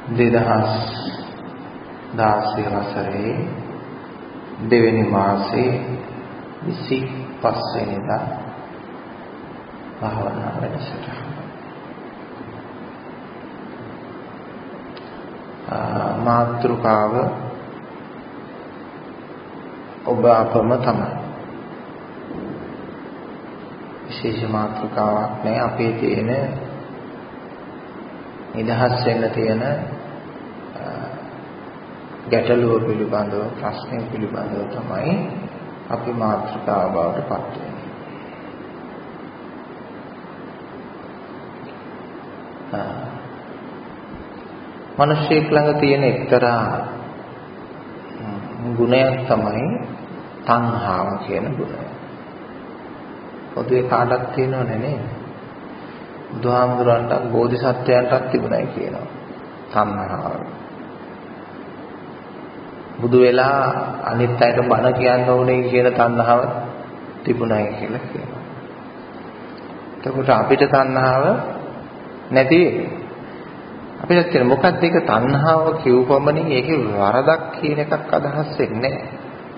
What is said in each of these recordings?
2016 වසරේ දෙවෙනි මාසේ 25 වෙනිදා භාවනා වැඩසටහන. මාතෘකාව ඔබ අපම තමයි. විශේෂ මාතෘකාවක් නෑ. අපේ තියෙන නිදහස් වෙන්න තියෙන ගැටලුව පිළිබඳව, ප්‍රශ්න පිළිබඳව තමයි අපි මාතෘකාව බවට පත් වෙන්නේ. මිනිස්සෙක් ළඟ තියෙන එක්තරා ගුණයක් තමයි තණ්හාව කියන ගුණය. පොදුවේ කාටවත් තියෙනව නේද? බුදුහාමුදුරන්ට බෝධිසත්වයන්ටත් තිබුණයි කියනවා තණ්හාව. බුදු වෙලා අනිත් අයට බණ කියන්න ඕනේ කියන තණ්හාව තිබුණයි කියලා කියනවා. එතකොට අපිට තණ්හාව නැති අපිට තියෙන මොකක්ද ඒක තණ්හාව කියවපමණින් ඒකේ වරදක් කියන එකක් අදහස් වෙන්නේ නැහැ.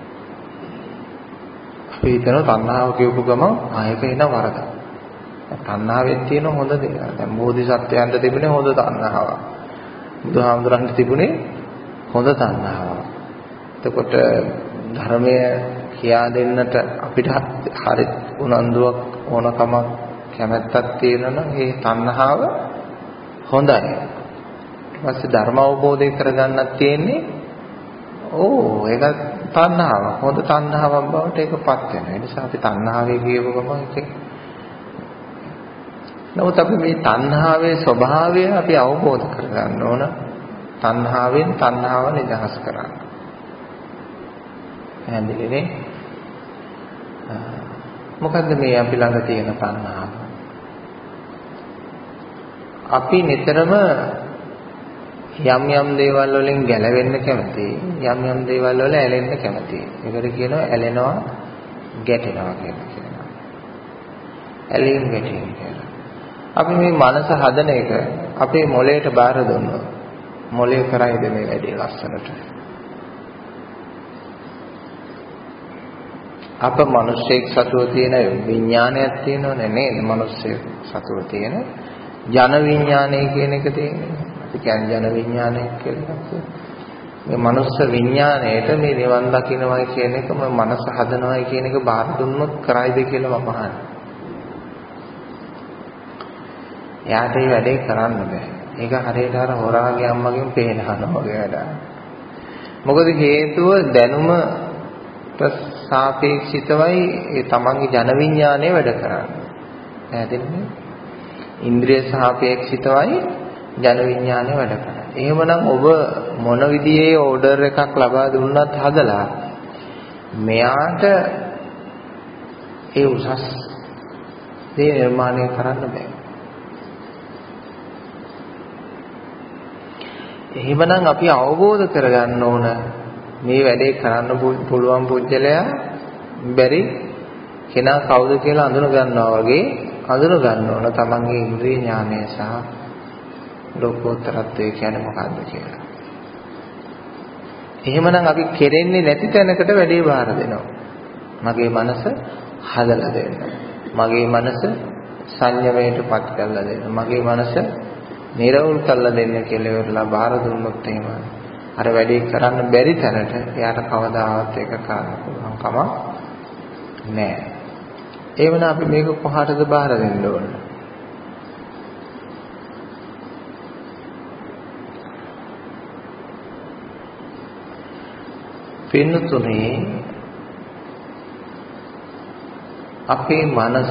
අපි හිතන තණ්හාව කියවපු ගමන් ආයක එන වරදක්. තණ්හාවෙන් තියෙන හොඳ දේ. දැන් බෝධිසත්වයන්ට තිබුණේ හොඳ තණ්හාවක්. බුදුහාමුදුරන්ට තිබුණේ හොඳ තණ්හාවක්. එතකොට ධර්මය කියා දෙන්නට අපිට හරි උනන්දුවක් ඕනකමක් කැමැත්තක් තියෙනවා නම් ඒ තණ්හාව හොඳයි. ඊට පස්සේ ධර්ම අවබෝධය කරගන්නත් තියෙන්නේ ඒක තණ්හාවක්. හොඳ තණ්හාවක් බවට ඒකපත් වෙනවා. ඒ නිසා අපි තණ්හාවේ කියව ගමන් නමුත් අපි මේ තණ්හාවේ ස්වභාවය අපි අවබෝධ කරගන්න ඕන. තණ්හාවෙන් තණ්හාව නිදහස් කරන්න. එහෙනම් මොකද්ද මේ අපි ළඟ තියෙන තණ්හාව? අපි නිතරම යම් දේවල් වලින් ගැලවෙන්න කැමතියි. යම් දේවල් වල ඇලෙන්න කැමතියි. ඒකට කියනවා ඇලෙනවා, ගැටෙනවා කියලා. ඇලීම් ගැටීම් කියලා. අපි මේ මනස හදන එක අපේ මොළයට බාර දුන්නොත් මොළය කරයිද මේ වැඩේ ලස්සනට? අප මිනිස්සෙක් සතුව තියෙන විඥානයක් තියෙනවනේ නේද? මිනිස්සෙක් සතුව තියෙන ජන විඥානය කියන එක තියෙන්නේ. අපි කියන්නේ ජන විඥානය කියලා එකක්. මේ මනුස්ස විඥාණයට මේ නිවන් දකින්නවයි කියන එක මනස හදනවයි කියන එක බාර දුන්නොත් කරයිද කියලා මම අහන්නේ. එයාට මේ වැඩේ කරන්න බෑ. ඒක හරියට අර හොරාගේ අම්මගෙන් පේන හනවා වගේ වැඩක්. මොකද හේතුව දැනුමට සාපේක්ෂිතවයි ඒ තමන්ගේ ජන විඥානය වැඩ කරන්නේ. පැහැදිලිද? ඉන්ද්‍රිය සාපේක්ෂිතවයි ජන විඥානය වැඩ කරන්නේ. එහෙමනම් ඔබ මොන විදිහේ ඕඩර් එකක් ලබා දුන්නත් හදලා මෙයාට ඒ උසස් දේ නිර්මාණය කරන්න බෑ. එහෙමනම් අපි අවබෝධ කරගන්න ඕන මේ වැඩේ කරන්න පුළුවන් පුජ්‍යලයා බැරි කෙනා කවුද කියලා අඳුන ගන්නවා වගේ අඳුන ගන්න ඕන තමන්ගේ ඉන්ද්‍රිය ඥානය සහ ලෝකෝත්තරත්වය කියන්නේ මොකක්ද කියලා. එහෙමනම් අපි කෙරෙන්නේ නැති තැනකට වැඩේ බාර දෙනවා. මගේ මනස හදලා දෙන්න. මගේ මනස සංයමයටපත් කරලා දෙන්න. මගේ මනස නිරවුල් කරලා දෙන්න කියලා ඉවරලා බාර දුන්නොත් එහෙම අර වැඩේ කරන්න බැරි තැනට එයාට කවදාවත් ඒක කරන්න පුළුවන් කම නැහැ. ඒ වෙන අපි මේක කොහාටද බාර දෙන්න ඕන? පින්නතුනේ අපේ මනස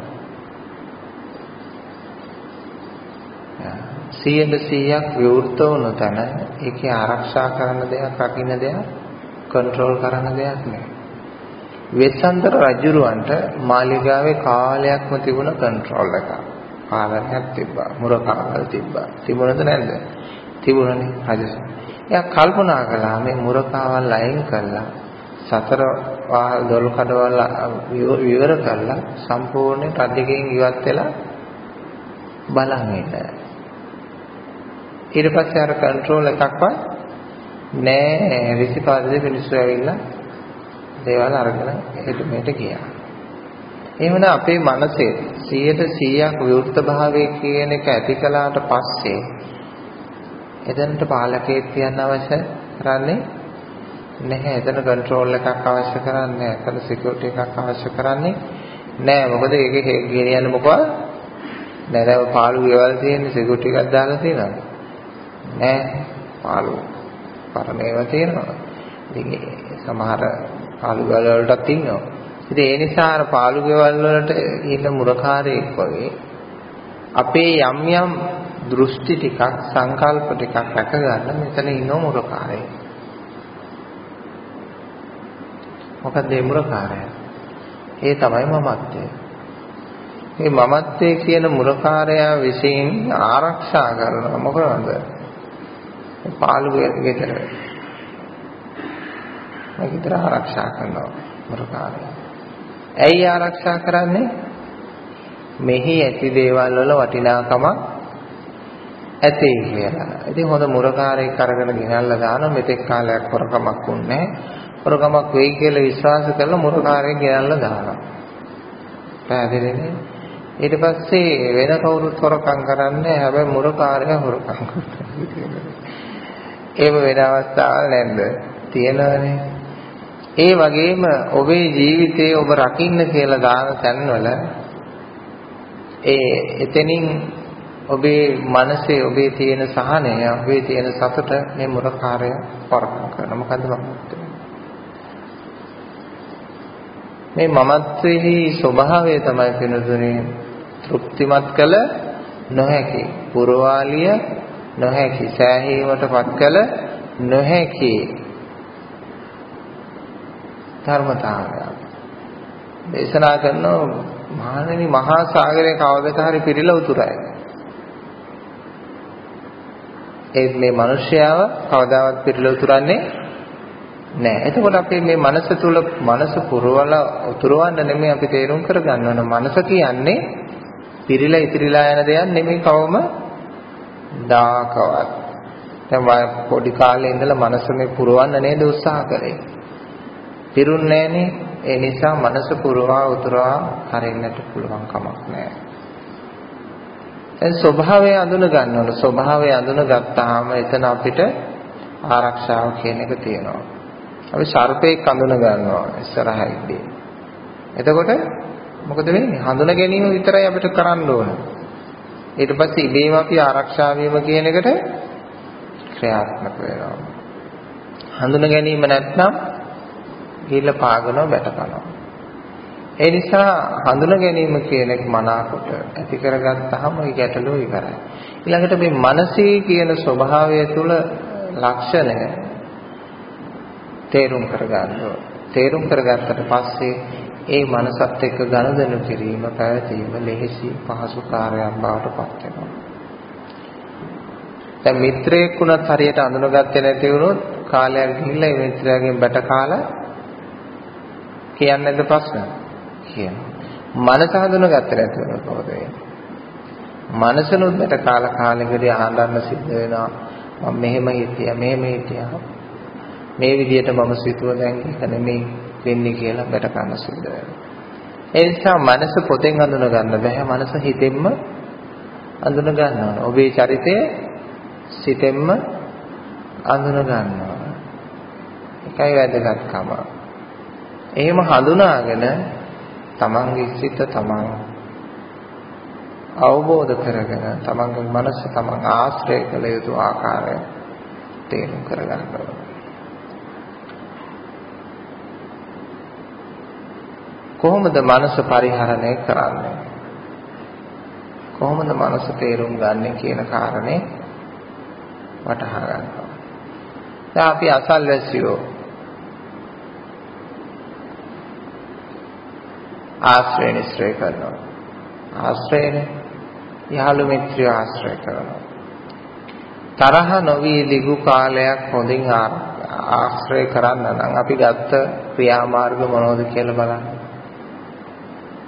100% විවෘත වුණ තැන ඒකේ ආරක්ෂා කරන දෙයක්, රකින්න දෙයක්, කන්ට්‍රෝල් කරන දෙයක් නෑ. වෙස්සන්තර රජුරවන්ට මාලිගාවේ කාලයක්ම තිබුණ කන්ට්‍රෝල් එකක්. පාලනයක් තිබ්බා, මුරකාවල් තිබ්බා. තිබුණද නැද්ද? තිබුණනේ රජස. එයා කල්පනා කළා මේ මුරකාවල් අයින් කළා සතර දොල් කඩවල විවර කළා සම්පූර්ණ රජකෙන් ඉවත් වෙලා බලන් ඉන්න. ඊට පස්සේ අර කන්ට්‍රෝල් එකක්වත් නෑ. ඍෂිපාදයේ මිනිස්සු ඇවිල්ලා දේවල් අරගෙන එහට මෙහෙට ගියා. එහෙමනම් අපේ මනසේ 100% විවෘත භාවය කියන එක ඇති කළාට පස්සේ එතනට පාලකයෙක් තියන්න අවශ්‍ය කරන්නේ නැහැ. එතන කන්ට්‍රෝල් එකක් අවශ්‍ය කරන්නේ නැහැ. එතන සිකියුරිටි එකක් අවශ්‍ය කරන්නේ නැහැ. මොකද ඒක ගෙනියන්නේ මොකද? නේද පාළු ගෙවල් තියෙන්නේ සිකියුරිටි එකක් දාලා තියෙනවා. නෑ පාළු පරණේව තියෙනවා. ඉතින් සමහර පාළු ගෙවල් වලටත් ඉන්නවා. ඉතින් ඒ නිසා අර පාළු ගෙවල් වලට ඉන්න මුරකාරයෙක් වගේ අපේ යම් යම් දෘෂ්ටි ටිකක් සංකල්ප ටිකක් රැක ගන්න මෙතන ඉන්න මුරකාරයෙක්. මොකද මේ මුරකාරය? ඒ තමයි මමත්වය. මේ මමත්වයේ කියන මුරකාරයා විසින් ආරක්ෂා කරන මොකද? පාළු ගෙදර. ගෙදර ආරක්ෂා කරනවා මුරකාරයා. ඇයි ආරක්ෂා කරන්නේ? මෙහි ඇති දේවල් වල වටිනාකම ඇතේ කියලා. ඉතින් හොඳ මුරකාරයෙක් අරගෙන ගෙනල්ලා දානවා. මෙතෙක් කාලයක් හොරකමක් වුණේ නැහැ. හොරකමක් වෙයි කියලා විශ්වාස කරලා මුරකාරයෙක් ගෙනල්ලා දානවා. පැහැදිලිනේ? ඊට පස්සේ වෙන කවුරුත් හොරකම් කරන්නේ හැබැයි මුරකාරයා හොරකම් කරනවා. ඒව වෙන අවස්ථාවල් නැද්ද? තියෙනවනේ. ඒ වගේම ඔබේ ජීවිතේ ඔබ රකින්න කියලා දාන තැන්වල එතනින් ඔබේ මනසේ ඔබේ තියෙන සහනය, ඔබේ තියෙන සතුට මේ මුරකාරය වරකම් කරනවා. මොකද්ද මමත්වය? මේ මමත්වයේ ස්වභාවය තමයි පිනතුනේ තෘප්තිමත් කළ නොහැකි, පුරවාලිය නොහැකි, සෑහීමටපත් කළ නොහැකි ධර්මතාවය. දේශනා කරන මහණෙනි මහා සාගරයේ කවදක හරි පිරීලා උතුරයි. ඒ මේ මිනිස්යාව කවදාවත් පිරීලා උතුරන්නේ නැහැ. එතකොට අපි මේ මනස තුල මනස පුරවලා උතුරවන්න නෙමෙයි අපි තේරුම් කරගන්න ඕන. මනස කියන්නේ පිරීලා ඉතිරිලා යන දෙයක් නෙමෙයි කවම දාකවත්. දැන් පොඩි කාලේ ඉඳලා මනස මේ පුරවන්න නේද උත්සාහ කරේ. පිරුන්නේ නැහනේ. ඒ නිසා මනස පුරවා උතුරවා හරින්නට පුළුවන් කමක් නැහැ. දැන් ස්වභාවය අඳුන ගන්න ඕන. ස්වභාවය අඳුන ගත්තාම එතන අපිට ආරක්ෂාව කියන එක තියෙනවා. අපි සර්පෙක් අඳුන ගන්නවා ඉස්සරහින්දී. එතකොට මොකද වෙන්නේ? හඳුන ගැනීම විතරයි අපිට කරන්න ඕන. ඊට පස්සේ ඉබේම අපි ආරක්ෂා වීම කියන එකට ක්‍රියාත්මක වෙනවා. හඳුන ගැනීම නැත්නම් ගිහිල්ලා පාගනවා බැට කරනවා. ඒ නිසා හඳුන ගැනීම කියන එක මනාකොට ඇති කරගත්තාම ඒ ගැටලුව ඉවරයි. ඊළඟට මේ මනසේ කියන ස්වභාවය තුළ ලක්ෂණය තේරුම් කරගන්න ඕන. තේරුම් කරගත්තට පස්සේ ඒ මනසත් එක්ක ගනුදෙනු කිරීම පැවතීම ලෙහෙසි පහසු කාර්යයක් බවට පත් වෙනවා. දැන් මිත්‍රයෙක් වුණත් හරියට අඳුනගත්තේ නැති වුණොත් කාලයක් ගිහිල්ලා ඒ මිත්‍රයාගෙන් බැට කාලා කියන්නේද ප්‍රශ්න? කියනවා. මනස හඳුනගත්තේ නැති වුණොත් මොකද වෙන්නේ? මනසනොත් බැට කාලා කාලෙකදී ආහඳන්න සිද්ධ වෙනවා. මම මෙහෙම හිටියා මේ විදියට මම සිතුව දැන් ඒක නෙමෙයි වෙන්නේ කියලා බැට ගන්න සිද්ධ වෙනවා. ඒ නිසා මනස පොතෙන් අඳුන ගන්න බෑ. මනස හිතෙන්ම අඳුන ගන්න ඕන. ඔබේ චරිතය සිතෙන්ම අඳුන ගන්න ඕන. ඒකයි වැදගත්කම. එහෙම හඳුනාගෙන තමන්ගේ සිත තමන් අවබෝධ කරගෙන තමන්ගේ මනස තමන් ආශ්‍රය කළ යුතු ආකාරය තේරුම් කරගන්න ඕන. කොහොමද මනස පරිහරණය කරන්නේ? කොහොමද මනස තේරුම් ගන්න කියන කාරණේ වටහා ගන්නවා. දැන් අපි අසල්වැසියෝ ආශ්‍රය නිශ්‍රය කරනවා. ආශ්‍රයනේ යහළු මිත්‍රයෝ ආශ්‍රය කරනවා. තරහ නොවි දිගු කාලයක් හොඳින් ආශ්‍රය කරන්න නම් අපි ගත්ත ක්‍රියාමාර්ග මොනවද කියලා බලන්න.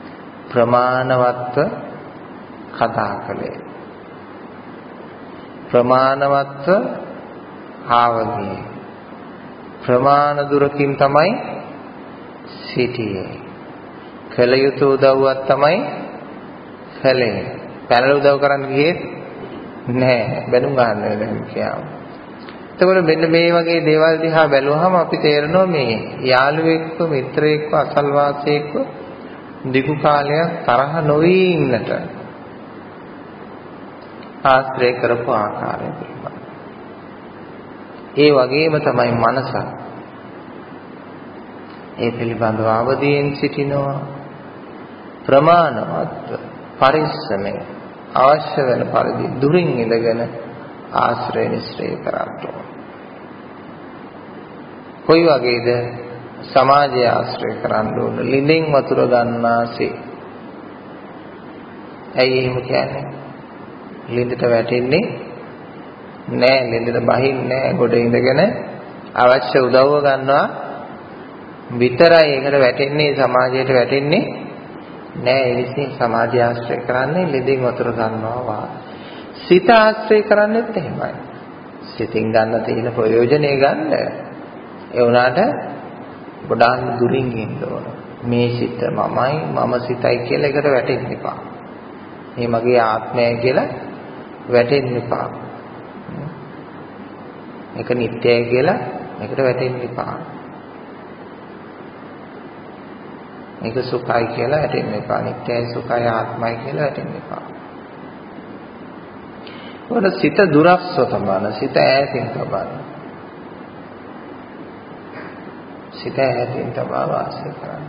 ප්‍රමාණවත්ව කතා කළේ. ප්‍රමාණවත්ව ආවගේ ප්‍රමාණ දුරකින් තමයි සිටියේ. කළ යුතු උදව්වක් තමයි කළේ. පැනලා උදව් කරන්න ගියේ නෑ. බැනුම් ගන්න වෙලාවෙ කියනවා. එතකොට මෙන්න මේ වගේ දේවල් දිහා බැලුවහම අපි තේරෙනවා මේ යාළුවෙක්ව මිත්‍රයෙක්ව අසල්වාසියෙක්ව දිගු කාලයක් තරහ නොවි ඉන්නට ආශ්‍රය කරපු ආකාරය පිළිබඳ. ඒ වගේම තමයි මනස. ඒ පිළිබඳව අවදීන් සිටිනවා. ප්‍රමාණවත් පරිස්සමෙන් අවශ්‍ය වෙන පරිදි දුරින් ඉඳගෙන ආශ්‍රය නිශ්‍රය කරන්න. කොයි වගේද සමාජය ආශ්‍රය කරන්න ඕන ලිඳින් වතුර ගන්නාසේ. ඇයි එහෙම කියන්නේ? ලිඳට වැටෙන්නේ නෑ, ලිඳට බහින්නේ නෑ. ගොඩ ඉඳගෙන අවශ්‍ය උදව්ව ගන්නවා විතරයි. ඒකට වැටෙන්නේ සමාජයට වැටෙන්නේ නෑ. ඒ නිසා සමාජය ආශ්‍රය කරන්නේ ලිඳින් වතුර ගන්නවා. සිත ආශ්‍රය කරන්නේත් එහෙමයි. සිතින් ගන්න තියෙන ප්‍රයෝජනෙ ගන්න. ඒ වුණාට ගොඩාක් දුරින් ඉන්න ඕන. මේ සිත මමයි, මම සිතයි කියලා එකට වැටෙන්න එපා. මේ මගේ ආත්මයයි කියලා වැටෙන්න එපා. මේක නිට්ටයයි කියලා මේකට වැටෙන්න එපා. මේක සුඛයි කියලා වැටෙන්න එපා. නිට්ටයයි සුඛයි ආත්මයි කියලා වැටෙන්න එපා. වල සිත දුරස්ව තබන, සිත ඈතින් තබන. සිත ඈතින් තබා වාසය කරන්න.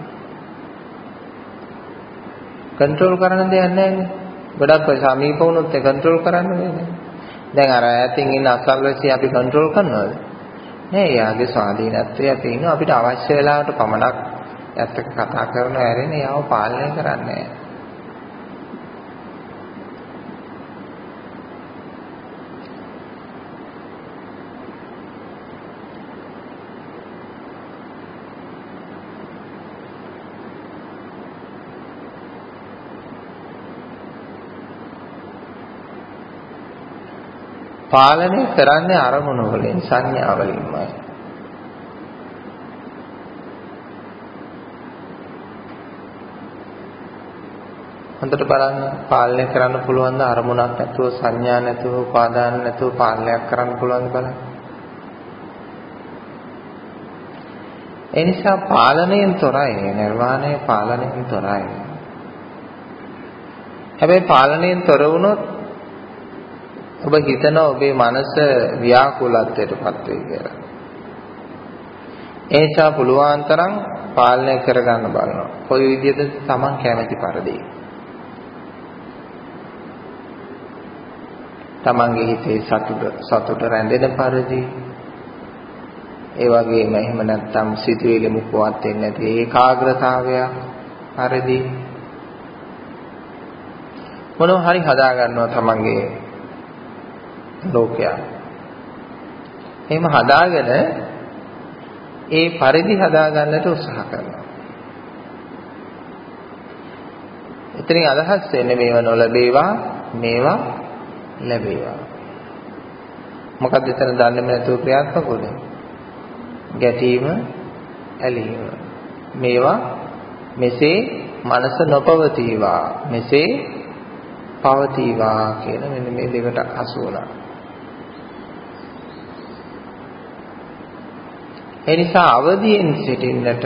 කන්ට්‍රෝල් කරන්න දෙයක් නැහැ. ගොඩක් අය සමීප වුණොත් ඒ කන්ට්‍රෝල් කරන්න වෙන්නේ. දැන් අර ඈතින් ඉන්න අසල්වැසිය අපි කන්ට්‍රෝල් කරනවද? නෑ. යාගේ ස්වාධීනත්වය අපි ඉන්න අපිට අවශ්‍ය වෙලාවට පමණක් ඇත්ත කතා කරන හැරෙන්නේ යාව පාලනය කරන්නේ නෑ. පාලනය කරන්නේ අරමුණු වලින්, සංඥා වලින්මයි. හොඳට බලන්න පාලනය කරන්න පුළුවන් ද අරමුණක් නැතුව, සංඥා නැතුව, උපාදාන නැතුව පාලනයක් කරන්න පුළුවන් බලන්න. ඒ නිසා පාලනයෙන් තොරයි නිර්වාණය, පාලනයෙන් තොරයි. හැබැයි පාලනයෙන් තොර වුණොත් ඔබ හිතනවා ඔබේ මනස ව්‍යාකූලත්වයටපත් වෙයි කියලා. ඒ නිසා පුළුවන් තරම් පාලනය කරගන්න බලනවා. කොයි විදිහද Taman කැමති පරිදි. Tamanගේ හිතේ සතුට රැඳෙන පරිදි. ඒ වගේම එහෙම නැත්නම් සිතුවිලි මුකවත් වෙන්නේ නැති ඒකාග්‍රතාවය පරිදි මොනවා හරි හදා ගන්නවා Tamanගේ ලෝකයක්. එහෙම හදාගෙන ඒ පරිදි හදා ගන්නට උත්සාහ කරනවා. එතනින් අදහස් වෙන්නේ මේවා නොලැබේවා, මේවා ලැබේවා. මොකක්ද එතන දන්නේම නැතුව ක්‍රියාත්මක වුනේ? ගැටීම, ඇලීම. මේවා මෙසේ මනස නොපවතිවා, මෙසේ පවතිවා කියන මෙන්න මේ දෙකට අසු වුණා. ඒ නිසා අවදියෙන් සිටින්නට,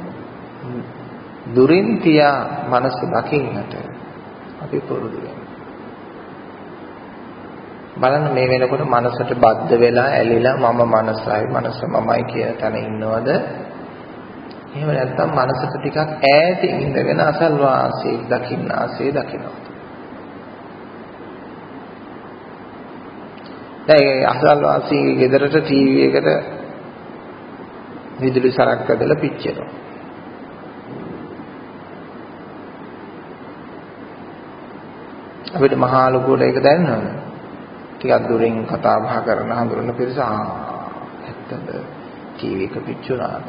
දුරින් තියා මනස දකින්නට අපි පුරුදු වෙනවා. බලන්න මේ වෙනකොට මනසට බද්ධ වෙලා ඇලිලා මම මනසයි, මනස මමයි කියන තැන ඉන්නවද? එහෙම නැත්නම් මනසට ටිකක් ඈතින් ඉඳගෙන අසල්වාසී දකින්න ආසේ දකිනවා. දැන් අසල්වාසී ගෙදරට ටීවී එකට විදුලි සරක් ඇදලා පිච්චෙනවා. අපිට මහා ලොකුවට ඒක දැනෙනවද? ටිකක් දුරින් කතා බහ කරන හඳුනන පිරිස ඇත්තද ටීවී එක පිච්චුණාද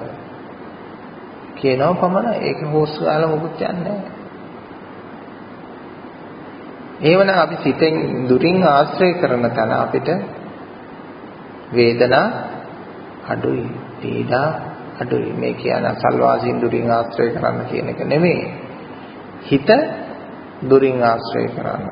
කියනවා පමණ. ඒක හොස් ගාලා මොකුත් යන්නේ නැහැ. එහෙමනම් අපි සිතෙන් දුරින් ආශ්‍රය කරන තැන අපිට වේදනා අඩුයි, පීඩා අඩුයි. මේ කියන අසල්වාසීන් දුරින් ආශ්‍රය කරන්න කියන එක නෙමෙයි. හිත දුරින් ආශ්‍රය කරන්න.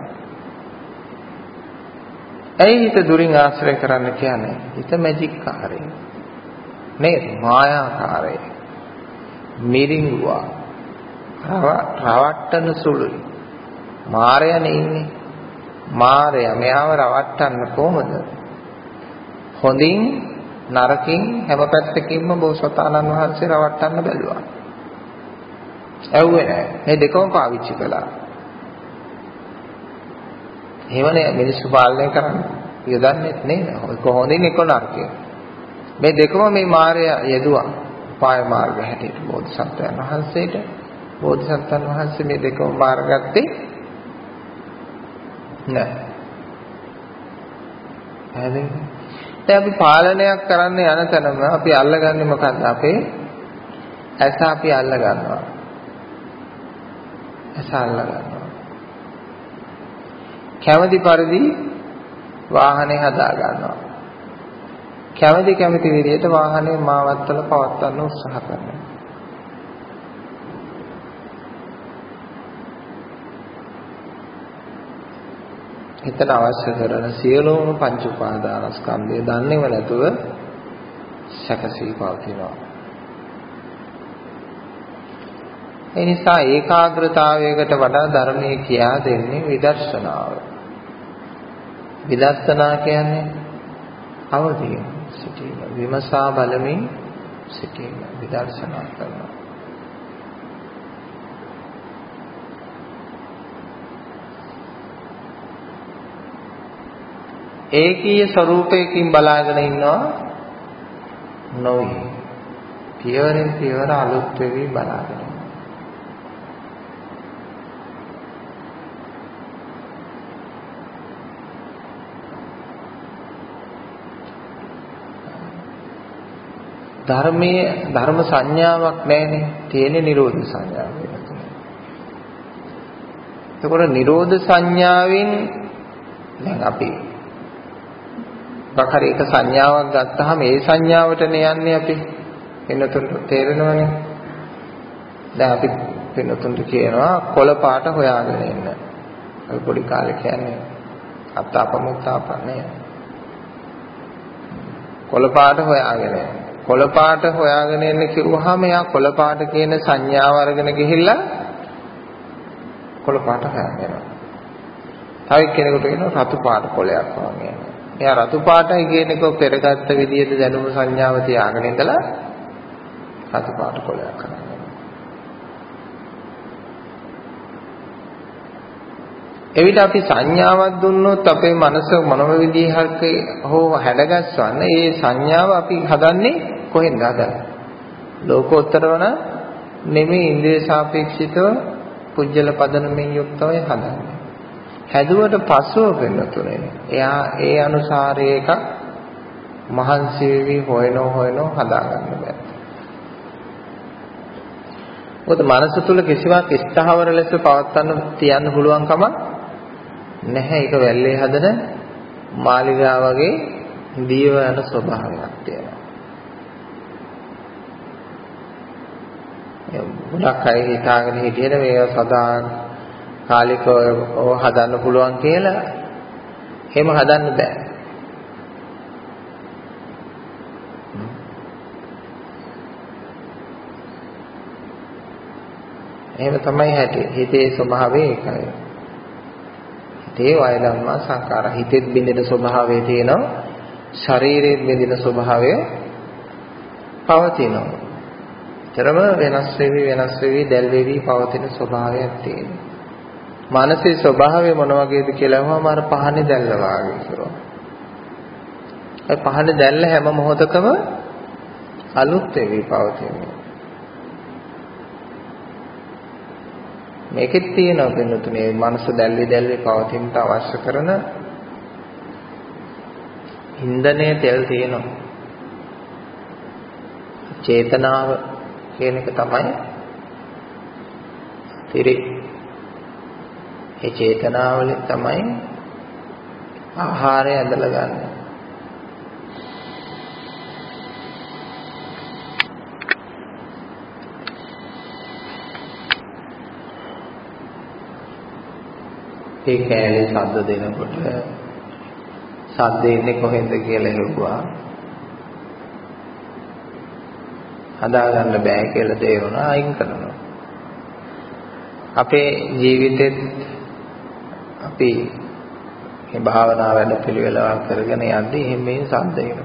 ඇයි හිත දුරින් ආශ්‍රය කරන්න කියන්නේ? හිත මැජික් කාරය. නේද? මායාකාරය. මිරිඟුවා. රවට්ටන සුළුයි. මායයනේ ඉන්නේ. මායය මෙයාව රවට්ටන්න කොහොමද? හොඳින් නරකින් හැම පැත්තකින්ම බෝසතාණන් වහන්සේ රවට්ටන්න බැලුවා. ඇව්වේ නැහැ. මේ දෙකම පාවිච්චි කළා. එහෙමනේ මිනිස්සු පාලනය කරන්නේ. යදන්නේ නේද? කොහොඳින් එක නරකය. මේ දෙකම මේ මායය යෙදුවා. පාය මාර්ග හැටියට බෝධිසත්වයන් වහන්සේට. බෝධිසත්වයන් වහන්සේ මේ දෙකම බාරගත්තේ නැහැ. හරිද? දැන් අපි පාලනයක් කරන්න යන තැනම අපි අල්ලගන්නේ මොකද්ද? අපේ ඇස අපි අල්ල ගන්නවා. ඇස අල්ල ගන්නවා. කැමැති පරිදි වාහනේ හදා ගන්නවා. කැමැති විදිහට වාහනේ මාවත්තල පවත්වන්න උත්සාහ කරනවා. හිතට අවශ්‍ය කරන සියලුම පංච උපාදානස්කන්ධය දන්නේව නැතුව සැකසී පවතිනවා. ඒ නිසා ඒකාග්‍රතාවයකට වඩා ධර්මයේ කියා දෙන්නේ විදර්ශනාව. විදර්ශනා කියන්නේ අවදීන් සිටීම, විමසා බලමින් සිටීම, විදර්ශනා කරනවා. ඒකීය ස්වરૂපයකින් බලාගෙන ඉන්නවා නොවේ. පියවරෙන් පියවර අලුත් වෙවි බලාගෙන. ධර්මයේ ධර්ම සංඥාවක් නැහැනේ. තියෙන නිරෝධ සංඥාව. එතකොට නිරෝධ සංඥාවෙන් දැන් අපි බකර එක සංඥාවක් ගත්තාම ඒ සංඥාවටනේ යන්නේ අපි. වෙනතුන්ට තේරෙනවනේ. දැන් අපි වෙනතුන්ට කියනවා කොළ පාට හොයාගෙන ඉන්න. අපි පොඩි කාලේ කියන්නේ අත්තාපමුත්තාපන්නේ. කොළ පාට හොයාගෙන ඉන්න. කොළ පාට හොයාගෙන ඉන්න කිව්වහම එයා කොළ පාට කියන සංඥාව අරගෙන ගිහිල්ලා කොළ පාට හොයාගෙන යනවා. තව කෙනෙකුට කියනවා රතු පාට කොළයක් වගේ. එයා රතු පාටයි කියන එක පෙරගත්ත විදිහට දැනුම සංඥාව තියාගෙන ඉඳලා රතු පාට කොළයක් කරනවා. එවිට අපි සංඥාවක් දුන්නොත් අපේ මනස මොනම විදිහක හෝ හැඩගස්වන්න ඒ සංඥාව අපි හදන්නේ කොහෙන්ද හදන්නේ? ලෝකෝත්තරවන නෙමෙයි ඉන්ද්‍රිය සාපේක්ෂිතව පුජ්‍යල පදනමින් යුක්තවයි හදන්නේ. හැදුවට පස්සුව වෙනතුනේ. එයා ඒ අනුසාරයක මහන්සි වෙවි හොයනෝ හදාගන්න බෑ. මොකද මනස තුල කිසිවක් ස්ථාවර ලෙස පවත්වන්න තියන්න පුළුවන් කමක් නැහැ. ඒක වැල්ලේ හදන මාලිගා වගේ දීව යන ස්වභාවයක් තියෙනවා. ගොඩක් අය හිතාගෙන හිටියේ මේවා සදා කාලිකව හදන්න පුළුවන් කියලා. එහෙම හදන්න බෑ. එහෙම තමයි හිතේ ස්වභාවය ඒකයි. හිතේ වය ධම්මා සංකාර. හිතෙත් බින්දෙන ස්වභාවය තියෙනවා. ශරීරෙත් බින්දෙන ස්වභාවය පවතිනවා. තරම වෙනස් වෙවි දැල් වෙවි පවතින ස්වභාවයක් තියෙනවා. මානසික ස්වභාවය මොන වගේද කියලා අහුවම අර පහනේ දැල්ල වාගේ කරනවා. ඒ පහනේ දැල්ල හැම මොහොතකම අලුත් වෙවි පවතිනවා. මේකෙත් තියෙනවා වෙනතුනේ මනස දැල්ලි පවතිනට අවශ්‍ය කරන ඉන්ධනයේ තෙල් තියෙනවා. චේතනාව කියන එක තමයි තිරේ. ඒ චේතනාවලින් තමයි ආහාරය ඇදලා ගන්න. ඒ කෑලේ ශබ්ද දෙනකොට ශබ්ද එන්නේ කොහෙන්ද කියලා හෙව්වා. හදාගන්න බෑ කියලා තේරුණා අයින් කරනවා. අපේ ජීවිතෙත් අපි මේ භාවනා වැඩ පිළිවෙලක් කරගෙන යද්දී එහෙම මේ ශබ්ද එනවා.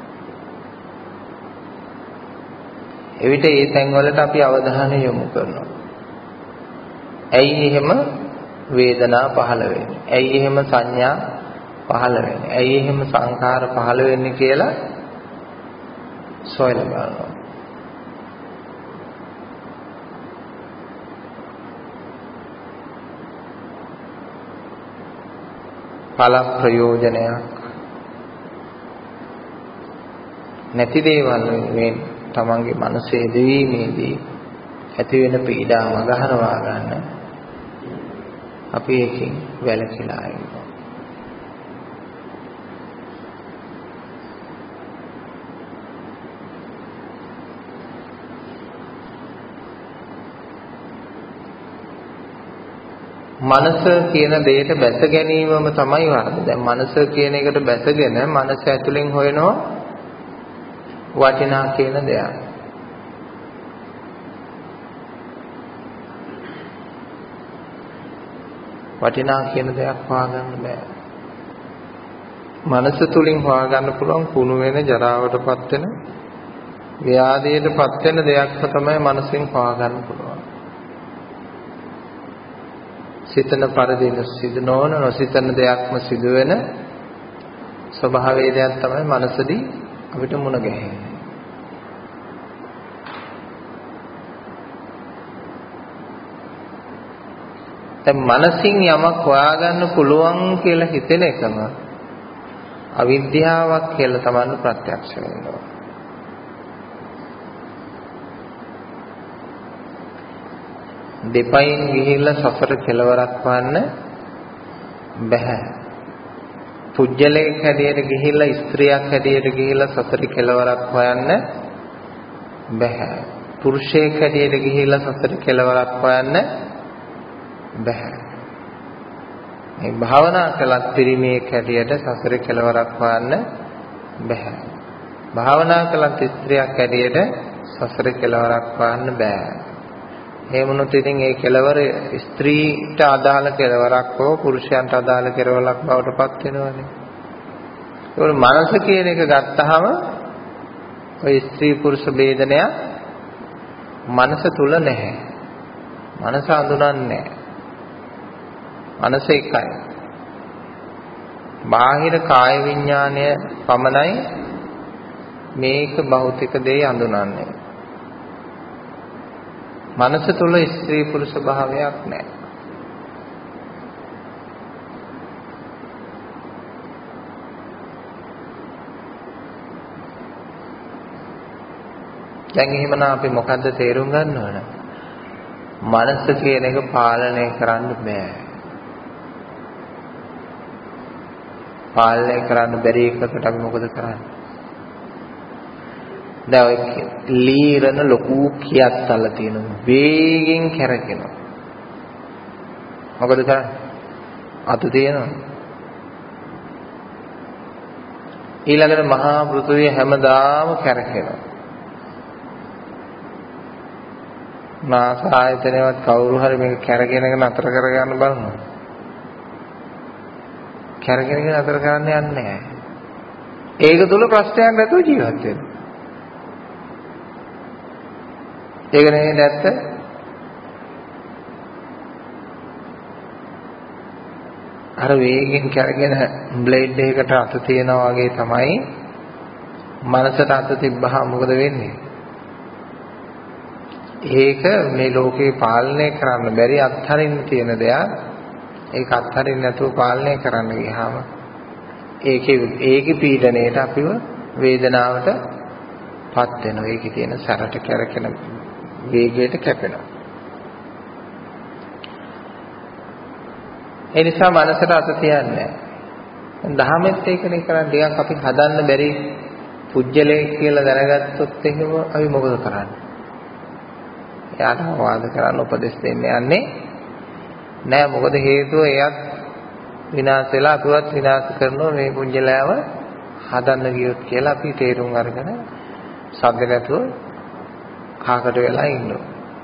එවිට ඒ තැන්වලට අපි අවධානය යොමු කරනවා. ඇයි එහෙම වේදනා පහළ වෙන්නේ? ඇයි එහෙම සංඥා පහළ වෙන්නේ? ඇයි එහෙම සංකාර පහළ වෙන්නේ කියලා සොයලා බලනවා. ඵල ප්‍රයෝජනයක් නැති දේවල් වෙනුවෙන් තමන්ගේ මනසේ දෙවීමේදී ඇති වෙන පීඩා මගහරවා ගන්න අපි එකකින් වැළකීලා ඉන්නවා. මනස කියන දෙයට බැස ගැනීමම තමයි වරද. දැන් මනස කියන එකට බැසගෙන මනස ඇතුලෙන් හොයනවා වටිනා කියන දෙයක්. වටිනා කියන දෙයක් හොයාගන්න බෑ. මනස තුලින් හොයාගන්න පුළුවන් කුණු වෙන ජරාවටපත් වෙන ව්‍යාධියටපත් වෙන දෙයක් තමයි මනසෙන් හොයාගන්න පුළුවන්. සිතන පරිදි සිදු නොවන නොසිතන දෙයක්ම සිදු වෙන ස්වභාවයේ දෙයක් තමයි මනසදී අපිට මුණ ගැහෙන්නේ. දැන් මනසින් යමක් හොයාගන්න පුළුවන් කියලා හිතෙන එකම අවිද්‍යාවක් කියලා තමයි ප්‍රත්‍යක්ෂ වෙනවා. දෙපයින් ගිහිල්ලා සසර කෙලවරක් වන්න බෑ. පුජ්‍යලයක් හැටියට ගිහිල්ලා ස්ත්‍රියක් හැටියට ගිහිල්ලා සසර කෙලවරක් හොයන්න බෑ. පුරුෂයෙක් හැටියට ගිහිල්ලා සසර කෙලවරක් හොයන්න බෑ. මේ භාවනා කළත් පිරිමියෙක් හැටියට සසර කෙලවරක් හොයන්න බෑ. භාවනා කළත් ස්ත්‍රියක් හැටියට සසර කෙලවරක් හොයන්න බෑ. එහෙමනොත් ඉතින් ඒ කෙලවර ස්ත්‍රීට අදාළ කෙලවරක් හෝ පුරුෂයන්ට අදාළ කෙලවරක් බවට පත් වෙනවනේ. ඒක මනස කියන එක ගත්තාම ඔය ස්ත්‍රී පුරුෂ ભેදනය මනස තුල නැහැ. මනස අඳුනන්නේ නැහැ. මනස එකයි. බාහිර කාය විඥානය පමණයි මේක භෞතික දෙය අඳුනන්නේ. මනස තුල ස්ත්‍රී පුරුෂ භාවයක් නැහැ. දැන් එහෙමනම් අපි මොකද්ද තේරුම් ගන්න ඕන? මනස කියන එක පාලනය කරන්න බෑ. පාලනය කරන්න බැරි එකකට අපි මොකද කරන්නේ? දැන් ඔය ලීරන ලොකු කියක් තල තියෙනවා. වේගෙන් කැරකෙනවා. මොකද කරන්නේ? අත තියෙනවා. ඊළඟට මහා පෘථුවිය හැමදාම කැරකෙනවා. නාස ආයතනයවත් කවුරු හරි මේක කැරගෙන එක නතර කරගන්න බලනවා. කැරගෙන එක නතර කරන්න යන්නේ නැහැ. ඒක තුල ප්‍රශ්නයක් නැතුව ජීවත් වෙනවා. ඒක නෙමෙයි ඇත්ත. අර වේගෙන් කැරගෙන බ්ලේඩ් එකකට අත තියනවා වගේ තමයි මනසට අත තිබ්බහම මොකද වෙන්නේ? ඒක මේ ලෝකේ පාලනය කරන්න බැරි අත්හරින්න තියෙන දෙයක්. ඒක අත්හරින්න නැතුව පාලනය කරන්න ගියාම ඒකේ පීඩණයට අපිව වේදනාවට පත් වෙනවා. ඒකේ තියෙන සැරට කැරකෙන වේගයට කැපෙනවා. ඒ නිසා මනසට අත තියන්නේ දහමෙත් ඒකනේ කරන්නේ. ටිකක් අපි හදන්න බැරි පුජ්‍යලේ කියලා දැනගත්තොත් එහෙම අපි මොකද කරන්නේ? එයාට වාද කරන්න උපදෙස් දෙන්න යන්නේ නෑ. මොකද හේතුව එයත් විනාශ වෙලා අපිවත් විනාශ කරනවා මේ පුජ්‍යලෑව හදන්න ගියොත් කියලා අපි තේරුම් අරගෙන සද්ද නැතුව කාකට වෙලා ඉන්නවා.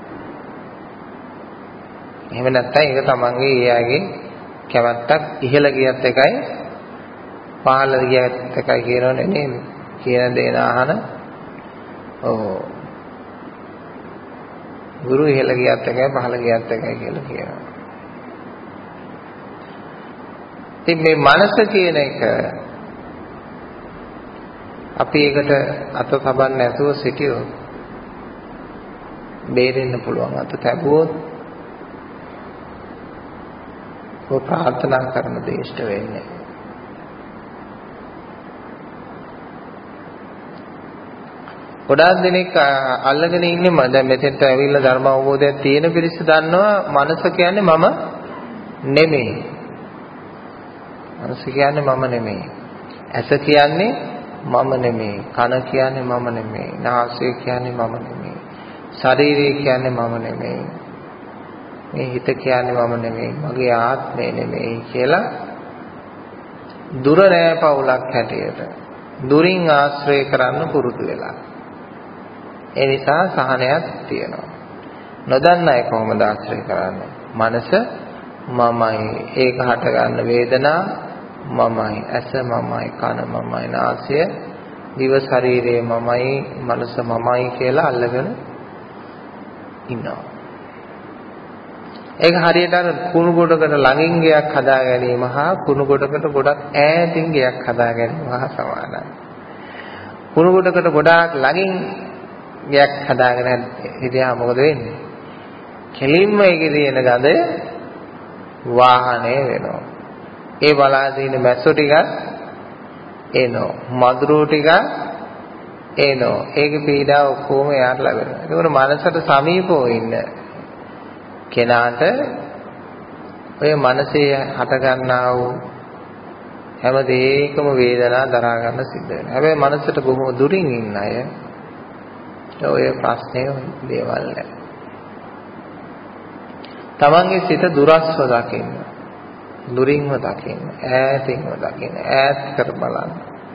එහෙම නැත්නම් ඒක තමන්ගේ එයාගේ කැමැත්තක් ඉහළ ගියත් එකයි පහළ ගියත් එකයි කියනවනේ නේද? කියන දේ නාහන ගුරු ඉහළ ගියත් එකයි පහළ ගියත් එකයි කියලා කියනවා. ඉතින් මේ මනස කියන එක අපි ඒකට අත තබන්න නැතුව සිටියොත් බේරෙන්න පුළුවන්. අත තැබුවොත් ඔය ප්‍රාර්ථනා කරන දේශට වෙන්නේ. ගොඩාක් දෙනෙක් අල්ලගෙන ඉන්නේ දැන් මෙතෙන්ට ඇවිල්ලා ධර්ම අවබෝධයක් තියෙන පිරිස දන්නවා මනස කියන්නේ මම නෙමෙයි. මනස කියන්නේ මම නෙමෙයි. ඇස කියන්නේ මම නෙමෙයි. කන කියන්නේ මම නෙමෙයි. නාසය කියන්නේ මම නෙමෙයි. ශරීරය කියන්නේ මම නෙමෙයි. මේ හිත කියන්නේ මම නෙමෙයි. මගේ ආත්මය නෙමෙයි කියලා දුර නෑ පවුලක් හැටියට දුරින් ආශ්‍රය කරන්න පුරුදු වෙලා. ඒ නිසා සහනයක් තියෙනවා. නොදන්න අය කොහොමද ආශ්‍රය කරන්නේ? මනස මමයි. ඒක හට ගන්න වේදනා මමයි. ඇස මමයි. කන මමයි. නාසය දිව ශරීරය මමයි. මනස මමයි කියලා අල්ලගෙන ඉන්නවා. ඒක හරියට අර කුණු ගොඩකට ළඟින් ගයක් හදා ගැනීම හා කුණු ගොඩකට ගොඩක් ඈතින් ගයක් හදා ගැනීම හා සමානයි. කුණු ගොඩකට ගොඩාක් ළඟින් ගයක් හදාගෙන ඉතියා මොකද වෙන්නේ? කෙලින්ම ඒකේ තියෙන ගඳ වාහනය වෙනවා. ඒ බලා තියෙන මැස්සෝ ටික එනවා. මදුරුව ටික එනවා. ඒකේ පීඩාව ඔක්කොම යාට ලැබෙනවා. ඒකවල මනසට සමීපව ඉන්න කෙනාට ඔය මනසේ හට ගන්නා වූ හැම දෙයකම වේදනා දරා ගන්න සිද්ධ වෙනවා. හැබැයි මනසට බොහොම දුරින් ඉන්න අය ඔය ප්‍රශ්නේ දේවල් නැහැ. තමන්ගේ සිත දුරස්ව දකින්න. දුරින්ම දකින්න. ඈතින්ම දකින්න. ඈත් කර බලන්න.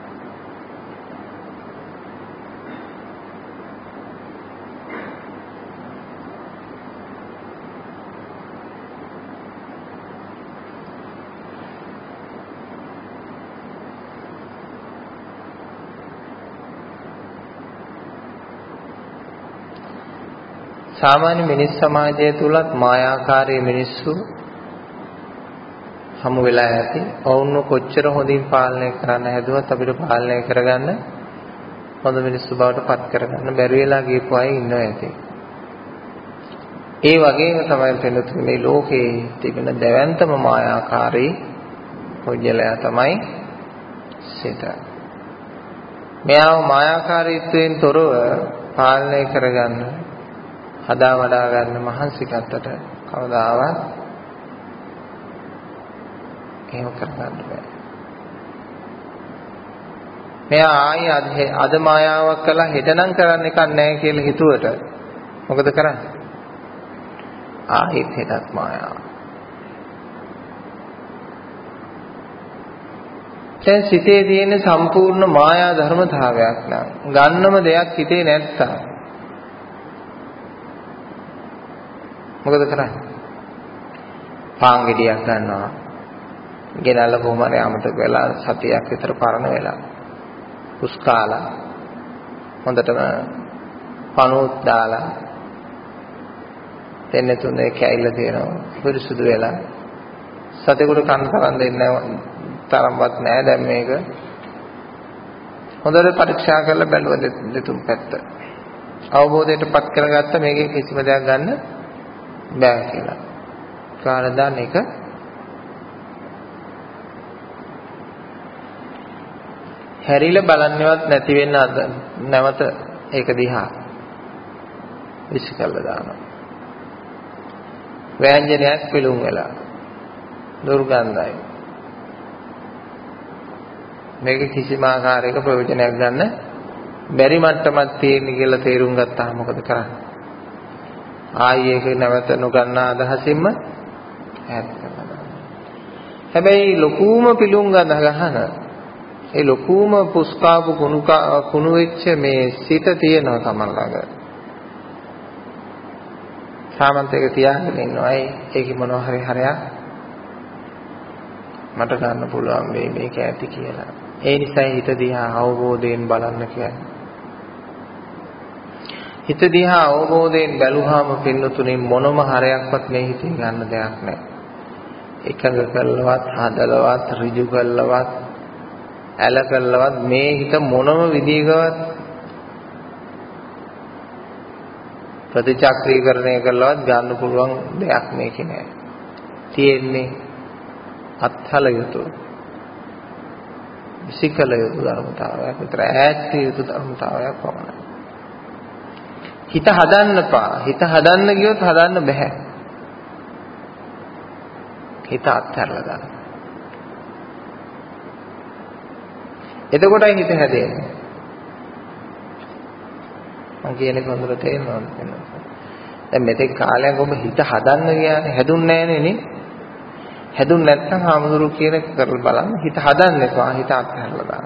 සාමාන්‍ය මිනිස් සමාජය තුලත් මායාකාරී මිනිස්සු හමු වෙලා ඇති. ඔවුන්ව කොච්චර හොඳින් පාලනය කරන්න හැදුවත් අපිට පාලනය කරගන්න හොඳ මිනිස්සු බවට පත් කරගන්න බැරි වෙලා ගියපු අය ඉන්නවා ඇති. ඒ වගේම තමයි වෙනතුනේ මේ ලෝකේ තිබෙන දැවැන්තම මායාකාරී පුජ්‍යලයා තමයි සිත. මෙයාව මායාකාරීත්වයෙන් තොරව පාලනය කරගන්න හදා වඩා ගන්න මහන්සි ගන්නට කවදාවත් එහෙම කරගන්න බෑ. මෙයා ආයි අද මායාවක් කළා හෙටනම් කරන්න එකක් නැහැ කියලා හිතුවට මොකද කරන්නේ? ආයිත් හෙටත් මායාව. දැන් සිතේ තියෙන සම්පූර්ණ මායා ධර්මතාවයක් නම් ගන්නම දෙයක් හිතේ නැත්තම් මොකද කරන්නේ? පාන් ගෙඩියක් ගන්නවා. ගෙනල්ලා කොහොම හරි අමතක වෙලා සතියක් විතර පරණ වෙලා. උස්කාලා හොඳටම පණුත් දාලා දෙන්නේ තුනේ කැයිලා තියෙනවා. පිරිසුදු වෙලා සතෙකුට කන්න තරම් දෙන්නේ තරම්වත් නැහැ දැන් මේක. හොඳට පරීක්ෂා කරලා බැලුවා දෙතුන් පැත්ත. අවබෝධයටපත් කරගත්ත මේකේ කිසිම දෙයක් ගන්න බෑ කියලා. කාලා දාන එක හැරිලා බලන්නවත් නැති වෙන්න අද නැවත ඒක දිහා විශ්කල්ලා දානවා. ව්‍යංජනයක් පිළුම් වෙලා දුර්ගන්ධයි. මේක කිසිම ආකාරයක ප්‍රයෝජනයක් ගන්න බැරි මට්ටමක් තියෙන කියලා තේරුම් ගත්තාම මොකද කරන්නේ? ආයේ ඒක නැවත නොගන්නා අදහසින්ම ඈත් කරනවා. හැබැයි ලොකුම පිළුම් ගඳ ගහන ඒ ලොකුම පුස්කාපු කුණු වෙච්ච මේ සිත තියෙනවා තමන් ළඟ. සාමන්ත එක තියාගෙන ඉන්නවා. ඒකේ මොනවා හරි හරයක් මට ගන්න පුළුවන් වෙයි මේක ඇති කියලා. ඒ නිසා හිත දිහා අවබෝධයෙන් බලන්න කියන්නේ. හිත දිහා අවබෝධයෙන් බැලුවාම පින්නතුනේ මොනම හරයක්වත් මේ හිතින් ගන්න දෙයක් නැහැ. එකඟ කළවත්, හදලවත්, ඍජු කළවත්, ඇල කළවත් මේ හිත මොනම විදිහකවත් ප්‍රතිචක්‍රීකරණය කළවත් ගන්න පුළුවන් දෙයක් මේකේ නෑ. තියෙන්නේ අත්හල යුතු විසිකල යුතු ධර්මතාවයක් විතර, ඈත් යුතු ධර්මතාවයක් පමණයි. හිත හදන්නපා. හිත හදන්න ගියොත් හදන්න බෑ. හිත අත්හැරලා දාන්න. එතකොටයි හිත හැදෙන්නේ. මම කියන්නේ කොහොමද තේරෙනවද? දැන් මෙතෙක් කාලයක් ඔබ හිත හදන්න කියන්නේ හැදුන්නේ නැහැ නේ. හැදුන්නේ නැත්නම් ආමඳුරු කියන එක කරලා බලන්න. හිත හදන්න එපා. හිත අත්හැරලා දාන්න.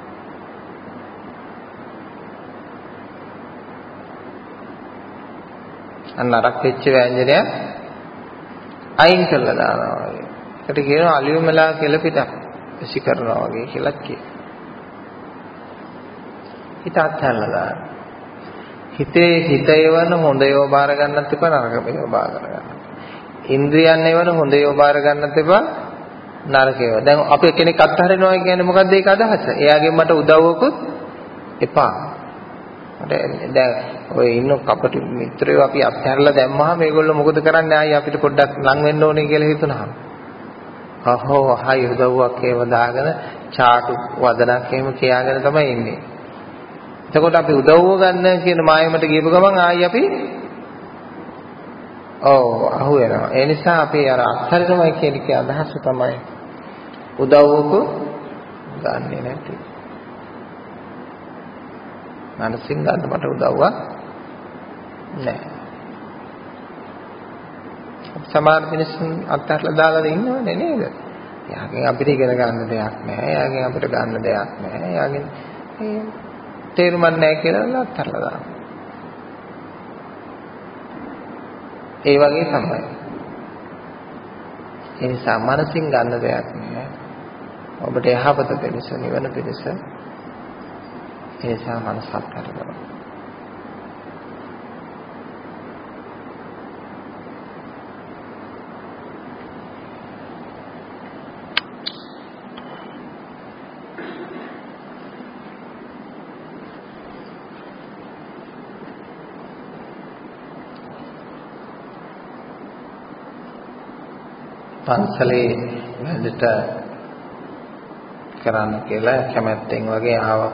අන්න අරක් වෙච්ච ව්‍යංජනය අයින් කරලා දානවා වගේ. ඒකට කියනවා අලියුමලා කියලා පිටක් විසි කරනවා වගේ කියලා කියනවා. හිත අත්හැරලා දාන්න. හිතේ හිත යවන හොඳ ඒවා බාර ගන්නත් එපා, නරක ඒවා බාර ගන්න. ඉන්ද්‍රියන් යවන හොඳ ඒවා බාර ගන්නත් එපා, නරක ඒවා. දැන් අපි කෙනෙක් අත්හරිනවා කියන්නේ මොකද්ද ඒක අදහස? එයාගෙන් මට උදව්වකුත් එපා. දැන් ඔය ඉන්න කපටි මිත්‍රයෝ අපි අත්හැරලා දැම්මහම මේගොල්ලෝ මොකද කරන්නේ? ආයි අපිට පොඩ්ඩක් ලං වෙන්න ඕනේ කියලා හිතනවා. අහෝ හයි උදව්වක් ඒව දාගෙන චාටු වදනක් එහෙම කියාගෙන තමයි ඉන්නේ. එතකොට අපි උදව්ව ගන්න කියන මායමට ගියපු ගමන් ආයි අපි අහු වෙනවා. ඒ නිසා අපි අර අත්හරිනවා කියන එකේ අදහස තමයි උදව්වක ගන්නෙ නැති. මානසික ගන්න මට උදව්වක් නැහැ. සමහර මිනිස්සුන් අත්හැරලා දාලා ඉන්නවනේ නේද? එයාගෙන් අපිට ඉගෙන ගන්න දෙයක් නැහැ. එයාගෙන් අපිට ගන්න දෙයක් නැහැ. එයාගෙන් තේරුම් නැහැ කියලා අත්හැරලා දානවා. ඒ වගේ තමයි. ඒ නිසා මානසික ගන්න දෙයක් නැහැ. ඔබට යහපත පිණිස, නිවන පිණිස ඒ නිසා මනස අත්හැරලා පන්සලේ වැඩට කරන්න කියලා කැමැත්තෙන් වගේ ආවා.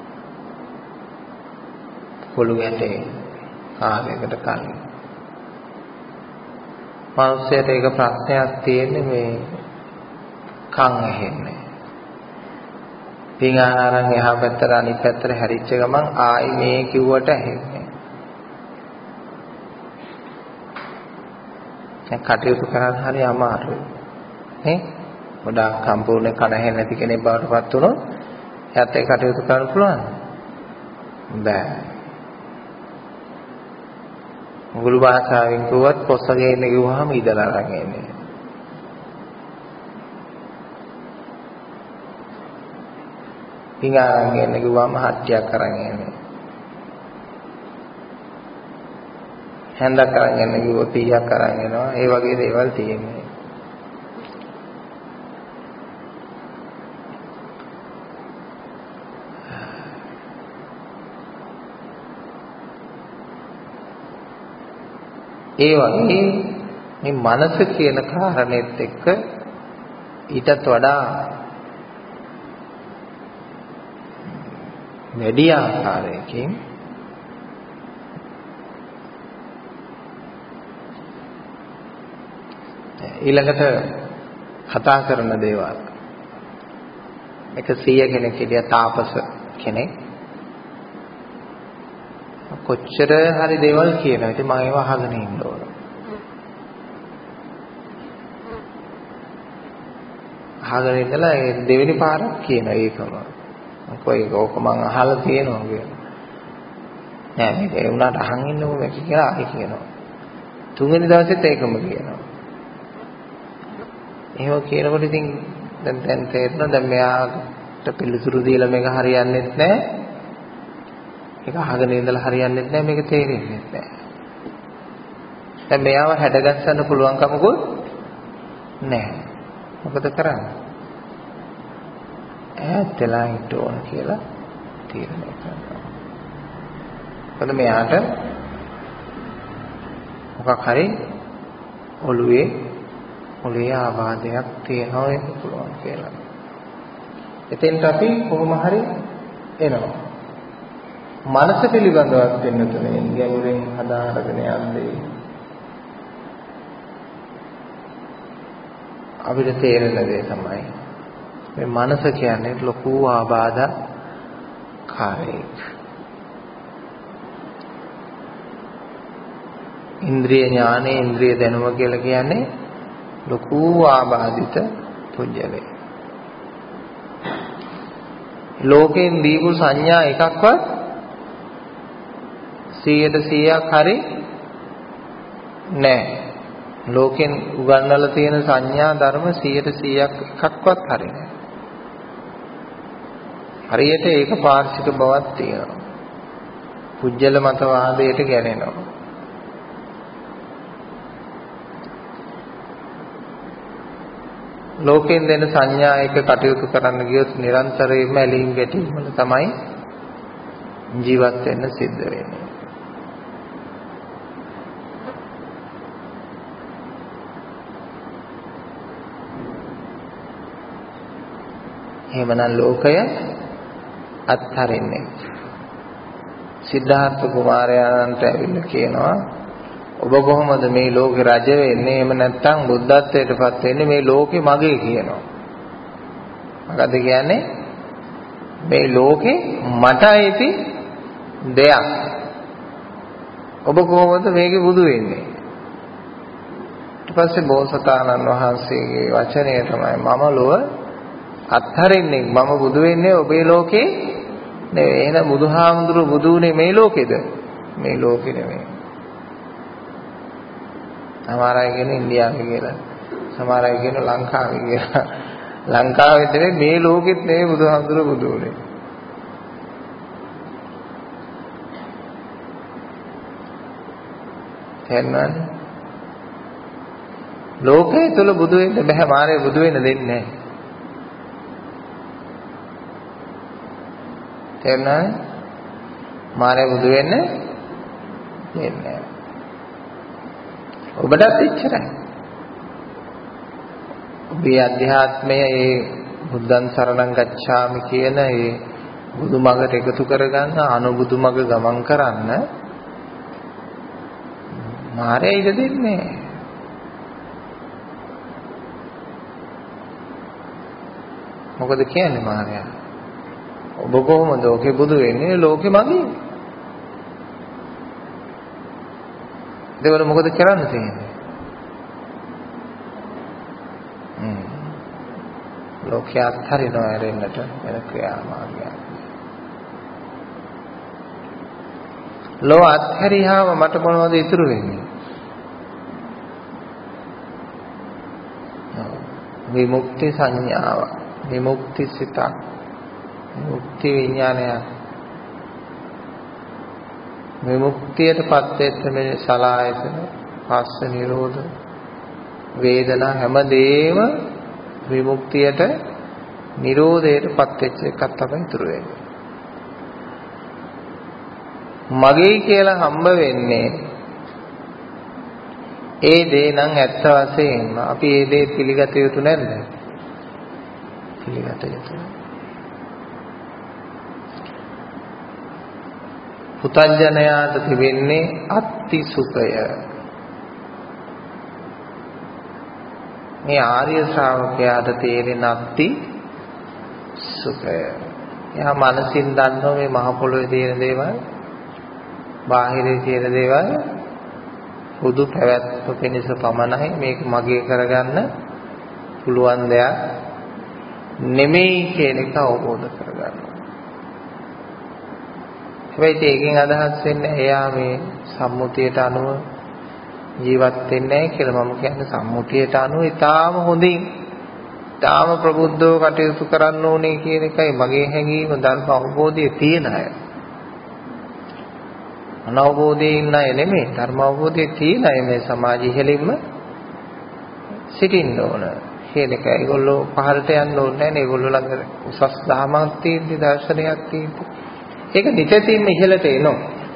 පොළු ගැටේ කාලයකට කලින්. මිනිස්සුන්ට ඒක ප්‍රශ්නයක් තියෙන්නේ මේ කන් ඇහෙන්නේ. පිඟානරන් එහා පැත්තට අනිත් පැත්තට හැරිච්ච ගමන් ආයි මේ කිව්වට ඇහෙන්නේ. දැන් කටයුතු කරන්න හරි අමාරුයි. නේ? ගොඩාක් සම්පූර්ණ කන ඇහෙන්නේ නැති කෙනෙක් බවට පත් වුණොත් එයාට ඒ කටයුතු කරන්න පුළුවන්. බෑ. මුගල් භාෂාවෙන් කිව්වත් කොස්සගේ ඉන්න කිව්වහම ඉඳලා අරන් එන්නේ. පිඟානන් එන්න කිව්වම හට්ටියක් අරන් එන්නේ. හැන්දක් අරන් එන්න කිව්වොත් 100ක් අරන් එනවා. ඒ වගේ දේවල් තියෙන්නේ. ඒ වගේ මේ මනස කියන කාරණෙත් එක්ක ඊටත් වඩා වැඩි ආකාරයකින් ඊළඟට කතා කරන දේවල්. එක 100 කෙනෙක් හිටිය තාපස කෙනෙක් කොච්චර හරි දේවල් කියනවා. ඉතින් මම ඒව අහගෙන ඉන්න ඕන. අහගෙන ඉඳලා ඒ දෙවෙනි පාරක් කියනවා ඒකම. ඕක මං අහලා තියෙනවා කියලා. නෑ මේක ඒ උනාට අහන් ඉන්න ඕනේ කියලා ආයෙ කියනවා. තුන්වෙනි දවසෙත් ඒකම කියනවා. එහෙම කියනකොට ඉතින් දැන් තේරෙනවා දැන් මෙයාට පිළිතුරු දීලා මේක හරියන්නේ නැහැ. ඒක අහගෙන ඉඳලා හරියන්නේ නැහැ මේක තේරෙන්නේ නැහැ. දැන් මෙයාව හැඩගස්සන්න පුළුවන් කමකුත් නැහැ. මොකද කරන්නේ? ඈත් වෙලා ඉන්න ඕන කියලා තීරණය කරනවා. මොකද මෙයාට මොකක් හරි ඔළුවේ ආබාධයක් තියෙනවා ඒක පුළුවන් කියලා. එතෙන්ට අපි කොහොම හරි එනවා. මනස පිළිබඳවත් වෙනතුනේ ගැඹුරින් හදාරගෙන යන්නේ. අපිට තේරෙන දේ තමයි මේ මනස කියන්නේ ලොකු ආබාධකාරයක්. ඉන්ද්‍රිය ඥානෙ ඉන්ද්‍රිය දැනුම කියලා කියන්නේ ලොකු ආබාධිත පුජ්‍යලේ. ලෝකෙන් දීපු සංඥා එකක්වත් 100% හරි නැහැ. ලෝකෙන් උගන්වලා තියෙන සංඥා ධර්ම 100% එකක්වත් හරි නැහැ. හරියට ඒක පාර්ශ්වික බවක් තියෙනවා. පුජ්‍යල මතවාදයට ගැලෙනවා. ලෝකෙන් දෙන සංඥා එක කටයුතු කරන්න ගියොත් නිරන්තරයෙන්ම ඇලීම් ගැටීම් වල තමයි ජීවත් වෙන්න සිද්ධ වෙන්නේ. එහෙමනම් ලෝකය අත්හරින්නේ. සිද්ධාර්ථ කුමාරයාණන්ට ඇවිල්ලා කියනවා ඔබ කොහොමද මේ ලෝකේ රජ වෙන්නේ? එහෙම නැත්නම් බුද්ධත්වයටපත් වෙන්නේ? මේ ලෝකේ මගේ කියනවා. මොකද කියන්නේ? මේ ලෝකේ මට ඇති දෙයක්. ඔබ කොහොමද මේකේ බුදු වෙන්නේ? ඊට පස්සේ බෝසතාණන් වහන්සේගේ වචනය තමයි මම ලොව අත්හරින්නේ. මම බුදු වෙන්නේ ඔබේ ලෝකේ නෙවෙයි. එහෙනම් බුදුහාමුදුරු බුදුනේ මේ ලෝකෙද? මේ ලෝකෙ නෙවෙයි. සමහර අය කියන ඉන්දියාවේ කියලා. සමහර අය කියන ලංකාවේ කියලා. ලංකාවේ නෙවෙයි මේ ලෝකෙත් නෙවෙයි බුදුහාමුදුරු බුදුනේ. තේරුණාද? ලෝකයේ තුල බුදු වෙන්න බෑ. මාරේ බුදු වෙන්න දෙන්නේ නැහැ. තේරුණාද? මාරේ බුදු වෙන්න දෙන්නේ නැහැ. ඔබටත් එච්චරයි. ඔබේ අධ්‍යාත්මය ඒ බුද්ධං සරණං ගච්ඡාමි කියන ඒ බුදු මගට එකතු කරගන්න අනුබුදු මග ගමන් කරන්න මාරේ ඉඩ දෙන්නේ. මොකද කියන්නේ මාරයා? ඔබ කොහොමද ඔකේ බුදු වෙන්නේ? ලෝකෙ මගේ. දෙවල මොකද කරන්න තියෙන්නේ? ලෝකයේ අත්හරිනවා ඇරෙන්නට වෙන ක්‍රියාමාර්ගයක්. ලෝ අත්හැරියාම මට මොනවද ඉතුරු වෙන්නේ? විමුක්ති සංඥාව, විමුක්ති සිත, විමුක්ති විඥානය. විමුක්තියටපත් වෙච්ච මේ සලආයතන, පස්ස නිරෝධ, වේදනා හැමදේම විමුක්තියට, නිරෝධයටපත් වෙච්ච එකක් තමයි ඉතුරු වෙන්නේ. මගේ කියලා හම්බ වෙන්නේ ඒ දේ නම් ඇත්ත වශයෙන්ම අපි ඒ දේ පිළිගත යුතු නැද්ද? පිළිගත යුතුයි. පුතඥයාට තිබෙන්නේ අත්ති සුඛය. මේ ආර්ය ශ්‍රාවකයාට තේරෙන අත්ති සුඛය. එයා මනසින් දන්නවා මේ මහ පොළොවේ තියෙන දේවල්, බාහිරේ තියෙන දේවල් හුදු පැවැත්ම පිණිස පමණයි. මේක මගේ කරගන්න පුළුවන් දෙයක් නෙමෙයි කියන එක අවබෝධ කරගන්නවා. හැබැයි ඒකෙන් අදහස් වෙන්නේ එයා මේ සම්මුතියට අනුව ජීවත් වෙන්නේ නැහැ කියලා. මම කියන්නේ සම්මුතියට අනුව ඊටාම හොඳින් ඊටාම ප්‍රබුද්ධව කටයුතු කරන්න ඕනේ කියන එකයි මගේ හැඟීම. ධර්ම අවබෝධයේ තියෙන අය, අනවබෝධයේ ඉන්න අය නෙමෙයි, ධර්ම අවබෝධයේ තියෙන අය මේ සමාජ ඉහළින්ම සිටින්න ඕන කියන එක. ඒගොල්ලෝ පහළට යන්න ඕනේ නැහැ නේ. ඒගොල්ලෝ ළඟ උසස් දහමක් තියෙද්දි, දර්ශනයක් තියෙද්දි ඒක නිතින් ඉහළට එනවා.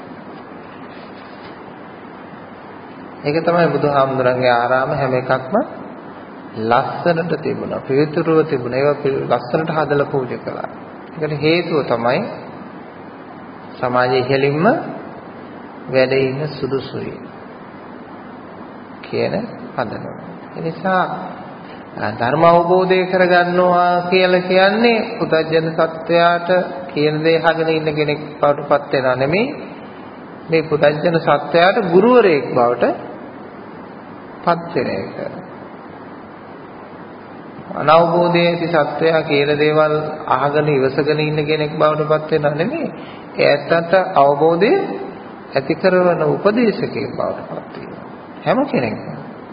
ඒක තමයි බුදුහාමුදුරන්ගේ ආරාම හැම එකක්ම ලස්සනට තිබුණා, පිවිතුරුව තිබුණා. ඒවා ලස්සනට හදලා පූජා කළා. ඒකට හේතුව තමයි සමාජයේ ඉහළින්ම වැඩ ඉන්න සුදුසුයි කියන පදනම. ඒ නිසා ධර්ම අවබෝධය කරගන්නවා කියලා කියන්නේ පුතජන සත්වයාට කියන දේ අහගෙන ඉන්න කෙනෙක් බවට පත් වෙනා නෙමෙයි. මේ පුතජන සත්වයාට ගුරුවරයෙක් බවට පත් වෙන එක. අනවබෝධයේ ඇති සත්වයා කියන දේවල් අහගෙන ඉවසගෙන ඉන්න කෙනෙක් බවට පත් වෙනා නෙමෙයි. ඒත්තට අවබෝධය ඇති කරන උපදේශකයෙක් බවට පත් වෙනවා. හැම කෙනෙක්ම.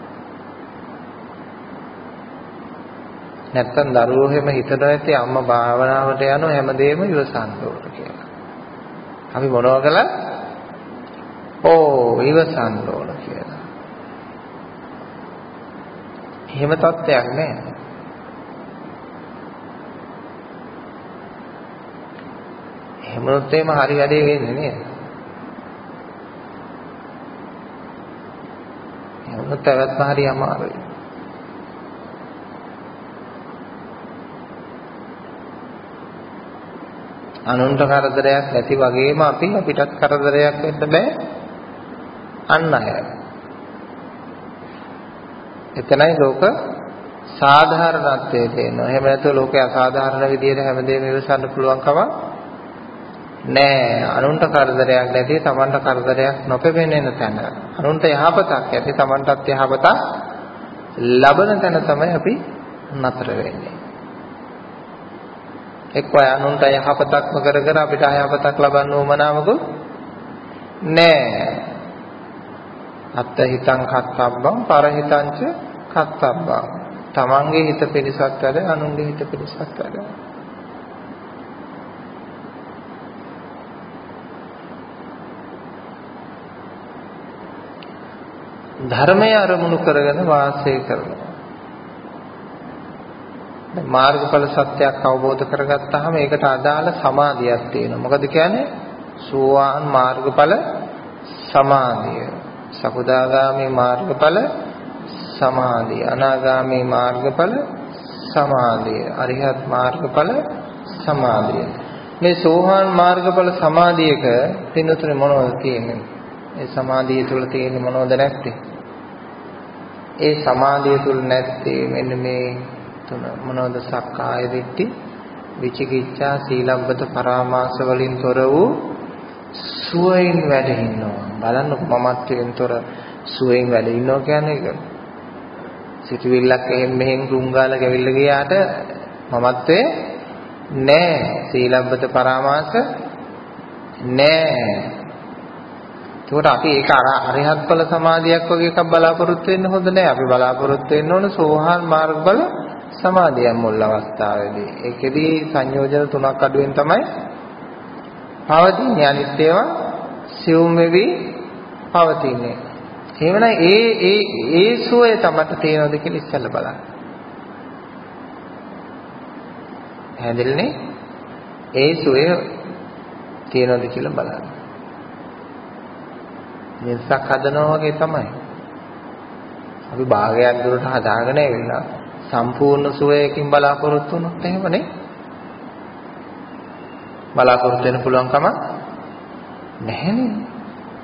නැත්තම් දරුවෝ හැම හිතනවා ඇති අම්මා භාවනාවට යනවා හැමදේම ඉවසන්න ඕන කියලා. අපි මොනවා කළා? ඉවසන්න ඕන කියලා. එහෙම තත්ත්වයක් නැහැ. එහෙමනොත් එහෙම හරි වැඩේ වෙන්නේ නේද? එහෙමනොත් පැවැත්ම හරි අමාරුයි. අනුන්ට කරදරයක් නැති වගේම අපිටත් කරදරයක් වෙන්න බෑ අන් අය. එතනයි ලෝක සාධාරණත්වයේ තියෙනවා. එහෙම නැත්නම් ලෝකයේ අසාධාරණ විදියට හැමදේම ඉවසන්න පුළුවන් කම නෑ. අනුන්ට කරදරයක් නැති, Tamanට කරදරයක් නොපෙවෙන තැන, අනුන්ට යහපතක් ඇති, Tamanටත් යහපතක් ලබන තැන තමයි අපි නතර වෙන්නේ. එක්ක අනුන්ට යහපතක්ම කර කර අපිට අයහපතක් ලබන්න උවමනාවකුත් නෑ. අත්ත හිතං කත්තබ්බං පරහිතංච කත්තබ්බං. තමන්ගේ හිත පිණිසත් වැඩ, අනුන්ගේ හිත පිණිසත් වැඩ. ධර්මය අරමුණු කරගෙන වාසය කරනවා. මාර්ගඵල සත්‍යයක් අවබෝධ කරගත්තාම ඒකට අදාළ සමාධියක් තියෙනවා. මොකද කියන්නේ? සෝවාන් මාර්ගඵල සමාධිය, සකදාගාමී මාර්ගඵල සමාධිය, අනාගාමී මාර්ගඵල සමාධිය, අරිහත් මාර්ගඵල සමාධිය. මේ සෝවාන් මාර්ගඵල සමාධියක පින්නතුනේ මොනවද තියෙන්නේ? ඒ සමාධිය තුළ තියෙන්නේ මොනවද නැත්තේ? ඒ සමාධිය තුළ නැත්තේ මෙන්න මේ තුන මොනවද? සක්කාය දිට්ඨි, විචිකිච්ඡා, සීලබ්බත පරාමාස වලින් තොර වූ සුවයෙන් වැඩ ඉන්නවා. බලන්න මමත්වයෙන් තොර සුවයෙන් වැඩ ඉන්නවා කියන්නේ ඒක. සිතුවිල්ලක් එහෙම මෙහෙන් රුංගාල ගැවිල්ල ගියාට මමත්වේ නෑ. සීලබ්බත පරාමාස නෑ. ඒකට අපි ඒක අරිහත් ඵල සමාධියක් වගේ එකක් බලාපොරොත්තු වෙන්න හොඳ නෑ. අපි බලාපොරොත්තු වෙන්න ඕන සෝහාන් මාර්ගඵල සමාධිය මුල් අවස්ථාවේදී. ඒකෙදී සංයෝජන තුනක් අඩුවෙන් තමයි පවතින්නේ. අනිත් ඒවා සියුම් වෙවි පවතින්නේ. එහෙමනම් ඒ සෝය තමයි තේනවද කියලා ඉස්සෙල්ලා බලන්න. හැදෙන්නේ ඒ සෝය තේනවද කියලා බලන්න. මෙසක් හදනවා වගේ තමයි. අපි භාගයක් දුරට හදාගෙන ඉන්නවා. සම්පූර්ණ සුවයකින් බලාපොරොත්තු වුණොත් එහෙමනේ. බලාපොරොත්තු වෙන්න පුළුවන් කම නැහැනේ.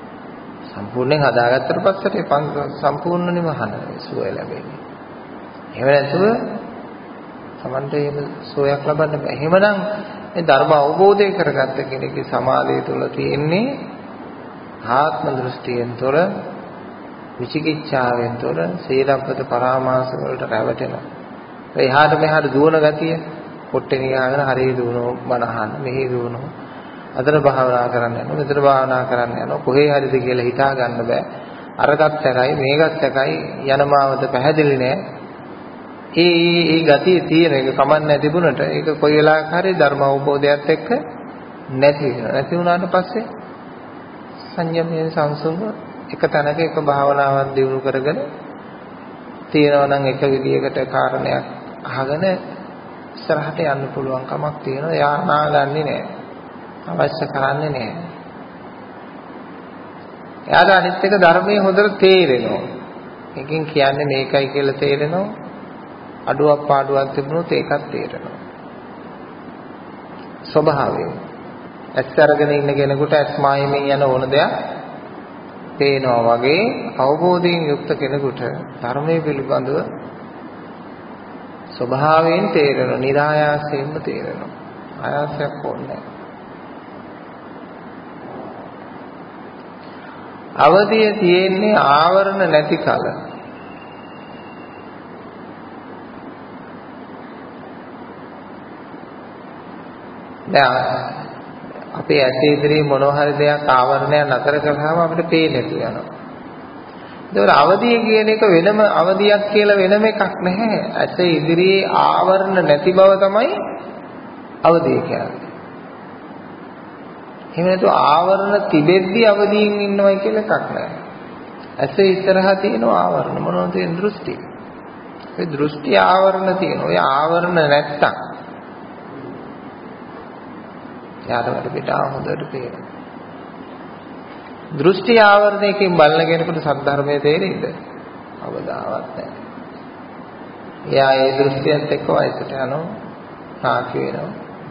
සම්පූර්ණයෙන් හදාගත්තට පස්සට සම්පූර්ණ නිවහන සුවය ලැබෙන්නේ. එහෙම නැතුව Tamante එහෙම සෝයක් ලබන්න බෑ. එහෙමනම් මේ ධර්ම අවබෝධය කරගත්ත කෙනෙකුගේ සමාධිය තුළ තියෙන්නේ ආත්ම දෘෂ්ටියෙන් තොර විචිකිච්ඡාවෙන් තොර සීලබ්බත පරාමාස වලට රැවටෙනවා. එහාට මෙහාට දුවන ගතිය පොට්ටේ නියාගෙන හරිය දුවනවා බනහන්න මෙහි දුවනවා. අතර භාවනා කරන්න යනවා මෙතන භාවනා කරන්න යනවා කොහේ හරිද කියලා හිතා ගන්න බෑ. අරකට සැකයි මේකත් සැකයි යන මාවත පැහැදිලි නෑ. ඒ ගතිය තියෙන එක කමන්නේ තිබුණට ඒක කොයි වෙලාවක හරි ධර්ම අවබෝධයත් එක්ක නැති වෙනවා. නැති වුණාට පස්සේ සංයමයෙන් සංසුන්ව එක තැනක එක භාවනාවක් දියුණු කරගෙන තියෙනවා නම් එක විදියකට කාරණයක් අහගෙන ඉස්සරහට යන්න පුළුවන් කමක් තියෙනවා. එයා නාගන්නේ නැහැ. අවශ්‍ය කරන්නේ නැහැ. එයාට අනිත් එක ධර්මයේ හොඳට තේරෙනවා. එකකින් කියන්නේ මේකයි කියලා තේරෙනවා. අඩුවක් පාඩුවක් තිබුණොත් ඒකත් තේරෙනවා. ස්වභාවයෙන් ඇස් අරගෙන ඉන්න කෙනෙකුට ඇස් මායමින් යන ඕන දෙයක් පේනවා වගේ අවබෝධයෙන් යුක්ත කෙනෙකුට ධර්මයේ පිළිබඳව ස්වභාවයෙන් තේරෙනවා. නිරායාසයෙන්ම තේරෙනවා. ආයාසයක් ඕනේ අවදිය තියෙන්නේ ආවරණ නැති කල. දැන් අපේ ඇස ඉදිරියේ මොනවා හරි දෙයක් ආවරණයක් නතර කරාම අපිට පේන්නේ නැතු වෙනවා. ඒතකොට අවදිය කියන එක වෙනම අවදියක් කියලා වෙනම එකක් නැහැ. ඇස ඉදිරියේ ආවරණ නැති බව තමයි අවදිය කියන්නේ. එහෙම නැතු ආවරණ තිබෙද්දි අවදියෙන් ඉන්නවයි කියලා එකක් නැහැ. ඇස ඉස්සරහා තියෙන ආවරණ මොනවද තියෙන දෘෂ්ටි. ඒ දෘෂ්ටි ආවරණ තියෙනවා. ඒ ආවරණ නැත්තම් යාදවට පිටා හොඳට පේනවා. දෘෂ්ටි ආවරණයකින් බලන කෙනෙකුට සද්ධර්මයේ තේරෙයිද? අවදාවත් නැහැ. එයා ඒ දෘෂ්ටියත් එක්ක වයසට යනවා, සාක්ෂි වෙනවා.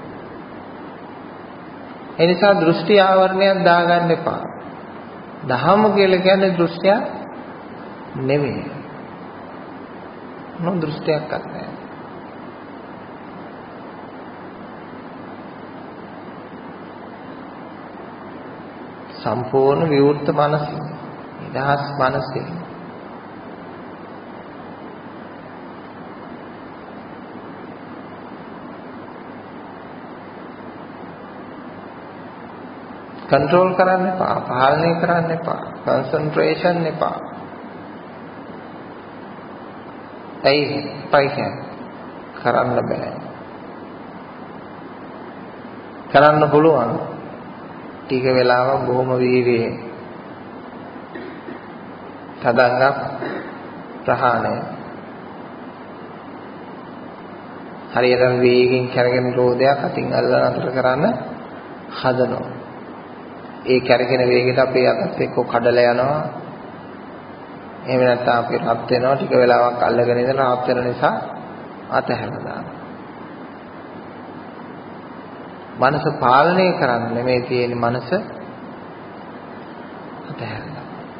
ඒ නිසා දෘෂ්ටි ආවරණයක් දාගන්න එපා. දහම කියලා කියන්නේ දෘෂ්ටිය නෙමෙයි. මොන දෘෂ්ටියක්වත් නැහැ. සම්පූර්ණ විවෘත මනසින් නිදහස් මනසින් कंट्रोल කරන්න එපා පාලනය කරන්න එපා කන්සන්ට්‍රේෂන් එපා ඒ පයිකන් කරන්න බෑ කරන්න පුළුවන් ටික වෙලාවක් බොහොම වීර්යයෙන් තදංගක් ප්‍රහාණය හරියට වේගින් කරගෙන රෝදයක් අතින් අල්ලලා නතර කරන්න හදනවා. ඒ කරගෙන වේගෙට අපේ අතත් එක්ක කඩලා යනවා. එහෙම නැත්නම් අපි රත් වෙනවා. ටික වෙලාවක් අල්ලගෙන ඉඳලා රත් වෙන නිසා අතහැරලා දානවා. මනස පාලනය කරන්න නෙමෙයි තියෙන්නේ මනස අතහැරලා.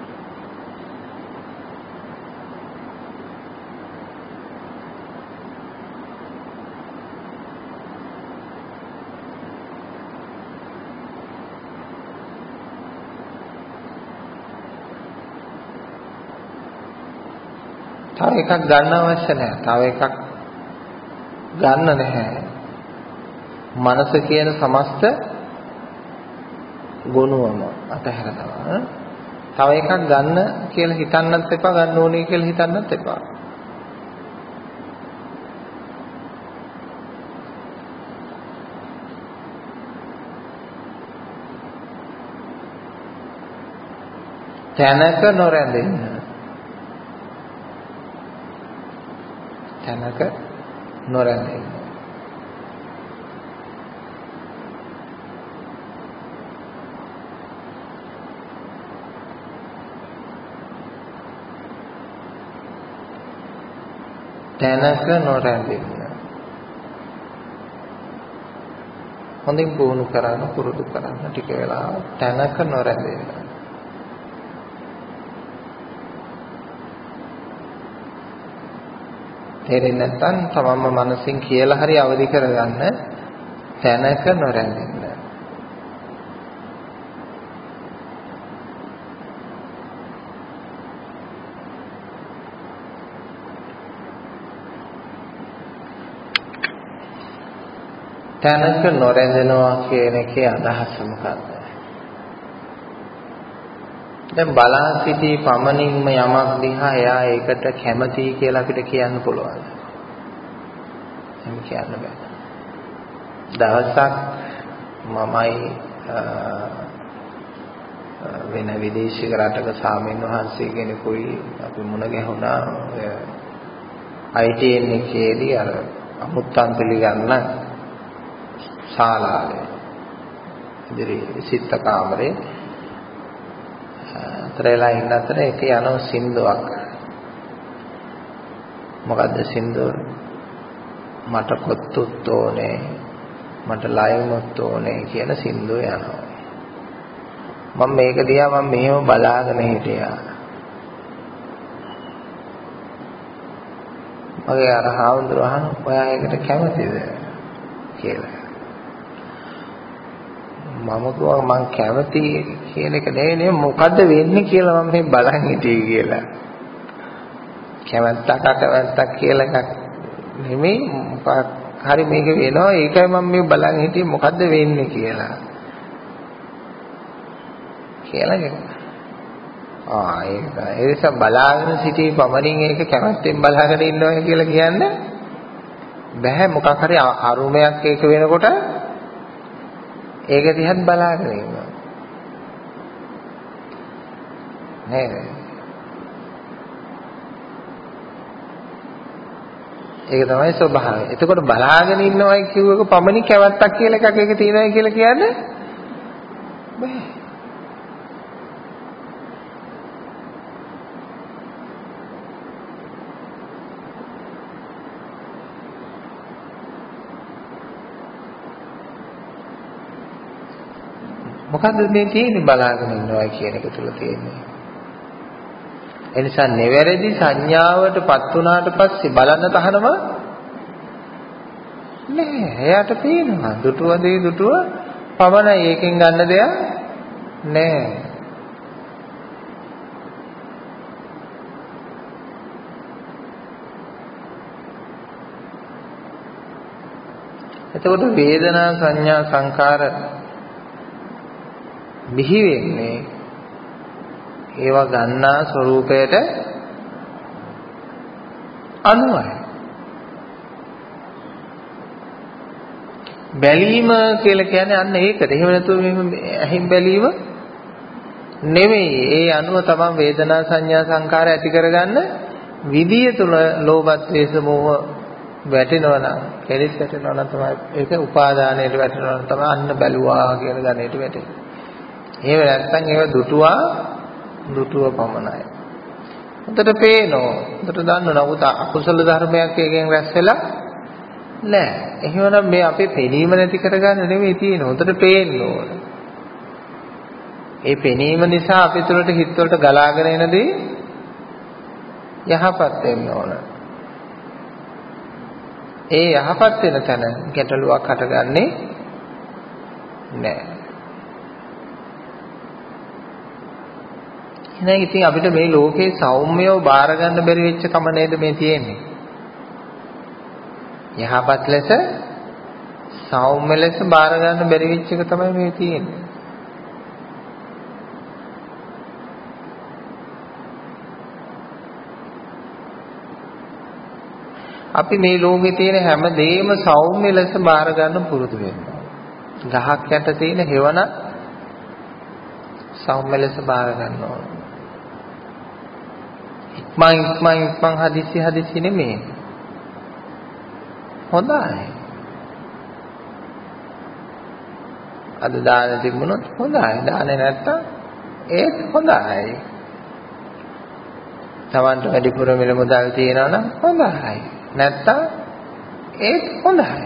තව එකක් ගන්න අවශ්‍ය නැහැ. තව එකක් ගන්න නැහැ. මනස කියන සමස්ත ගුණවම අතහැරනවා. තව එකක් ගන්න කියලා හිතන්නත් එපා, ගන්න ඕනේ කියලා හිතන්නත් එපා. තැනක නොරැඳෙන්න. තැනක නොරැඳෙන්න. තැනක නොරැඳෙන්න. හොඳින් පුහුණු කරන්න පුරුදු කරන්න ටික වෙලාවක් තැනක නොරැඳෙන්න. තේරෙන්නේ නැත්නම් තමන්ම මනසින් කියලා හරි අවදි කරගන්න තැනක නොරැඳෙන්න. තැනක නොරැඳෙනවා කියන එකේ අදහස මොකක්ද? දැන් බලා සිටි පමණින්ම යමක් දිහා එයා ඒකට කැමතියි කියලා අපිට කියන්න පුළුවන්. එහෙම කියන්න බෑ. දවසක් මමයි වෙන විදේශික රටක සාමීන් වහන්සේ කෙනෙකුයි අපි මුණ ගැහුණා. ITN එකේදී අර අමුත්තන් පිළිගන්න ශාලාවේ ඉදිරි සිත කාමරේ අතරලා ඉන්න අතර එක යන සින්දුවක්. මොකද්ද සින්දුව? මට කොත්තුත් ඕනේ මට ලයමුත් ඕනේ කියන සින්දුව යනවා. මම මේක දිහා මම මෙහෙම බලාගෙන හිටියා. මගේ අර හාමුදුරුවෝ ඔයා ඒකට කැමතිද කියලා. මම කිව්වා මං කැමති කියන එක නෙවෙයි මොකද්ද වෙන්නේ කියලා මම මේ බලන් හිටියේ කියලා. කැමැත්තක් කියලා එකක් නෙමෙයි මොකක් හරි මේක වෙනවා ඒකයි මම මේ බලන් හිටියේ මොකද්ද වෙන්නේ කියලා. ඒක ඒ නිසා බලාගෙන සිටී පමණින් ඒක කැමැත්තෙන් බලාගෙන ඉන්නවා කියලා කියන්නේ බෑ. මොකක් හරි අරුමයක් ඒක වෙනකොට ඒක දිහත් බලාගෙන ඉන්නවා නේද? ඒක තමයි ස්වභාවය. එතකොට බලාගෙන ඉන්නවයි කියුවක පමණින් කැමැත්තක් කියලා එකක් ඒක තියෙනවා කියලා කියන්නේ බෑ. මොකද්ද මේ තියෙන්නේ බලාගෙන ඉන්නවා කියන එක තුල තියෙන්නේ. ඒ නිසා නිවැරදි සංඥාවටපත් වුණාට පස්සේ බලන්න තහනම නෑ. එයාට පේනවා දුටුව දේ දුටුව පමණයි. ඒකෙන් ගන්න දෙයක් නෑ. එතකොට වේදනා සංඥා සංකාර බිහි වෙන්නේ ඒවා ගන්නා ස්වરૂපයට අනුවයි. බැලීම කියලා කියන්නේ අන්න ඒකට. එහෙම නැතුව මෙහෙම ඇහින් බැලීම නෙමෙයි. ඒ අනුව තමයි වේදනා සංඥා සංකාර ඇති කරගන්න විදිය තුල ලෝභ ද්වේෂ මෝහ වැටෙනවා නම් කෙලෙස් වැටෙනවා නම් තමයි ඒක උපාදානයට වැටෙනවා නම් තමයි අන්න බැලුවා කියන ගණයට වැටෙන්නේ. එහෙම නැත්නම් ඒව දුටුව පමණයි. උන්ට පේනෝ. උන්ට දන්නව නමුත් අකුසල ධර්මයක් එකෙන් රැස් වෙලා නෑ. එහෙමනම් මේ අපේ පෙනීම නැති කරගන්න නෙමෙයි තියෙන්නේ. උන්ට පේන්න ඕන. ඒ පෙනීම නිසා අපේ තුළට හිත වලට ගලාගෙන එනදී යහපත් වෙන්න ඕන. ඒ යහපත් වෙන තැන ගැටලුවක් හටගන්නේ නෑ. එහෙනම් ඉතින් අපිට මේ ලෝකේ සෞම්‍යව බාර ගන්න බැරි වෙච්ච කම නේද මේ තියෙන්නේ. යහපත් ලෙස සෞම්‍ය ලෙස බාර ගන්න බැරි වෙච්ච එක තමයි මේ තියෙන්නේ. අපි මේ ලෝකේ තියෙන හැම දෙයක්ම සෞම්‍ය ලෙස බාර ගන්න පුරුදු වෙනවා. ගහක් යට තියෙන හේවන සෞම්‍ය ලෙස බාර ගන්න ඕන. ඉක්මන් හදිසි නෙමෙයි. හොඳයි. අද දාන තිබුණොත් හොඳයි. දාන්නේ නැත්තම් ඒත් හොඳයි. තවන්ට වැඩිපුර මිල මුදල් තියනවා නම් හොඳයි. නැත්තම් ඒත් හොඳයි.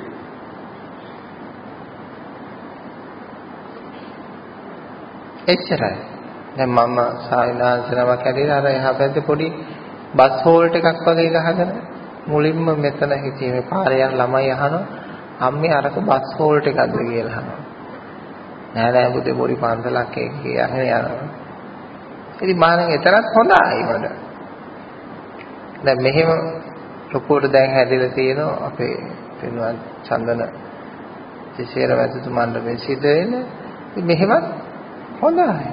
එච්චරයි. දැන් මම සායනාංශනමක් ඇදලා අර එහා පැත්තේ පොඩි බස් හෝල්ට් එකක් වගේ ගහගෙන මුලින්ම මෙතන හිටියේ මේ පාරේ යන ළමයි අහනවා අම්මේ අරක බස් හෝල්ට් එකක්ද කියලා අහනවා. නෑ පුතේ පොඩි පන්සලක් එක කියගෙන යනවා. ඉතින් මානම් එතරම් හොඳයි වල. දැන් මෙහෙම ලොකුවට දැන් හැදෙලා තියෙනවා අපේ පින්වත් චන්දන සිසිර වැතුතුමන්ට මේ සිද්ධ වෙන්නේ. ඉතින් මෙහෙමත් හොඳයි.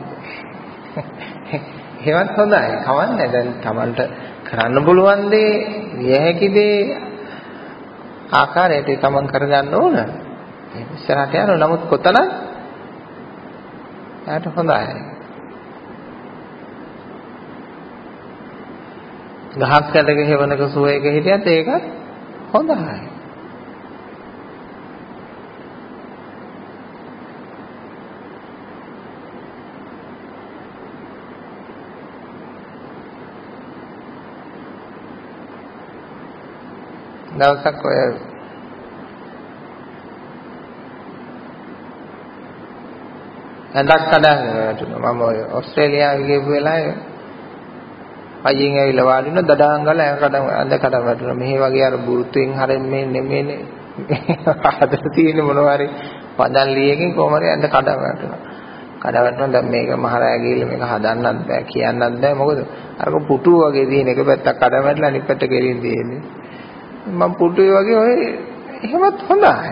එහෙමත් හොඳයි. කවන්නේ දැන් Tamanට කරන්න පුළුවන් දේ, විය හැකි දේ ආකාරයට Taman කරගන්න ඕන. ඒ ඉස්සරහට යනවා. නමුත් කොතන? යාට හොඳයි. ගහක් කඩක හේවනක සුවයක හිටියත් ඒක හොඳයි. දවසක් ඔය ඇඳක් කඩන් වැටුණා. මම ඔය ඕස්ට්‍රේලියාවේ ගිහපු වෙලාවේ අයියෙන් ඇවිල්ලා වාඩි වුණා දඩාංගල ඇඳ කඩන් වැටුණා. මෙහි වගේ අර බුරුතුෙන් හරින්නේ නෙමෙයිනේ. හදලා තියෙන්නේ මොනවා හරි පදන් ලියකින් කොහොම හරි ඇඳ කඩන් වැටුණා. කඩ වැටුණා. දැන් මේක මහරයා ගිහිල්ලා මේක හදන්නත් බෑ කියන්නත් බෑ. මොකද අරක පුටු වගේ තියෙන එක පැත්තක් කඩ වැටලා අනිත් පැත්ත ගෙලින් තියෙන්නේ. මම පුටුවේ වගේ ඔය එහෙමත් හොඳයි.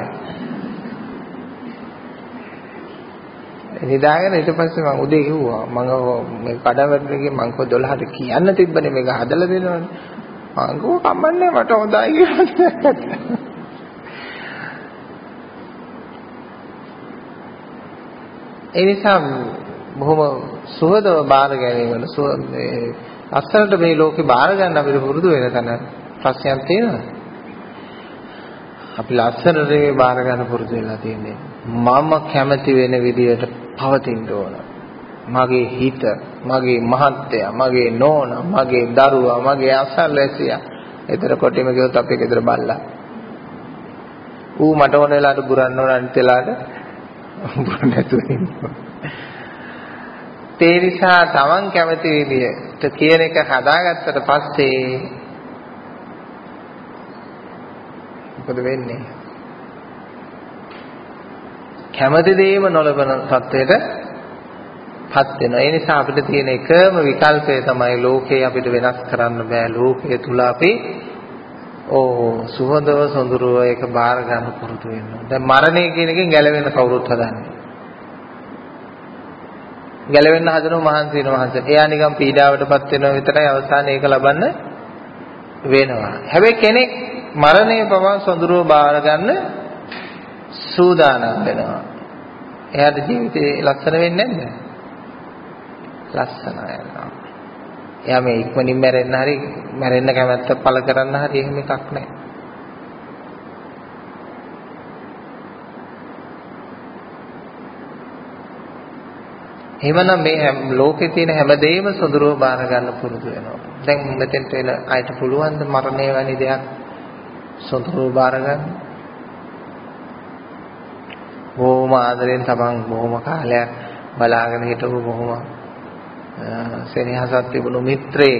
නිදාගෙන ඊට පස්සේ මම උදේ කිව්වා මම මේ කඩවැටෙනකේ මං කො 12ට කියන්න තිබ්බනේ මේක හදලා දෙනවනේ. මං කෝ කම්මන්නේ මට හොඳයි කියලා. ඒ නිසා බොහොම සුහදව බාර ගැනීමට අස්සලට මේ ලෝකේ බාර ගන්න අපිට පුරුදු වෙන තැන ප්‍රශ්නයක් තියෙනවා. අපි ලස්සනට මේ බාර ගන්න පුරුදු වෙලා තියෙන්නේ. මම කැමති වෙන විදියට පවතින්න ඕන. මගේ හිත, මගේ මහත්තයා, මගේ නෝනා, මගේ දරුවා, මගේ අසල්වැසියා. ඒතර කොටිම ගියොත් අපේ ගෙදර බල්ලා. ඌ මට ඕන වෙලාවට බුරන්න ඕන අනිත් වෙලාවට බුරන්න නැතුව ඉන්නවා. ඒ නිසා තමන් කැමති විදියට කියන එක හදාගත්තට පස්සේ මොකද වෙන්නේ? කැමති දෙයම නොලබන තත්ත්වයට පත් වෙනවා. ඒ නිසා අපිට තියෙන එකම විකල්පය තමයි ලෝකේ අපිට වෙනස් කරන්න බෑ. ලෝකයේ තුල අපි සුහදව සොඳුරුව ඒක බාර ගන්න පුරුදු වෙනවා. දැන් මරණය කියන එකෙන් ගැලවෙන්න කවුරුත් හදන්නේ. ගැලවෙන්න හදනව මහන්සි වෙනවා. එයා නිකන් පීඩාවටපත් වෙනවා විතරයි අවසානයේ ඒක ලබන්න වෙනවා. හැබැයි කෙනෙක් මරණය පවා සොඳුරුව බාර ගන්න සූදානම් වෙනවා. එයාට ජීවිතේ ලස්සන වෙන්නේ නැද්ද? ලස්සනයි. එයා මේ ඉක්මනින් මැරෙන්න කැමැත්ත පළ කරන්න හරි එහෙම එකක් නැහැ. එහෙමනම් මේ ලෝකේ තියෙන හැමදේම සොඳුරුව බාර ගන්න පුරුදු වෙනවා. දැන් මෙතෙන්ට එන අයට පුළුවන් ද මරණය වැනි දෙයක් සොඳුරුව බාර ගන්න? බොහොම ආදරෙන් තමන් බොහොම කාලයක් බලාගෙන හිටපු බොහොම සෙනෙහසක් තිබුණු මිත්‍රයෙක්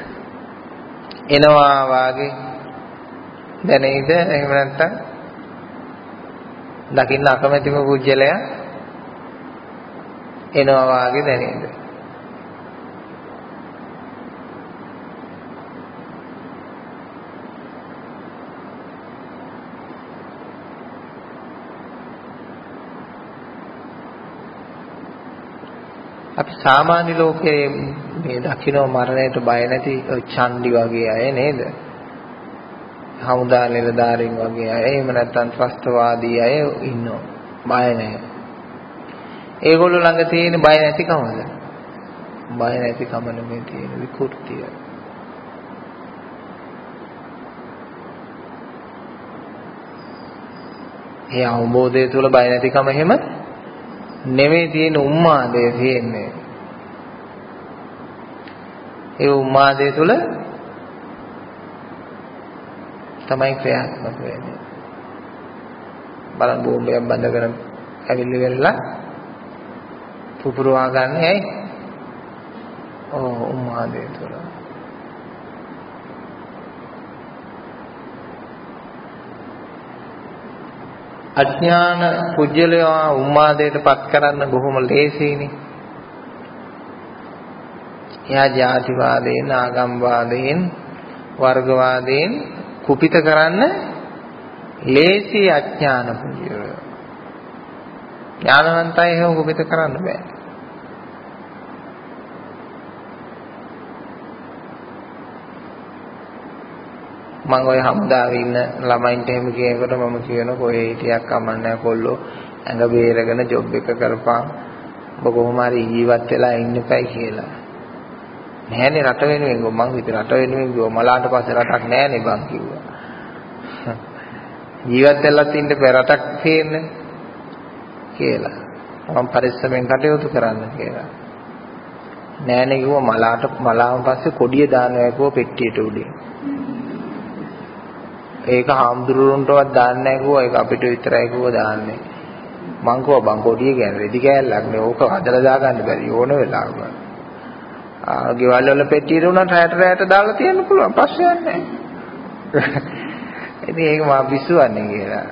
එනවා වාගේ දැනෙයිද? එහෙම නැත්නම් දකින්න අකමැතිම පුජ්‍යලයා එනවා වාගේ දැනෙයිද? අපි සාමාන්‍ය ලෝකයේ මේ දකින්න මරණයට බය නැති චණ්ඩි වගේ අය නේද? හමුදා නිලධාරීන් වගේ අය, එහෙම නැත්නම් ත්‍රස්තවාදී අය ඉන්නවා. බය නැහැ. ඒගොල්ලෝ ළඟ තියෙන බය නැතිකමද? බය නැතිකම නෙමෙයි තියෙන විකෘතිය. ඒ අවබෝධය තුළ බය නැතිකම එහෙම නෙමෙයි තියෙන උම්මාදය තියෙන්නේ. ඒ උම්මාදය තුළ තමයි ක්‍රියාත්මක වෙන්නේ. බලන් බෝම්බයක් බඳගෙන ඇවිල්ලි වෙලා පුපුරවා ගන්න ඇයි? උම්මාදය තුළ. අඥාන පුජ්‍යලයා උම්මාදයට පත් කරන්න බොහොම ලේසියිනේ. එයා ජාතිවාදයෙන්, ආගම්වාදයෙන්, වර්ගවාදයෙන් කුපිත කරන්න ලේසි අඥාන පුජ්‍යලයා. ඥානවන්තය එහෙම කුපිත කරන්න බෑ. මම ඔය හමුදාවේ ඉන්න ළමයින්ට එහෙම කියනකොට මම කියනවා කොහේ හිටියක් කමන්නේ කොල්ලෝ ඇඟ බේරගෙන ජොබ් එක කරපන් ඔබ කොහොම හරි ජීවත් වෙලා ඉන්න එපයි කියලා. නෑනේ රට වෙනුවෙන් මං හිතුවා රට වෙනුවෙන් ගියෝ මලාට පස්සේ රටක් නෑනේ බං කිව්වා. ජීවත් වෙලා ඉන්න බෑ රටක් තියෙන්නේ කියලා. මම පරිස්සමෙන් කටයුතු කරන්න කියලා. නෑනේ කිව්වා මලාවන් පස්සේ කොඩිය දානවා කිව්වා පෙට්ටියට උඩින්. ඒක හාමුදුරුවන්ටවත් දාන්නේ නැහැ කිව්වා ඒක අපිට විතරයි කිව්වා දාන්නේ. මං කිව්වා බං කොඩිය කියන්නේ රෙදි කෑල්ලක් නේ ඕක හදලා දාගන්න බැරි ඕන වෙලාවක. ගෙවල් වල පෙට්ටියට උනත් රැයට දාලා තියන්න පුළුවන් ප්‍රශ්නයක් නැහැ. ඉතින් ඒක මා විශ්වන්නේ කියලා.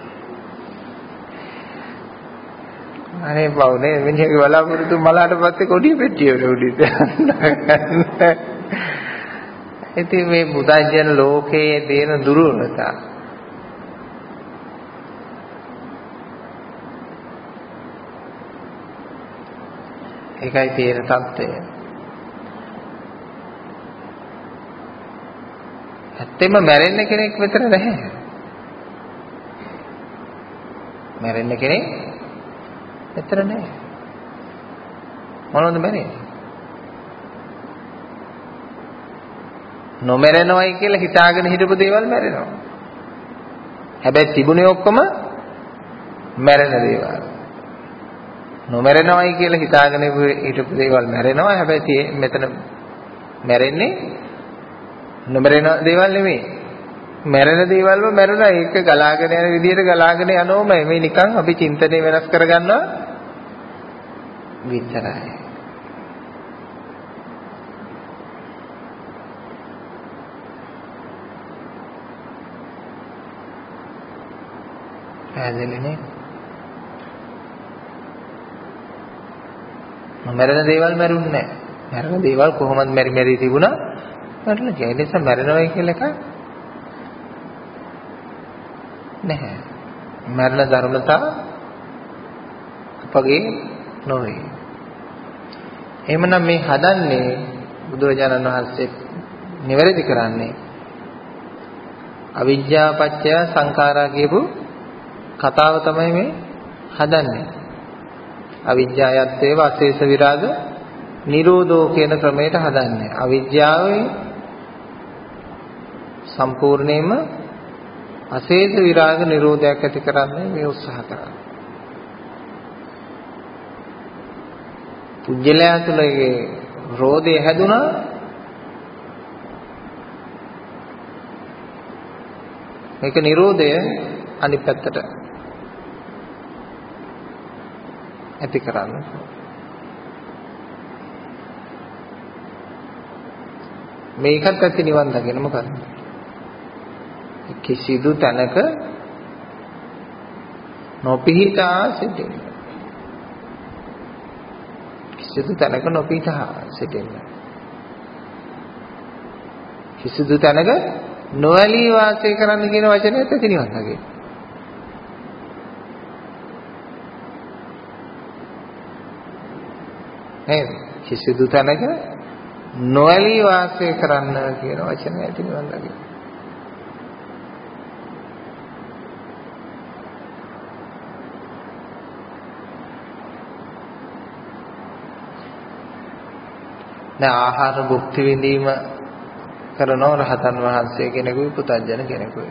අනේ බවනේ මිනිහගේ බලාපොරොත්තු මලාට පස්සේ කොඩිය පෙට්ටියට උඩින් දාන්න. ඉතින් මේ බුද්ධජන ලෝකයේ දෙන දුර්වලතා ඒකයි තියෙන තත්ත්වය. ඇත්තෙම මැරෙන්න කෙනෙක් විතර නැහැ. මැරෙන්න කෙනෙක් විතර නැහැ. මොනවද මැරෙන්නේ? නොමැරෙනවයි කියලා හිතාගෙන හිටපු දේවල් මැරෙනවා. හැබැයි තිබුණේ ඔක්කොම මැරෙන දේවල්. නොමැරෙනවයි කියලා හිතාගෙන හිටපු දේවල් මැරෙනවා. හැබැයි මෙතන මැරෙන්නේ නොමැරෙන දේවල් නෙමෙයි. මැරෙන දේවල්ම මැරුණා. ඒක ගලාගෙන යන විදිහට ගලාගෙන යනෝම මේ නිකන් අපි චින්තනය වෙනස් කරගන්නවා විතරයි. පැහැදිලිනේ? මැරෙන දේවල් මැරුන්නේ නැහැ. මැරෙන දේවල් කොහොමද මෙරි තිබුණා? මැරෙන්න කියන්නේ. ඒ නිසා මැරෙනවයි කියලා එකක් නැහැ. මරණ ධර්මතා අපගේ නොවේ. එහෙමනම් මේ හදන්නේ බුදුරජාණන් වහන්සේ නිවැරදි කරන්නේ අවිජ්ජා පත්‍ය සංඛාරා කියපු කතාව තමයි මේ හදන්නේ. අවිජ්ජායත්තේව අශේෂ විරාග නිරෝධෝ කියන ක්‍රමයට හදන්නේ. අවිජ්ජාවේ සම්පූර්ණයෙන්ම අශේෂ විරාග නිරෝධයක් ඇති කරන්නේ මේ උත්සාහ කරන්නේ. පුජ්‍යලයා තුළේ රෝධය හැදුනා මේක නිරෝධය අනිත් පැත්තට ඇති කරන්නේ. මේකත් ඇති නිවන් දකින්න මොකද? කිසිදු තැනක නොපිහිටා සිටින්න. කිසිදු තැනක නොපිහිටා සිටින්න. කිසිදු තැනක නොඇලී වාසය කරන්න කියන වචනයත් ඇති නිවන් දකින්න. නේද? කිසිදු තැනක නොඇලී වාසය කරන්න කියන වචනය ඇති නිවන් දකින්න. දැන් ආහාර භුක්ති විඳීම කරන රහතන් වහන්සේ කෙනෙකුයි පුතඥ කෙනෙකුයි.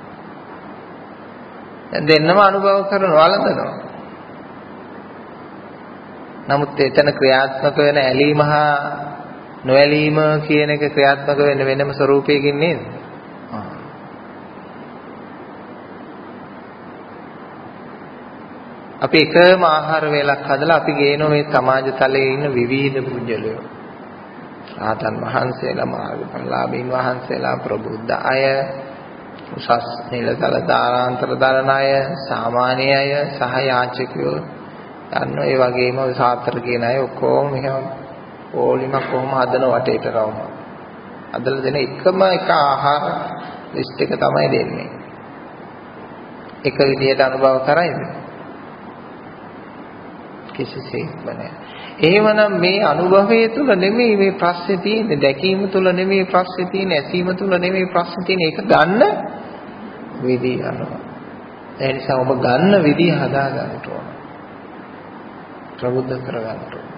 දැන් දෙන්නම අනුභව කරන වළඳනවා. නමුත් එතන ක්‍රියාත්මක වෙන ඇලීම හා නොඇලීම කියන එක ක්‍රියාත්මක වෙන්න වෙනම ස්වરૂපයකින් නේද? අපි එකම ආහාර වේලක් හදලා අපි ගේන මේ සමාජ තලයේ ඉන්න විවිධ පුජ්‍යලයෝ. රහතන් වහන්සේලා, මාර්ගඵලලාභීන් වහන්සේලා, ප්‍රබුද්ධ අය, උසස් නිලතල දානාන්තර දරන අය, සාමාන්‍ය අය සහ යාචකයෝ යනවා. ඒ වගේම සාත්‍ර කියන අය ඔක්කොම මෙහෙම ඕලිමක් කොහොම හදන වටේට රවුම. අදලා දෙන එකම එක ආහාර ලිස්ට් එක තමයි දෙන්නේ. එක විදියට අනුභව කරයිද? කිසිසේත්ම නැහැ. එහෙමනම් මේ අනුභවයේ තුල නෙමෙයි මේ ප්‍රශ්නේ තියෙන්නේ, දැකීම තුල නෙමෙයි ප්‍රශ්නේ තියෙන්නේ, ඇසීම තුල නෙමෙයි ප්‍රශ්නේ තියෙන්නේ. ඒක ගන්න විදිය අනුව. ඒ නිසා ඔබ ගන්න විදිය හදා ගන්නට ඕන. ප්‍රබුද්ධ කර ගන්නට ඕන.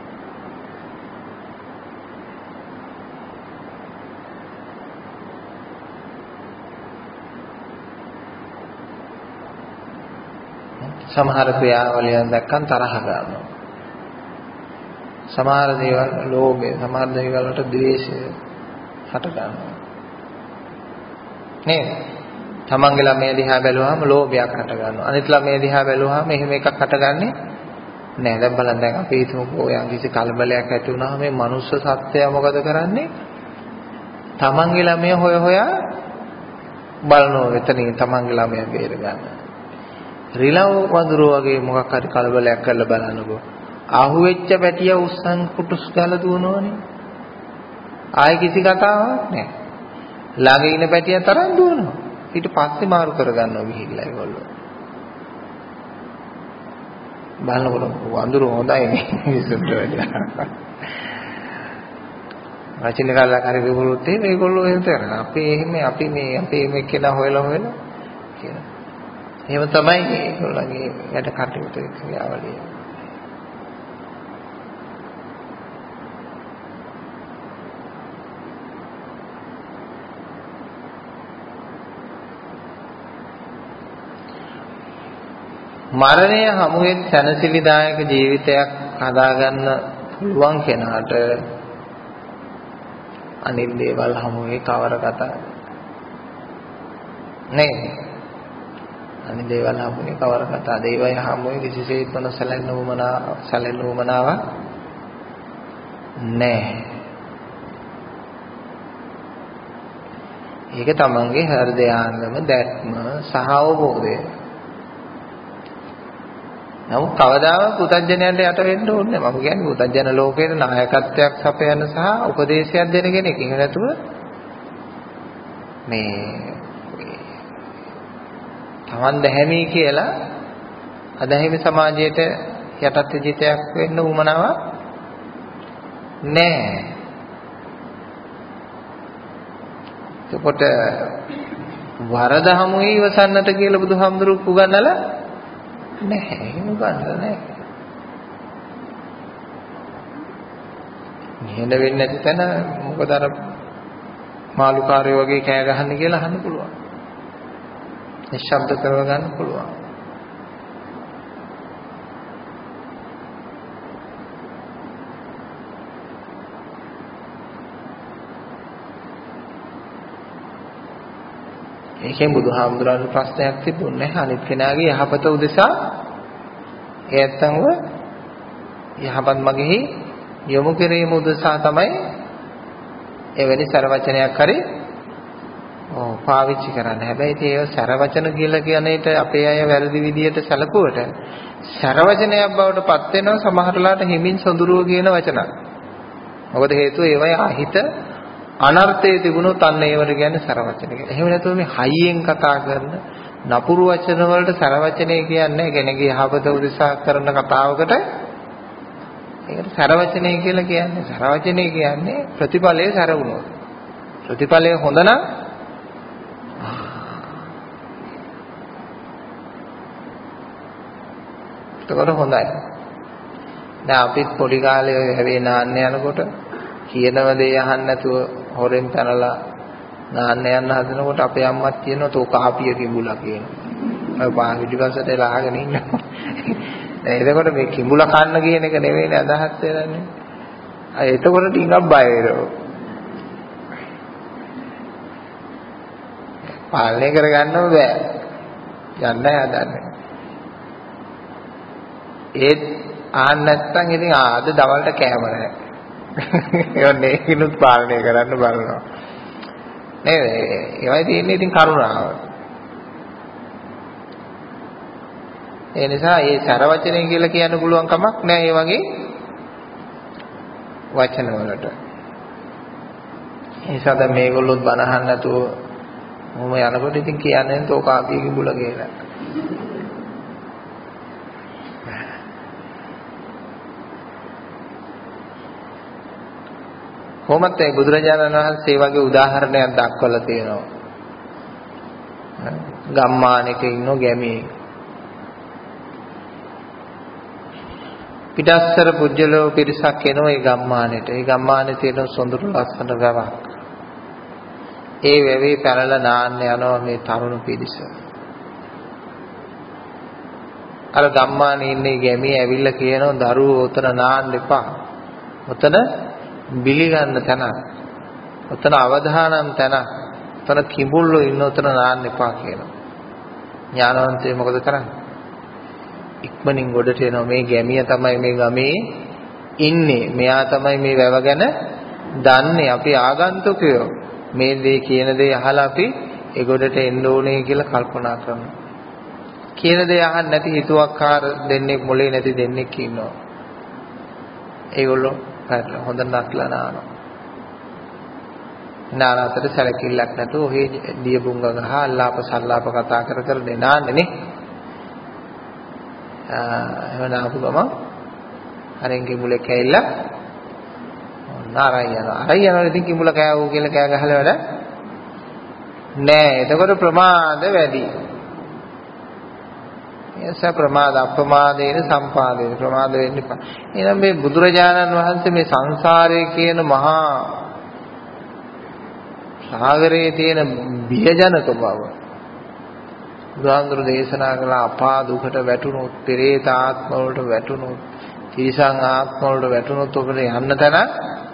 සමහර ක්‍රියාවලියන් දැක්කන් තරහ ගන්නවා. සමහර දේවල් ලෝභය, සමහර දේවල් වලට ද්වේෂය හට ගන්නවා. නේද? තමන්ගේ ළමයා දිහා බැලුවාම ලෝභයක් හට ගන්නවා. අනිත් ළමයා දිහා බැලුවාම එහෙම එකක් හටගන්නේ නැහැ. දැන් බලන්න, දැන් අපි හිතමුකෝ යම් කිසි කලබලයක් ඇති වුණාම මේ මනුස්ස සත්වයා මොකද කරන්නේ? තමන්ගේ ළමයා හොයා බලනවා එතනින් තමන්ගේ ළමයා බේර ගන්න. රිලව් වඳුරෝ වගේ මොකක් හරි කලබලයක් කරලා බලනකො අහුවෙච්ච පැටිය උස්සන් කුටුස් ගාලා දුවනවනේ. ආයෙ කිසි කතාවක් නැහැ. ළඟ ඉන්න පැටිය තරම් දුවනවා. ඊට පස්සේ මාරු කරගන්නවා ගිහිල්ලා ඒගොල්ලෝ. බලනකොට වඳුරෝ හොඳයි නේ මිනිස්සුන්ට වඩා. වචින කාලා කරේ කිව්වොත් මේගොල්ලෝ එහෙම කරනවා. අපි මේ කෙනා හොයලා කියන. එහෙම තමයි ඒගොල්ලන්ගේ වැඩ කටයුතු ක්‍රියාවලිය. මරණය හමුවෙත් සැනසෙලිදායක ජීවිතයක් හදාගන්න පුළුවන් කෙනාට අනිත් දේවල් හමුවේ කවර කතාවද නේ? අනිත් දේවල් හමුවේ කවර කතාවද? ඒවයි හමුවේ කිසිසේත් නොසැලෙන්න උවමනාවක් නැහැ. ඒක තමන්ගේ හෘදයාංගම දැක්ම සහ අවබෝධය. නමුත් කවදාවත් පුතඥයන්ට යට වෙන්න ඕනේ නැහැ. මම කියන්නේ පුතඥ ලෝකයේ නායකත්වයක් සපයන සහ උපදේශයක් දෙන කෙනෙක්. එහෙම නැතුව මේ තමන් දැහැමි කියලා අදැහැමි සමාජයට යටත් විජිතයක් වෙන්න උවමනාවක් නැහැ. එතකොට වරද හමුවේ ඉවසන්නට කියලා බුදුහාමුදුරුවෝ උගන්වලා නැහැ. එහෙම උගන්වලා නැහැ. නිහඬ වෙන්නේ නැති තැන මොකද අර මාළුකාරයෝ වගේ කෑ ගහන්න කියලා අහන්න පුළුවන්. නිශ්ශබ්ද කරව ගන්න පුළුවන්. ඒකෙන් බුදුහාමුදුරන්ගේ ප්‍රශ්නයක් තිබුණේ නැහැ. අනිත් කෙනාගේ යහපත උදෙසා ඒත්තන්ව යහපත් මගෙහි යොමු කිරීම උදෙසා තමයි එවැනි සර වචනයක් හරි පාවිච්චි කරන්න. හැබැයි ඒ සර වචන කියලා කියන එකට අපේ අය වැරදි විදියට සැලකුවට සර වචනයක් බවට පත් වෙනවා සමහරලාට හිමින් සොඳුරුව කියන වචන. මොකද හේතුව ඒවයි අහිත අනර්ථයේ තිබුණොත් අන්න ඒවට කියන්නේ සර වචන කියලා. එහෙම නැතුව මේ හයියෙන් කතා කරන නපුරු වචන වලට සර වචනේ කියන්නේ කෙනෙක්ගේ යහපත උදෙසා කරන කතාවකට ඒකට සර වචනේ කියලා කියන්නේ. සර වචනේ කියන්නේ ප්‍රතිඵලයේ සර වුණොත්. ප්‍රතිඵලය හොඳ නම් එතකොට හොඳයි. දැන් අපිත් පොඩි කාලේ හැවේ නාන්න යනකොට කියනව දේ අහන්න නැතුව හොරෙන් පැනලා නාන්න යන්න හදනකොට අපේ අම්මත් කියනවා තෝ කාපිය කිඹුලා කියනවා. ඔය පාවිලිවසට ලාගෙන ඉන්නවා. එතකොට මේ කිඹුලා කන්න කියන එක නෙවෙයිනේ අදහස් වෙන්නේ. එතකොට ටිකක් බය වෙනවා. පාලනය කරගන්නම බෑ. යන්නයි හදන්නේ. ඒත් ආන්න නැත්තම් ඉතින් අද දවල්ට කෑම නැහැ. ඒවනේ කිනුත් පාලනය කරන්න බලනවා. නේද? ඒවයි තියෙන්නේ ඉතින් කරුණාව. ඒ නිසා මේ සැර වචනේ කියලා කියන්න පුළුවන් කමක් නැහැ මේ වගේ වචන වලට. ඒ නිසා දැන් මේගොල්ලොත් බන අහන්න නැතුව මොම යනකොට ඉතින් කියන්නේ තෝ කාපිය කිඹුල කියලා. කොහොමද ඒ බුදුරජාණන් වහන්සේ වගේ උදාහරණයක් දක්වලා තියෙනවා. ගම්මානයක ඉන්න ගැමී පිටස්සර පුජ්‍යලෝ පිරිසක් එනවා ඒ ගම්මානෙට. ඒ ගම්මානේ තියෙන සොඳුරු ලස්සන වැවක්. ඒ වැවේ පැනලා නාන්න යනවා මේ තරුණ පිරිස. අර ගම්මානේ ඉන්නේ ගැමී ඇවිල්ලා කියනවා දරුවෝ උතන නාන්න එපා. උතන බිලි ගන්න තැන. උතන අවධානම් තැන. උතන කිඹුල්ලෝ ඉන්න උතන නාන්න එපා කියනවා. ඥානවන්තය මොකද කරන්නේ? ඉක්මනින් ගොඩට එනවා. මේ ගැමිය තමයි මේ ගමේ ඉන්නේ. මෙයා තමයි මේ වැව ගැන දන්නේ. අපි ආගන්තුකයෝ. මේ දේ කියන දේ අහලා අපි ඒ ගොඩට එන්න ඕනේ කියලා කල්පනා කරනවා. කියන දේ අහන්න නැති හිතුවක්කාර දෙන්නෙක් මොලේ නැති දෙන්නෙක් ඉන්නවා. ඒගොල්ලෝ හොඳ නටලා නානවා. නානතර සැලකිල්ලක් නැතුව ඔහේ දියබුංග ගහ අල්ලාප සල්ලාප කතා කර කර නාන්නේ නේ. එහෙම නාපු ගම අරෙන් කිඹුලෙක් ඇවිල්ලා නාරයි යනවා. අරයි යනවා ඉතින් කිඹුල කෑවෝ කියලා කෑ ගහලා වැඩ නෑ. එතකොට ප්‍රමාද වැඩි. එස ප්‍රමාද අප්‍රමාදේන සම්පාදේන ප්‍රමාද වෙන්න එපා. එහෙනම් මේ බුදුරජාණන් වහන්සේ මේ සංසාරයේ කියන මහා සාගරයේ තියෙන බියජනක බව බුදුහාමුදුරු දේශනා කළ අපා දුකට වැටුණොත්, පෙරේත ආත්ම වලට වැටුණොත්, තිරිසන් ආත්ම වලට වැටුණොත් ඔබට යන්න තැන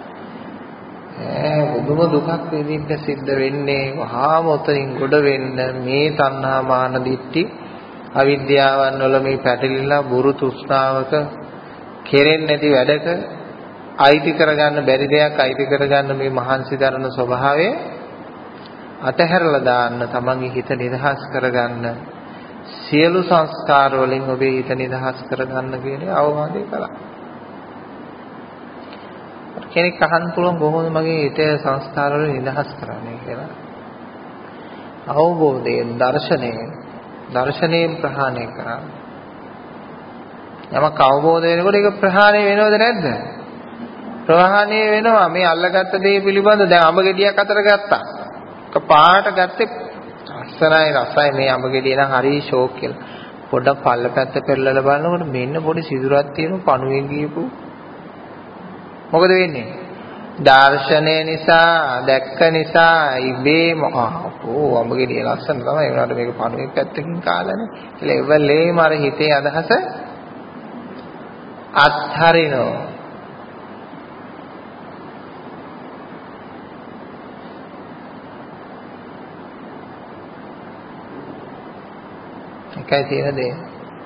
බුදුම දුකක් විඳින්න සිද්ධ වෙන්නේ. වහාම උතරින් ගොඩ වෙන්න මේ තණ්හා මාන දිට්ඨි අවිද්‍යාවන් වල මේ පැටලිලා බුරු තෘෂ්ණාවක කෙරෙන්නේ නැති වැඩක අයිති කරගන්න බැරි දෙයක් අයිති කරගන්න මේ මහන්සි දරන ස්වභාවය අතහැරලා දාන්න, තමන්ගේ හිත නිදහස් කරගන්න, සියලු සංස්කාර වලින් ඔබේ හිත නිදහස් කරගන්න කියන අවවාදය කළා. කෙනෙක් අහන්න පුළුවන් කොහොමද මගේ හිත සංස්කාර වලින් නිදහස් කරන්නේ කියලා. අවබෝධයෙන්, දර්ශනයෙන් ප්‍රහාණය කරා. යමක් අවබෝධ වෙනකොට ඒක ප්‍රහාණය වෙනවද නැද්ද? ප්‍රහාණය වෙනවා. මේ අල්ලගත්ත දේ පිළිබඳ දැන් අඹ ගෙඩියක් අතර ගත්තා. පාට ගත්තේ අස්සනයි රසයි මේ අඹ ගෙඩිය නම් හරි ෂෝක් කියලා. පොඩ්ඩක් පල්ල පැත්ත පෙරලලා බලනකොට මෙන්න පොඩි සිදුරක් තියෙන පණුවෙන් ගියපු. මොකද වෙන්නේ? දර්ශනය නිසා, දැක්ක නිසා ඉබේම අඹ ගෙඩිය ලස්සන තමයි. ඒකට මේක පණුවෙන් පැත්තකින් කාලානේ. කියලා එවලේම අර හිතේ අදහස අත්හරිනවා. එකයි තියෙන දේ.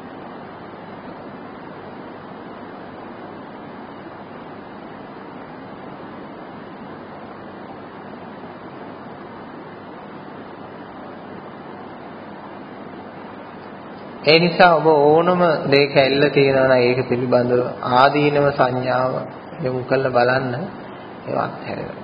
ඒ නිසා ඔබ ඕනම දෙයක ඇල්ල තියෙනවා නම් ඒක පිළිබඳව ආදීනව සංඥාව යොමු කරලා බලන්න ඒවත් හැරෙනවා.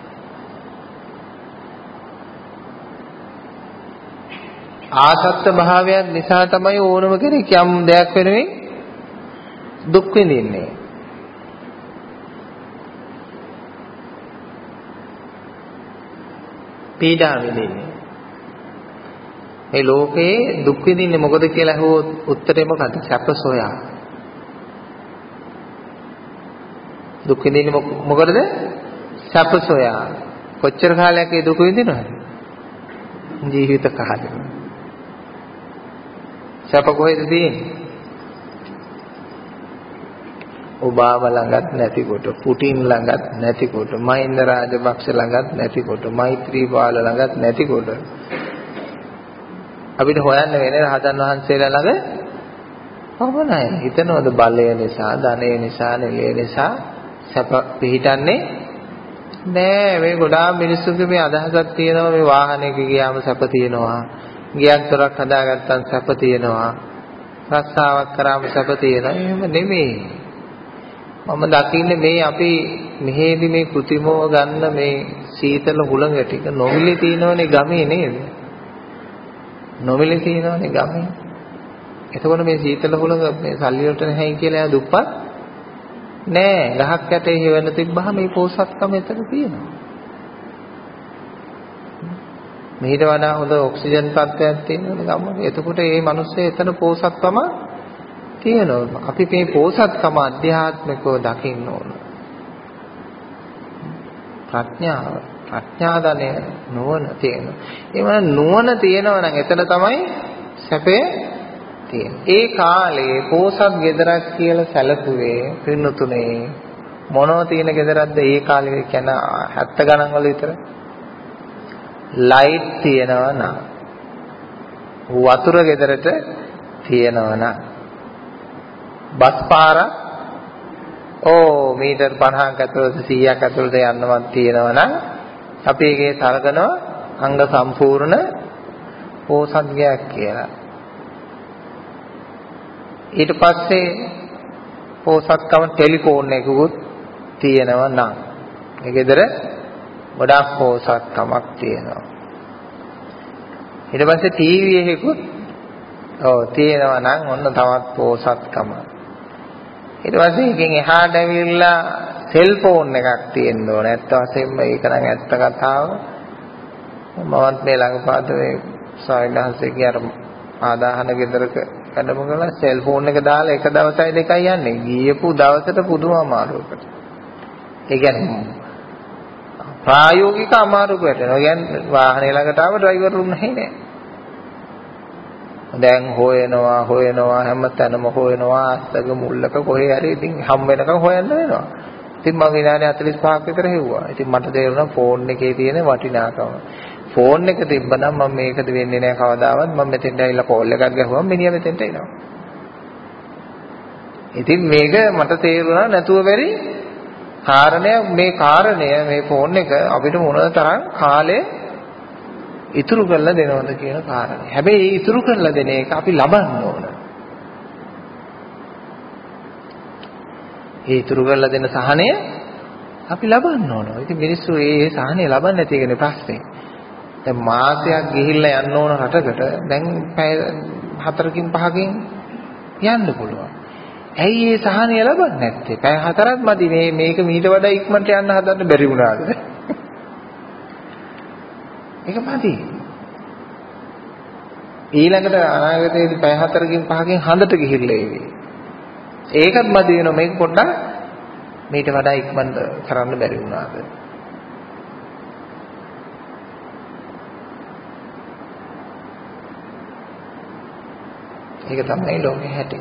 ආසත්ත භාවයන් නිසා තමයි ඕනම කෙනෙක් යම් දෙයක් වෙනුවෙන් දුක් විඳින්නේ. පීඩා විඳින්නේ. මේ ලෝකේ දුක් විඳින්නේ මොකද කියලා අහුවොත් උත්තරේ මොකද්ද? සැප සොයා. දුක් විඳින්නේ මොකටද? සැප සොයා. කොච්චර කාලයක් ඒ දුක විඳිනවද? ජීවිත කාලෙම. සැප කොහෙද තියෙන්නේ? ඔබාම ළඟත් නැතිකොට, පුටින් ළඟත් නැතිකොට, මහින්ද රාජපක්ෂ ළඟත් නැතිකොට, මෛත්‍රීපාල ළඟත් නැතිකොට අපිට හොයන්න වෙන්නේ රහතන් වහන්සේලා ළඟ පමණයි. හිතනවද බලය නිසා, ධනය නිසා, නිලය නිසා සැප පිහිටන්නේ නෑ මේ ගොඩාක් මිනිස්සුන්ගේ මේ අදහසක් තියෙනවා මේ වාහනයක ගියාම සැප තියෙනවා. ගියක් දොරක් හදාගත්තන් සැප තියෙනවා. රස්සාවක් කරාම සැප තියෙනවා. එහෙම නෙමෙයි. මම දකින්නේ මේ අපි මෙහෙදි මේ કૃතිමව ගන්න මේ සීතල හුළඟ ටික නොමිලේ තියෙනවනේ ගමේ නේද? නොමිලේ තියෙනවනේ ගමේ. එතකොට මේ සීතල හුළඟ මේ සල්ලි වලට නැහැයි කියලා එයා දුප්පත් නෑ. ගහක් යටේ හේවන තිබ්බහම මේ පෝසත්කම එතන තියෙනවා. මෙහිට වඩා හොඳ ඔක්සිජන් තත්ත්වයක් තියෙනවනේ ගමේ. එතකොට මේ මිනිස්සේ එතන පෝසත්කම තියෙනවා. අපි මේ පෝසත්කම අධ්‍යාත්මිකව දකින්න ඕන. ප්‍රඥා ධනය නුවණ තියෙනවා. ඒ වගේ නුවණ තියෙනවා නම් එතන තමයි සැපේ තියෙන්නේ. ඒ කාලේ පෝසත් ගෙදරක් කියලා සැලකුවේ පින්නතුනේ මොනෝ තියෙන ගෙදරක්ද ඒ කාලේ කියන 70 ගණන් වල විතර. ලයිට් තියෙනවා නම් වතුර ගෙදරට තියෙනවා නම් බස් පාර මීටර් 50ක් ඇතුළත 100ක් ඇතුළත යන්නවත් තියෙනවා නම් අපි ඒකේ සලකනවා අංග සම්පූර්ණ පෝසත්ගයක් කියලා. ඊට පස්සේ පෝසත්කම ටෙලිෆෝන් එකකුත් තියෙනවා නම් ඒ ගෙදර ගොඩාක් පෝසත්කමක් තියෙනවා. ඊට පස්සේ ටීවී එකකුත් තියෙනවා නම් ඔන්න තවත් පෝසත්කම. ඊට පස්සේ එකෙන් එහාට ඇවිල්ලා සෙල්ෆෝන් එකක් තියෙන්න ඕන. ඇත්ත වශයෙන්ම ඒක නම් ඇත්ත කතාව. මමත් මේ ළඟපාත මේ සායනහසේගේ අර ආදාහන ගෙදරක වැඩම කරලා සෙල්ෆෝන් එක දාලා එක දවසයි දෙකයි යන්නේ. ගියපු දවසට පුදුම අමාරුවකට. ඒ කියන්නේ ප්‍රායෝගික අමාරුවකට වෙනවා. කියන්නේ වාහනේ ළඟට ආව ඩ්‍රයිවර් උන්නේ නැහැ. දැන් හොයනවා හැමතැනම හොයනවා අස්සක මුල්ලක කොහේ හරි ඉතින් හම් වෙනකන් හොයන්න වෙනවා. ඉතින් මම විනාඩි 45ක් විතර හෙව්වා. ඉතින් මට තේරුණා ෆෝන් එකේ තියෙන වටිනාකම. ෆෝන් එක තිබ්බනම් මම මේකද වෙන්නේ නැහැ කවදාවත්. මම මෙතෙන්ට ඇවිල්ලා කෝල් එකක් ගැහුවම මිනිහා මෙතෙන්ට එනවා. ඉතින් මේක මට තේරුණා නැතුව බැරි කාරණයක්. මේ කාරණය මේ ෆෝන් එක අපිට මොන තරම් කාලේ ඉතුරු කරලා දෙනවද කියන කාරණේ. හැබැයි මේ ඉතුරු කරලා දෙන එක අපි ලබන්න ඕන. ඒ ඉතුරු කරලා දෙන සහනය අපි ලබන්න ඕන. ඉතින් මිනිස්සු මේ සහනය ලබන්නේ නැති එකනේ ප්‍රශ්නේ. දැන් මාසයක් ගිහිල්ලා යන්න ඕන රටකට දැන් පැය 4කින් 5කින් යන්න පුළුවන්. ඇයි මේ සහනය ලබන්නේ නැත්තේ? පැය 4ක් මදි මේක මීට වඩා ඉක්මනට යන්න හදන්න බැරි වුණාද? ඒක මදි. ඊළඟට අනාගතයේදී පැය 4කින් 5කින් හඳට ගිහිල්ලා එවි. ඒකත් මදි වෙනවා. මේක පොඩ්ඩක් මීට වඩා ඉක්මනට කරන්න බැරි වුණාද? ඒක තමයි ලෝකේ හැටි.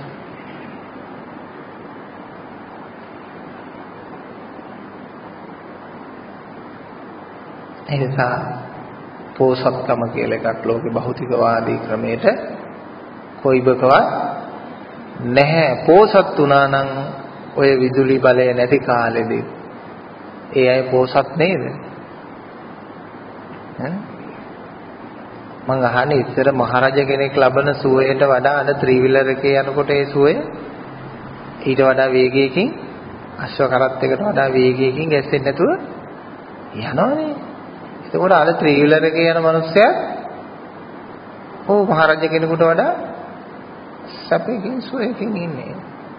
ඒ නිසා පෝසත්කම කියලා එකක් ලෝකේ භෞතිකවාදී ක්‍රමයට කොයිබකවත් නැහැ. පෝසත් වුණා නම් ඔය විදුලි බලය නැති කාලෙදී ඒ අය පෝසත් නේද? මං අහන්නේ ඉස්සර මහරජ කෙනෙක් ලබන සුවයට වඩා අද ත්‍රිවිලර් එකේ යනකොට ඒ සුවය ඊට වඩා වේගයකින් අශ්ව කරත්තයකට වඩා වේගයකින් ගැස්සෙන්නේ නැතුව යනවනේ. එතකොට අර ත්‍රිවිලර් එකේ යන මිනිස්සයා මහරජ කෙනෙකුට වඩා සැපකින් සුවයකින් ඉන්නේ.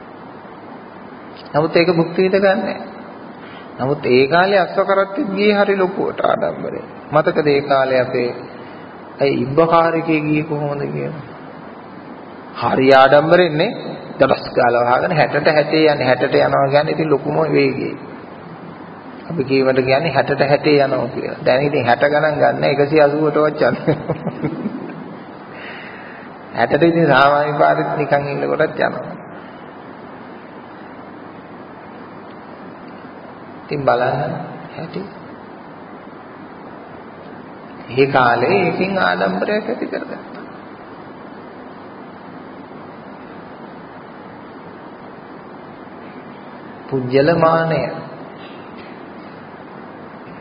නමුත් ඒක භුක්ති විඳ ගන්නෑ. නමුත් ඒ කාලේ අශ්ව කරත්තෙත් ගියේ හරි ලොකුවට ආඩම්බරේ. මතකද ඒ කාලේ අපේ ඉබ්බකාරකේ ගියේ කොහොමද කියලා? හරි ආඩම්බරෙන්නේ දඩස් ගාලා වහගෙන 60ට 60 යන්නේ 60ට යනවා කියන්නේ ඉතින් ලොකුම වේගයයි. අපි කීවට කියන්නේ 60ට 60 යනවා කියලා. දැන් ඉතින් 60 ගණන් ගන්න 180ටවත් යන්නේ. 60ට ඉතින් සාමාන්‍ය පාරෙත් නිකන් ඉන්නකොටත් යනවා. ඉතින් බලන්න හැටි. මේ කාලේ එකකින් ආඩම්බරයක් ඇති කරගත්තා. පුජ්‍යල මානය.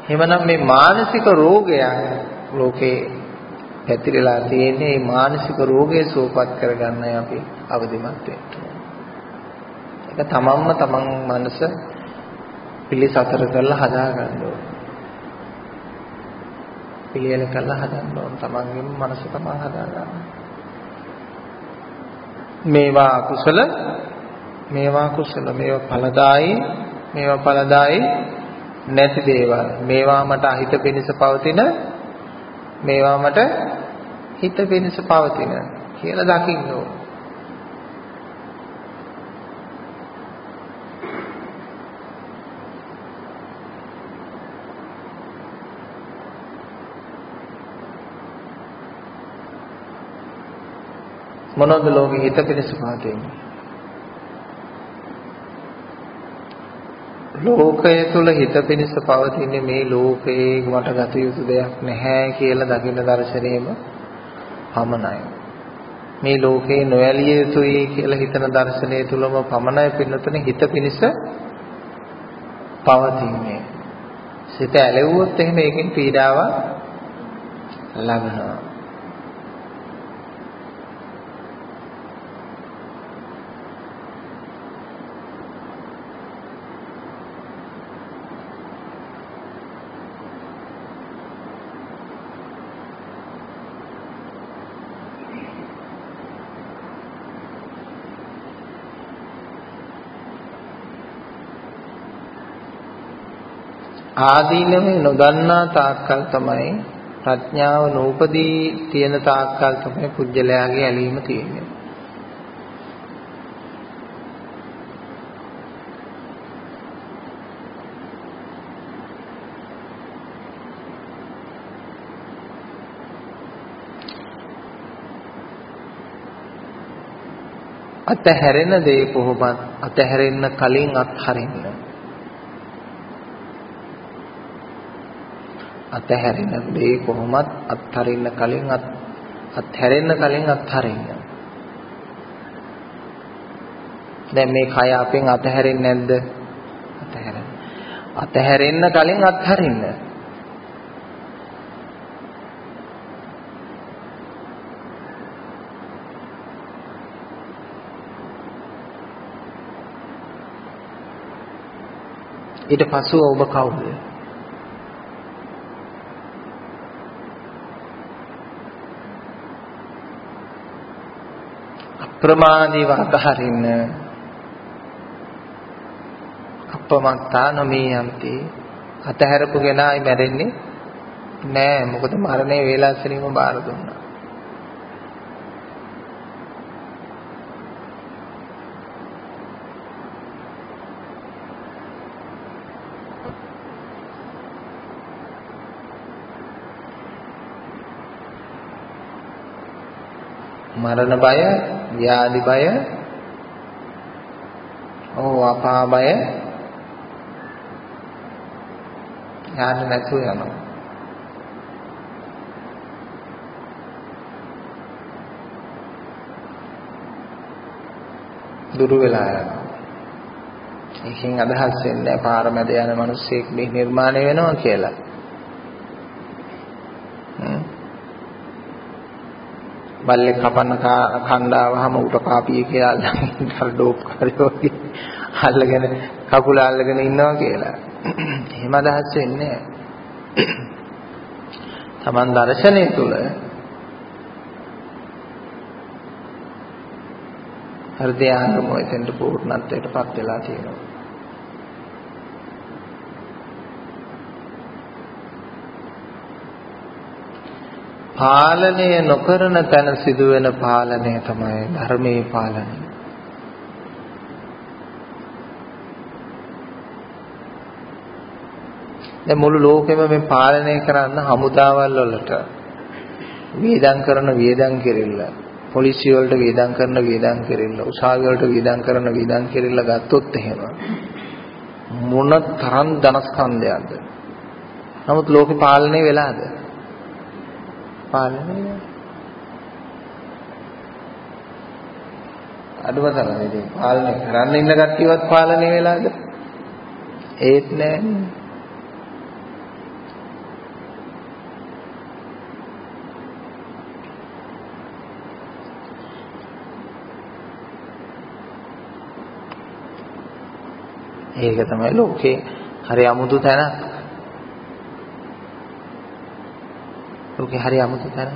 එහෙමනම් මේ මානසික රෝගය ලෝකේ පැතිරලා තියෙන්නේ මේ මානසික රෝගය සුවපත් කරගන්නයි අපි අවදිමත් වෙන්නේ. ඒක තමන්ම තමන් මනස පිළිසතර කරලා හදා ගන්න ඕනේ. පිළියෙල කරලා හදන්න ඕනේ. තමන්ගේම මනස තමන් හදා ගන්න. මේවා කුසල මේවා ඵලදායි මේවා ඵලදායි නැති දේවල්. මේවා මට අහිත පිණිස පවතින මේවා මට හිත පිණිස පවතින කියලා දකින්න ඕන. මොනවද ලෝකෙ හිත පිණිස පවතින්නේ? ලෝකය තුල හිත පිණිස පවතින්නේ මේ ලෝකයේ මට ගත යුතු දෙයක් නැහැ කියලා දකින දර්ශනයම පමණයි. මේ ලෝකේ නොයලිය යුතුයි කියලා හිතන දර්ශනය තුලම පමණයි පින්නතනේ හිත පිණිස පවතින්නේ. සිත ඇලෙව්වොත් එහෙම ඒකෙන් පීඩාවක් ලබනවා. ආදීනවේ නොදන්නා තාක්කල් තමයි ප්‍රඥාව නූපදී තියෙන තාක්කල් තමයි පුජ්‍යලයාගේ ඇලීම තියෙන්නේ. අතහැරෙන දේ කොහොමද අතහැරෙන්න කලින් අත්හරින්න. අතහැරෙන දේ කොහොමත් අත්හරින්න කලින් අත්හැරෙන්න කලින් අත්හරින්න. දැන් මේ කය අපෙන් අතහැරෙන්නේ නැද්ද? අතහැරෙන්න. අතහැරෙන්න කලින් අත්හරින්න. ඊට පස්ව ඔබ කවුද? ප්‍රමාදීව අතහරින්න. අපමත්තා නොමියන්ති. අතහැරපු කෙනායි මැරෙන්නේ නෑ. මොකද මරණය වේලාසනීයව බාර දුන්නා. මරණ බය, ව්‍යාධි බය, අපා බය යන්න නැතුව යනවා. දුරු වෙලා යනවා. ඒකෙන් අදහස් වෙන්නේ පාර මැද යන මිනිස්සෙක් මේ නිර්මාණය වෙනවා කියලා. බල්ලෙක් කපන්න කණ්ඩාවම උට කාපිය කියලා අල්ලගෙන ඩෝප් කරේ අල්ලගෙන කකුල අල්ලගෙන ඉන්නවා කියලා. එහෙම අදහස් වෙන්නේ නැහැ. Taman දර්ශනය තුල හෘදයාංගම එතෙන්ට පූර්ණත්වයටපත් වෙලා තියෙනවා. පාලනය නොකරන තැන සිදුවෙන පාලනය තමයි ධර්මයේ පාලනය. දැන් මුළු ලෝකෙම මේ පාලනය කරන්න හමුදාවල් වලට වේදම් කරන වේදම් කෙරෙල්ල, පොලිසිය වලට වේදම් කරන වේදම් කෙරෙල්ල, උසාවි වලට වේදම් කරන වේදම් කෙරෙල්ල ගත්තොත් එහෙම මොන තරම් ධනස්කන්ධයක්ද? නමුත් ලෝකෙ පාලනය වෙලාද? පාලනය අඩුම තරමේ පාලනය කරන්න ඉන්න කට්ටියවත් පාලනය වෙලාද? ඒත් නෑ. ඒක තමයි ලෝකේ හරි අමුතු තැනක්. ලෝකේ හරි අමුතු තැනක්.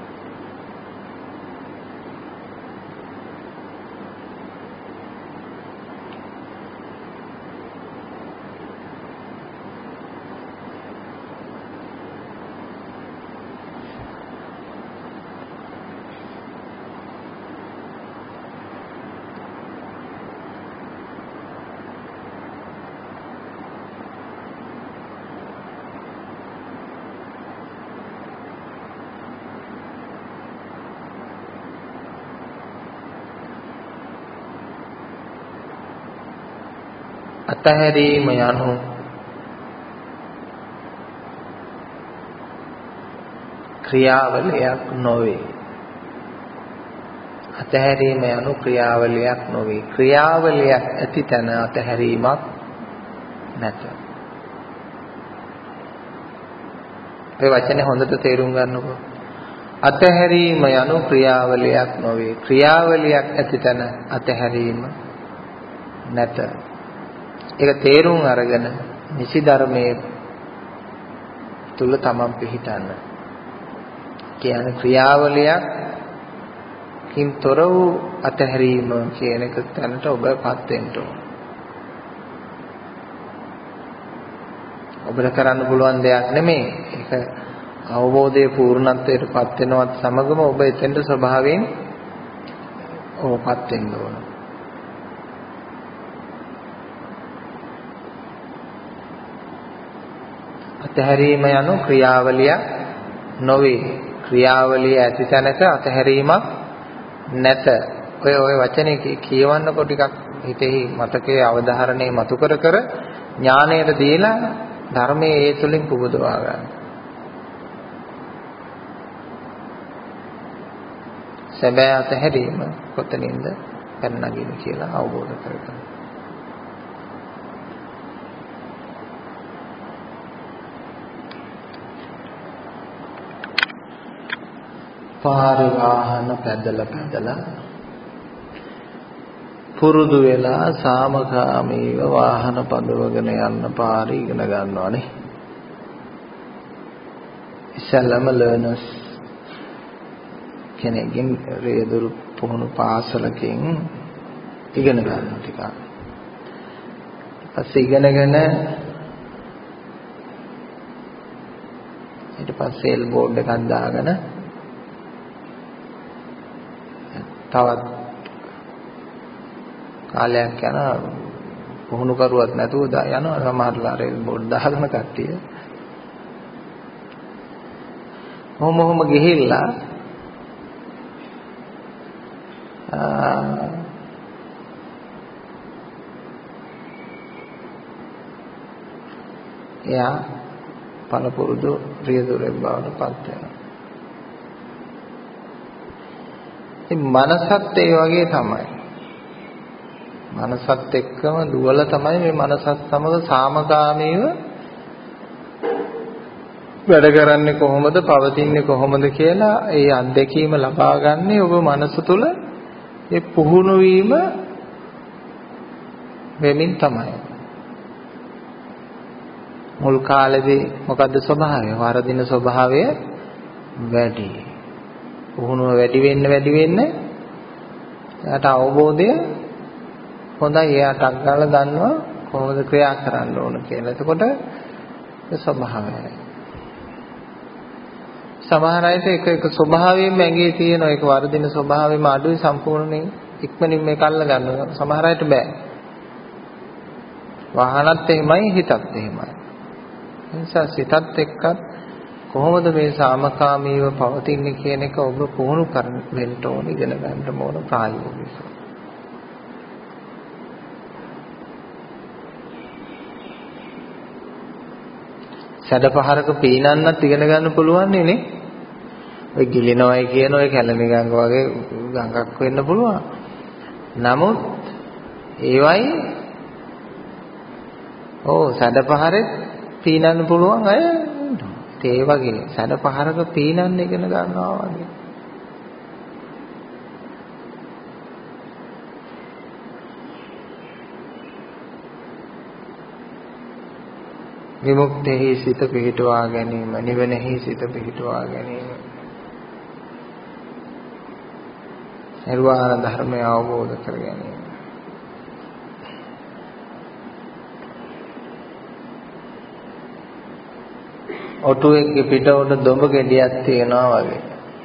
අතහැරීම යනු ක්‍රියාවලියක් නොවේ. අතහැරීම යනු ක්‍රියාවලියක් නොවේ. ක්‍රියාවලියක් ඇති තැන අතහැරීමක් නැත. මේ වචනේ හොඳට තේරුම් ගන්නකො. අතහැරීම යනු ක්‍රියාවලියක් නොවේ. ක්‍රියාවලියක් ඇති තැන අතහැරීම නැත. ඒක තේරුම් අරගෙන නිසි ධර්මයේ තුල තමන් පිහිටන්න. කියන්නේ ක්‍රියාවලියකින් තොර වූ අතහැරීම කියන එක තැනට ඔබපත් වෙන්න ඕන. ඔබට කරන්න පුළුවන් දෙයක් නෙමෙයි. ඒක අවබෝධයේ පූර්ණත්වයටපත් වෙනවත් සමගම ඔබ එතෙන්ට ස්වභාවයෙන් ඔබපත් වෙන්න ඕන. අතහැරීම යනු ක්‍රියාවලියක් නොවේ. ක්‍රියාවලිය ඇති තැනක අතහැරීමක් නැත. ඔය වචනේ කියවන්නකො ටිකක් හිතෙහි මතකයේ අවධාරණය මතු කර ඥාණයට දීලා ධර්මයේ ඒ තුලින් පුබුදවා ගන්න. සැබෑ අතහැරීම කොතනින්ද පැනනගින් කියලා අවබෝධ කරගන්න. පාරේ වාහන පැදලා පුරුදු වෙලා සාමකාමීව වාහන පදවගෙන යන්න පාර ඉගෙන ගන්නවානේ. ඉස්සෙල්ලාම ලර්නර්ස් කෙනෙක්ගෙන් රේදුරු පුහුණු පාසලකින් ඉගෙන ගන්න ටිකක්. ඊපස්සේ ඉගෙනගෙන ඊට පස්සේ සේල් බෝඩ් එකක් දාගෙන තවත් කාලයක් යන පුහුණු කරුවත් නැතුව යනවා සමහරලා රේල් බෝඩ් දාගෙන කට්ටිය. කොහොම ගිහිල්ලා එයා පළපුරුදු රියදුරෙක් බවට පත් වෙනවා. ඉතින් මනසත් ඒ වගේ තමයි. මනසත් එක්කම දුවල තමයි මේ මනසත් සමග සාමකාමීව වැඩ කරන්නේ කොහොමද, පවතින්නේ කොහොමද කියලා ඒ අත්දැකීම ලබා ගන්නේ ඔබ මනස තුල ඒ පුහුණු වීම වෙමින් තමයි. මුල් කාලේදී මොකද්ද ස්වභාවය? වරදින ස්වභාවය වැඩි. පුහුණුව වැඩි වෙන්න එයාට අවබෝධය හොඳයි. එයාට අග්ගාලා දන්නවා කොහොමද ක්‍රියා කරන්න ඕන කියලා. එතකොට ඒ ස්වභාවයයි. සමහර අයට එක ස්වභාවයෙන්ම ඇඟේ තියෙන ඒක වර්ධින ස්වභාවෙම අඩුයි සම්පූර්ණයෙන් ඉක්මනින් මේක අල්ල ගන්නවා. සමහර අයට බෑ. වාහනත් එහෙමයි හිතත් එහෙමයි. ඒ නිසා සිතත් එක්කත් කොහොමද මේ සාමකාමීව පවතින්නේ කියන එක ඔබ පුහුණු කරන්න ඕන, ඉගෙන ගන්න ඕන ප්‍රායෝගිකව. සැඩපහරක පීනන්නත් ඉගෙන ගන්න පුළුවන් නේ. ඔය ගිලිනවයි කියන ඔය කැලණි ගඟ වගේ ගඟක් වෙන්න පුළුවන්. නමුත් ඒවයි සැඩපහරෙත් පීනන්න පුළුවන් අය ඒ වගේ සැඩපහරක පීනන්න ඉගෙන ගන්නවා වගේ. විමුක්තිෙහි සිත පිහිටුවා ගැනීම, නිවනෙහි සිත පිහිටුවා ගැනීම, නිර්වාණ ධර්මය අවබෝධ කර ගැනීම. ඔටුවෙක්ගේ පිට උඩ දොඹ ගෙඩියක් තියනවා වගේ.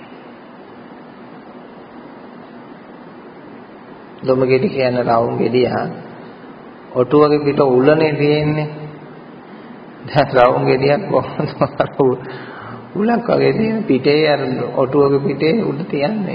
දොඹ ගෙඩි කියන්නේ රවුම් ගෙඩිය. ඔටුවගේ පිට උලනේ තියෙන්නේ. දැන් රවුම් ගෙඩියක් කොහොමද උලක් වගේ තියෙන පිටේ අර ඔටුවගේ පිටේ උඩ තියන්නේ.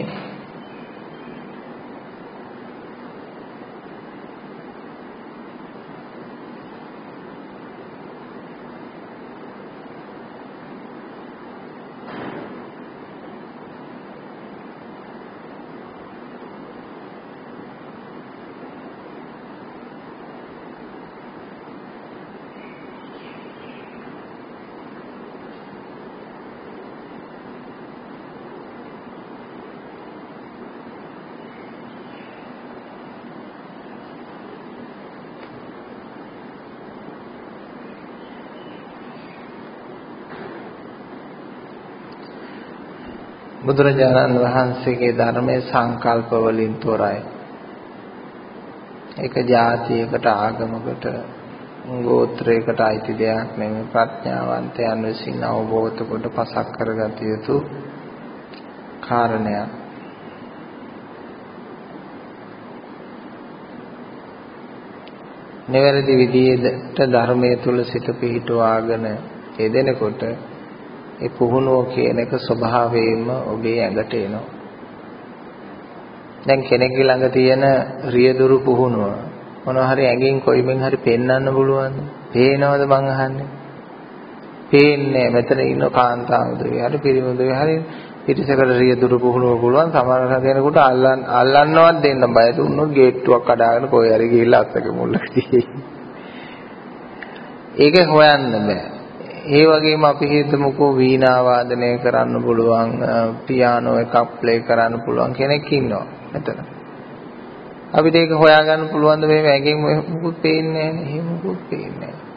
බුදුරජාණන් වහන්සේගේ ධර්මයේ සංකල්ප වලින් තොරයි. ඒක ජාතියකට, ආගමකට, ගෝත්‍රයකට අයිති දෙයක් නෙමෙයි. ප්‍රඥාවන්තයන් විසින් අවබෝධ කොට පසක් කරගත යුතු කාරණයක්. නිවැරදි විදිහට ධර්මයේ තුල සිට පිහිටුවාගෙන යෙදෙනකොට ඒ පුහුණුව කියන එක ස්වභාවයෙන්ම ඔබේ ඇඟට එනවා. දැන් කෙනෙක්ගේ ළඟ තියෙන රියදුරු පුහුණුව මොනවා හරි ඇඟින් කොයිමෙන් හරි පෙන්වන්න පුළුවන්ද? පේනවද මං අහන්නේ? පේන්නේ. මෙතන ඉන්න කාන්තාවුදුවේ හරි පිරිමුදුවේ හරි පිටිසකට රියදුරු පුහුණුව පුළුවන්. සමහර කෙනෙකුට අල්ලන්නවත් දෙන්න බය දුන්නොත් ගේට්ටුවක් කඩාගෙන කොහේ හරි ගිහිල්ලා අත්තක මුල්ලකදී. ඒක හොයන්න බෑ. ඒ වගේම අපි හිතමුකෝ වීණා වාදනය කරන්න පුළුවන්, පියානෝ එකක් ප්ලේ කරන්න පුළුවන් කෙනෙක් ඉන්නවා මෙතන. අපිට ඒක හොයාගන්න පුළුවන් ද මේ ඇඟෙන් මොකුත් පේන්නේ නැහැ. එහෙම මොකුත් පේන්නේ නැහැ.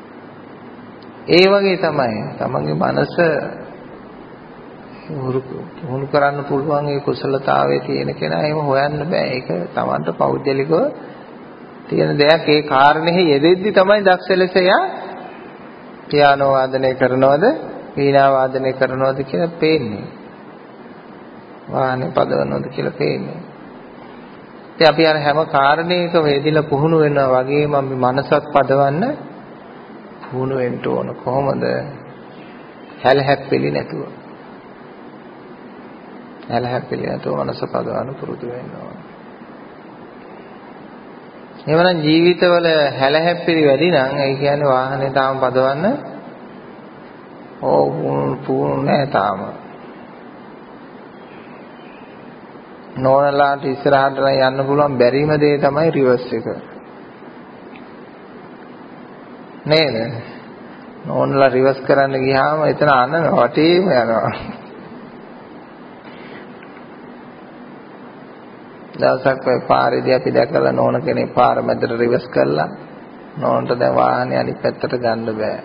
ඒ වගේ තමයි තමන්ගේ මනස උහුරු කරන්න පුළුවන් ඒ කුසලතාවයේ තියෙන කෙනා එහෙම හොයන්න බෑ. ඒක තමන්ට පෞද්ගලිකව තියෙන දෙයක්. ඒ කාරණේ යෙදෙද්දි තමයි දක්ෂ ලෙස යා පියානෝ වාදනය කරනවද, වීණා වාදනය කරනවද කියලා පේන්නේ. වාහනේ පදවනවද කියලා පේන්නේ. ඉතින් අපි අර හැම කාරණේකම යෙදিলা පුහුණු වෙනවා වගේම අපි මනසත් පදවන්න පුහුණු වෙන්න ඕන. කොහොමද? හැලහැප්පෙලි නැතුව. හැලහැප්පෙලි නැතුව මනස පදවන්න පුරුදු වෙන්න ඕන. එවනම් ජීවිතවල හැලහැප්පිලි වැඩි නම් ඒ කියන්නේ වාහනේ තාම පදවන්න පුහුණු නැහැ තාම. නෝනලාට ඉස්සරහට යන්න පුළුවන් බැරිම දේ තමයි රිවර්ස් එක. නේද? නෝනලා රිවර්ස් කරන්න ගියාම එතන අනනවා වටේම යනවා. දවසක් ඔය පාරේදී අපි දැකලා නෝන කෙනෙක් පාර මැදට රිවර්ස් කළා. නෝනට දැන් වාහනේ අනිත් පැත්තට ගන්න බෑ.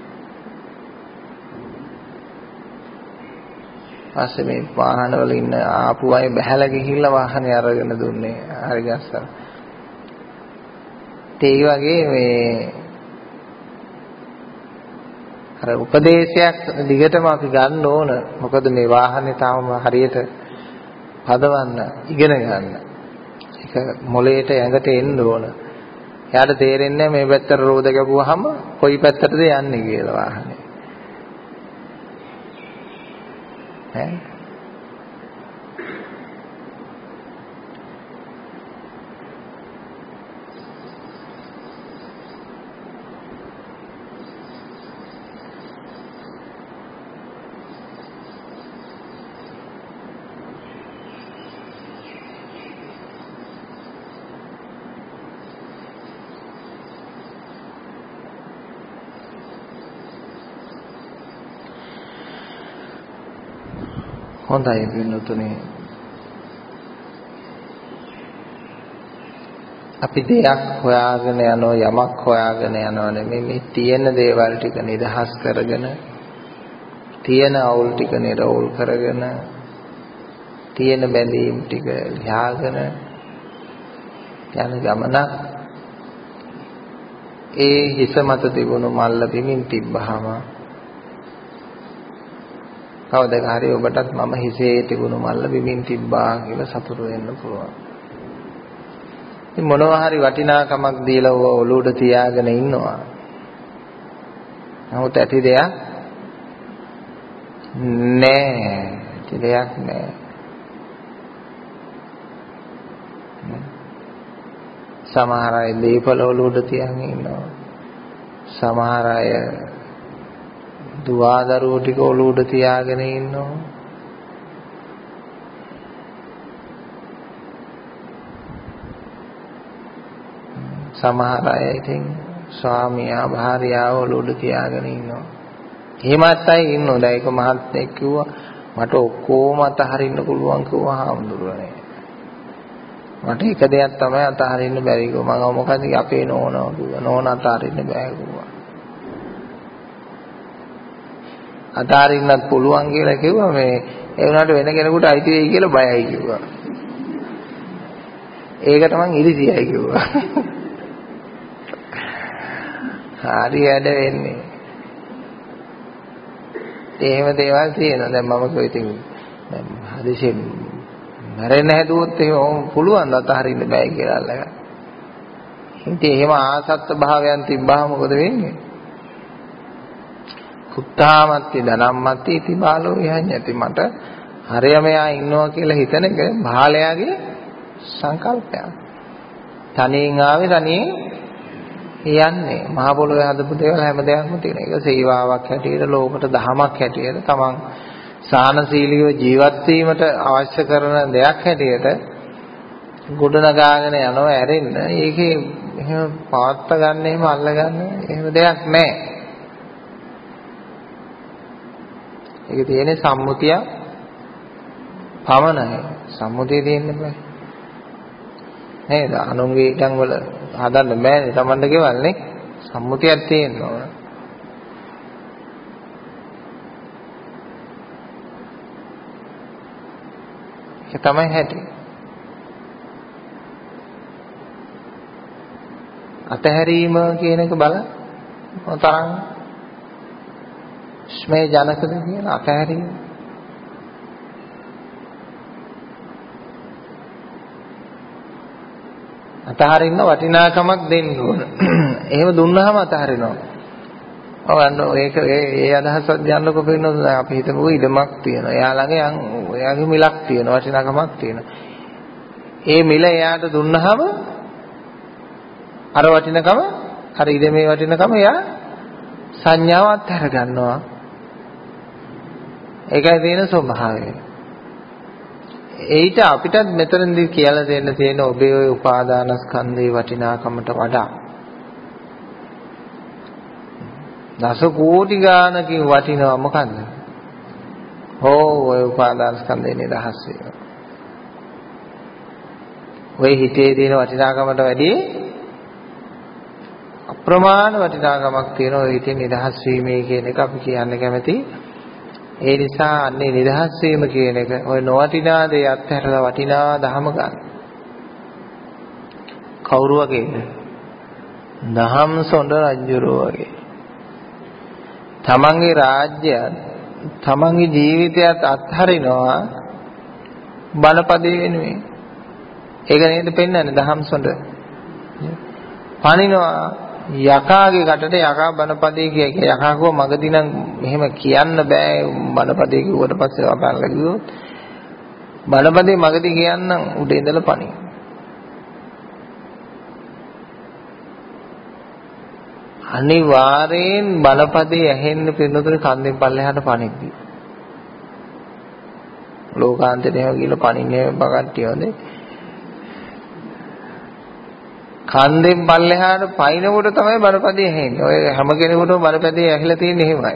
පස්සේ මේ වාහනවල ඉන්න ආපු අය බහැලා ගිහිල්ලා වාහනේ අරගෙන දුන්නේ. හරි ගස්සලා. ඒ වගේ මේ අර උපදේශයක් දිගටම අපි ගන්න ඕන. මොකද මේ වාහනේ තාම හරියට පදවන්න ඉගෙන ගන්න. ඒක මොලේට ඇඟට එන්න ඕන. එයාට තේරෙන්නේ මේ පැත්තට රෝද ගැපුවාම කොයි පැත්තටද යන්නේ කියලා වාහනේ. ඈ හොඳයි පින්නතුනේ. අපි දෙයක් හොයාගෙන යනවා යමක් හොයාගෙන යනවා නෙමෙයි මේ තියෙන දේවල් ටික නිදහස් කරගෙන තියෙන අවුල් ටික නිරවුල් කරගෙන තියෙන බැඳීම් ටික ලියාගෙන යන ගමන ඒ හිස මත තිබුණු මල්ල බිමින් තිබ්බහම කවදාද හරි ඔබටත් මම හිසේ තිබුණු මල්ල බිමින් තිබ්බා කියලා සතුටු වෙන්න පුළුවන්. ඉතින් මොනවා හරි වටිනාකමක් දීලා ඔලුවට තියාගෙන ඉන්නවා. නමුත් ඇති දෙයක් නෑ. ඇති දෙයක් නෑ. සමහර අය දීපල ඔලුවට තියාගෙන ඉන්නවා. සමහර අය දුවදරුවෝ ටික ඔලුවට තියාගෙන ඉන්නවා. සමහර අය ඉතින් ස්වාමියා භාර්යාව ඔලුවට තියාගෙන ඉන්නවා. එහෙමත් අය ඉන්නවා. දැන් ඒක මහත්මයෙක් කිව්වා මට ඔක්කොම අතහරින්න පුළුවන් කිව්වා හාමුදුරුවනේ. මට එක දෙයක් තමයි අතහරින්න බැරි කිව්වා. මම මොකද අපේ නෝනව කිව්වා. නෝන අතහරින්න බෑ කිව්වා. අතහරින්නත් පුළුවන් කියලා කිව්වා මේ ඒ වුණාට වෙන කෙනෙකුට අයිති වෙයි කියලා බයයි කිව්වා. ඒකට මං ඉරිසියයි කිව්වා. හරි වැඩ වෙන්නේ. එහෙම දේවල් තියෙනවා. දැන් මම කිව්වා ඉතින් දැන් හදිසියෙන් මැරෙන්න හැදුවොත් එහෙම පුළුවන් අතහරින්න බෑ කියලා අල්ලගන්න. ඉතින් එහෙම ආසත්ත භාවයන් තිබ්බා මොකද වෙන්නේ? කුත්තාමත්ති ධනම්මත්ති ඉති බාලෝ විහඤ්ඤති. මට හරයමයා ඉන්නවා කියලා හිතන එක බාලයාගේ සංකල්පයක්. තනියෙන් ආවේ තනියෙන් යන්නේ. මහ පොළොවේ හදපු දේවල් හැම දෙයක්ම තියෙන. ඒක සේවාවක් හැටියට ලෝකට දහමක් හැටියට තමන් සානශීලීව ජීවත් වීමට අවශ්‍ය කරන දෙයක් හැටියට ගොඩනගාගෙන යනවා ඇරෙන්න. ඒකේ එහෙම පවත්ත ගන්න එහෙම අල්ල ගන්න එහෙම දෙයක් නැහැ. ඒක තියෙන්නේ සම්මුතිය පමණයි. සම්මුතිය දෙන්න බෑ. නේද? අනුන්ගේ ඉඩම් වල හදන්න බෑනේ. Tamanda ගෙවල් නේ. සම්මුතියක් තියෙන්න ඕන. ඒක තමයි හැටි. අතහැරීම කියන එක බලන්න. තරම් ස්මේ ජනකද කියන අතහැරීම. අතහරින්න වටිනාකමක් දෙන්න ඕන. එහෙම දුන්නාම අතහරිනවා. ඔව් අන්න ඒක ඒ අදහසක් ගන්නකො පේනවා. අපි හිතමු ඉඩමක් තියෙනවා. එයා ළඟ එයාගේ මිලක් තියෙනවා. වටිනාකමක් තියෙනවා. ඒ මිල එයාට දුන්නාම අර වටිනකම අර ඉඩමේ වටිනකම එයා සංඥාව අත්හැර ගන්නවා. ඒකයි තියෙන ස්වභාවය. ඒිට අපිටත් මෙතනදී කියලා දෙන්න තියෙන ඔබේ ওই උපාදානස්කන්ධේ වටිනාකමට වඩා දස කෝටි ගානකින් වටිනවා මොකන්ද? ඔය උපාදානස්කන්ධේ නිදහස් වීම. ඔය හිතේ තියෙන වටිනාකමට වැඩි අප්‍රමාණ වටිනාකමක් තියෙන ඔය හිතේ නිදහස් වීමේ කියන එක අපි කියන්න කැමති. ඒ නිසා අන්නේ නිදහස් වීම කියන එක ඔය නොවටිනා දේ අත්හැරලා වටිනා ධම ගන්න. කවුරු වගේද? දහම් සොඬ රජුරෝ වගේ. තමන්ගේ රාජ්‍යයත් තමන්ගේ ජීවිතයත් අත්හරිනවා බලපදේ වෙනුවෙන්. ඒක නේද පෙන්වන්නේ දහම් සොඬ. පණිනවා යකාගේ කටට යකා බණපදේ කිය යකා කව මගදී නම් මෙහෙම කියන්න බෑ බණපදේ කිව්වට පස්සේ අපල්ලා කිව්වොත් බණපදේ මගදී කියන්නම් උඩ ඉඳලා පණින. අනිවාර්යෙන් බණපදේ ඇහෙන්න පින්නතුනේ කන්දෙන් පල්ලෙහාට පණිද්දි. ලෝකාන්තේ එහෙම කියලා පණින්නේ බගට්ටියෝනේ. කන්දෙන් පල්ලෙහාට පයින්කොට තමයි බණපදේ ඇහෙන්නේ. ඔය හැම කෙනෙකුටම බණපදේ ඇහිලා තියෙන්නේ එහෙමයි.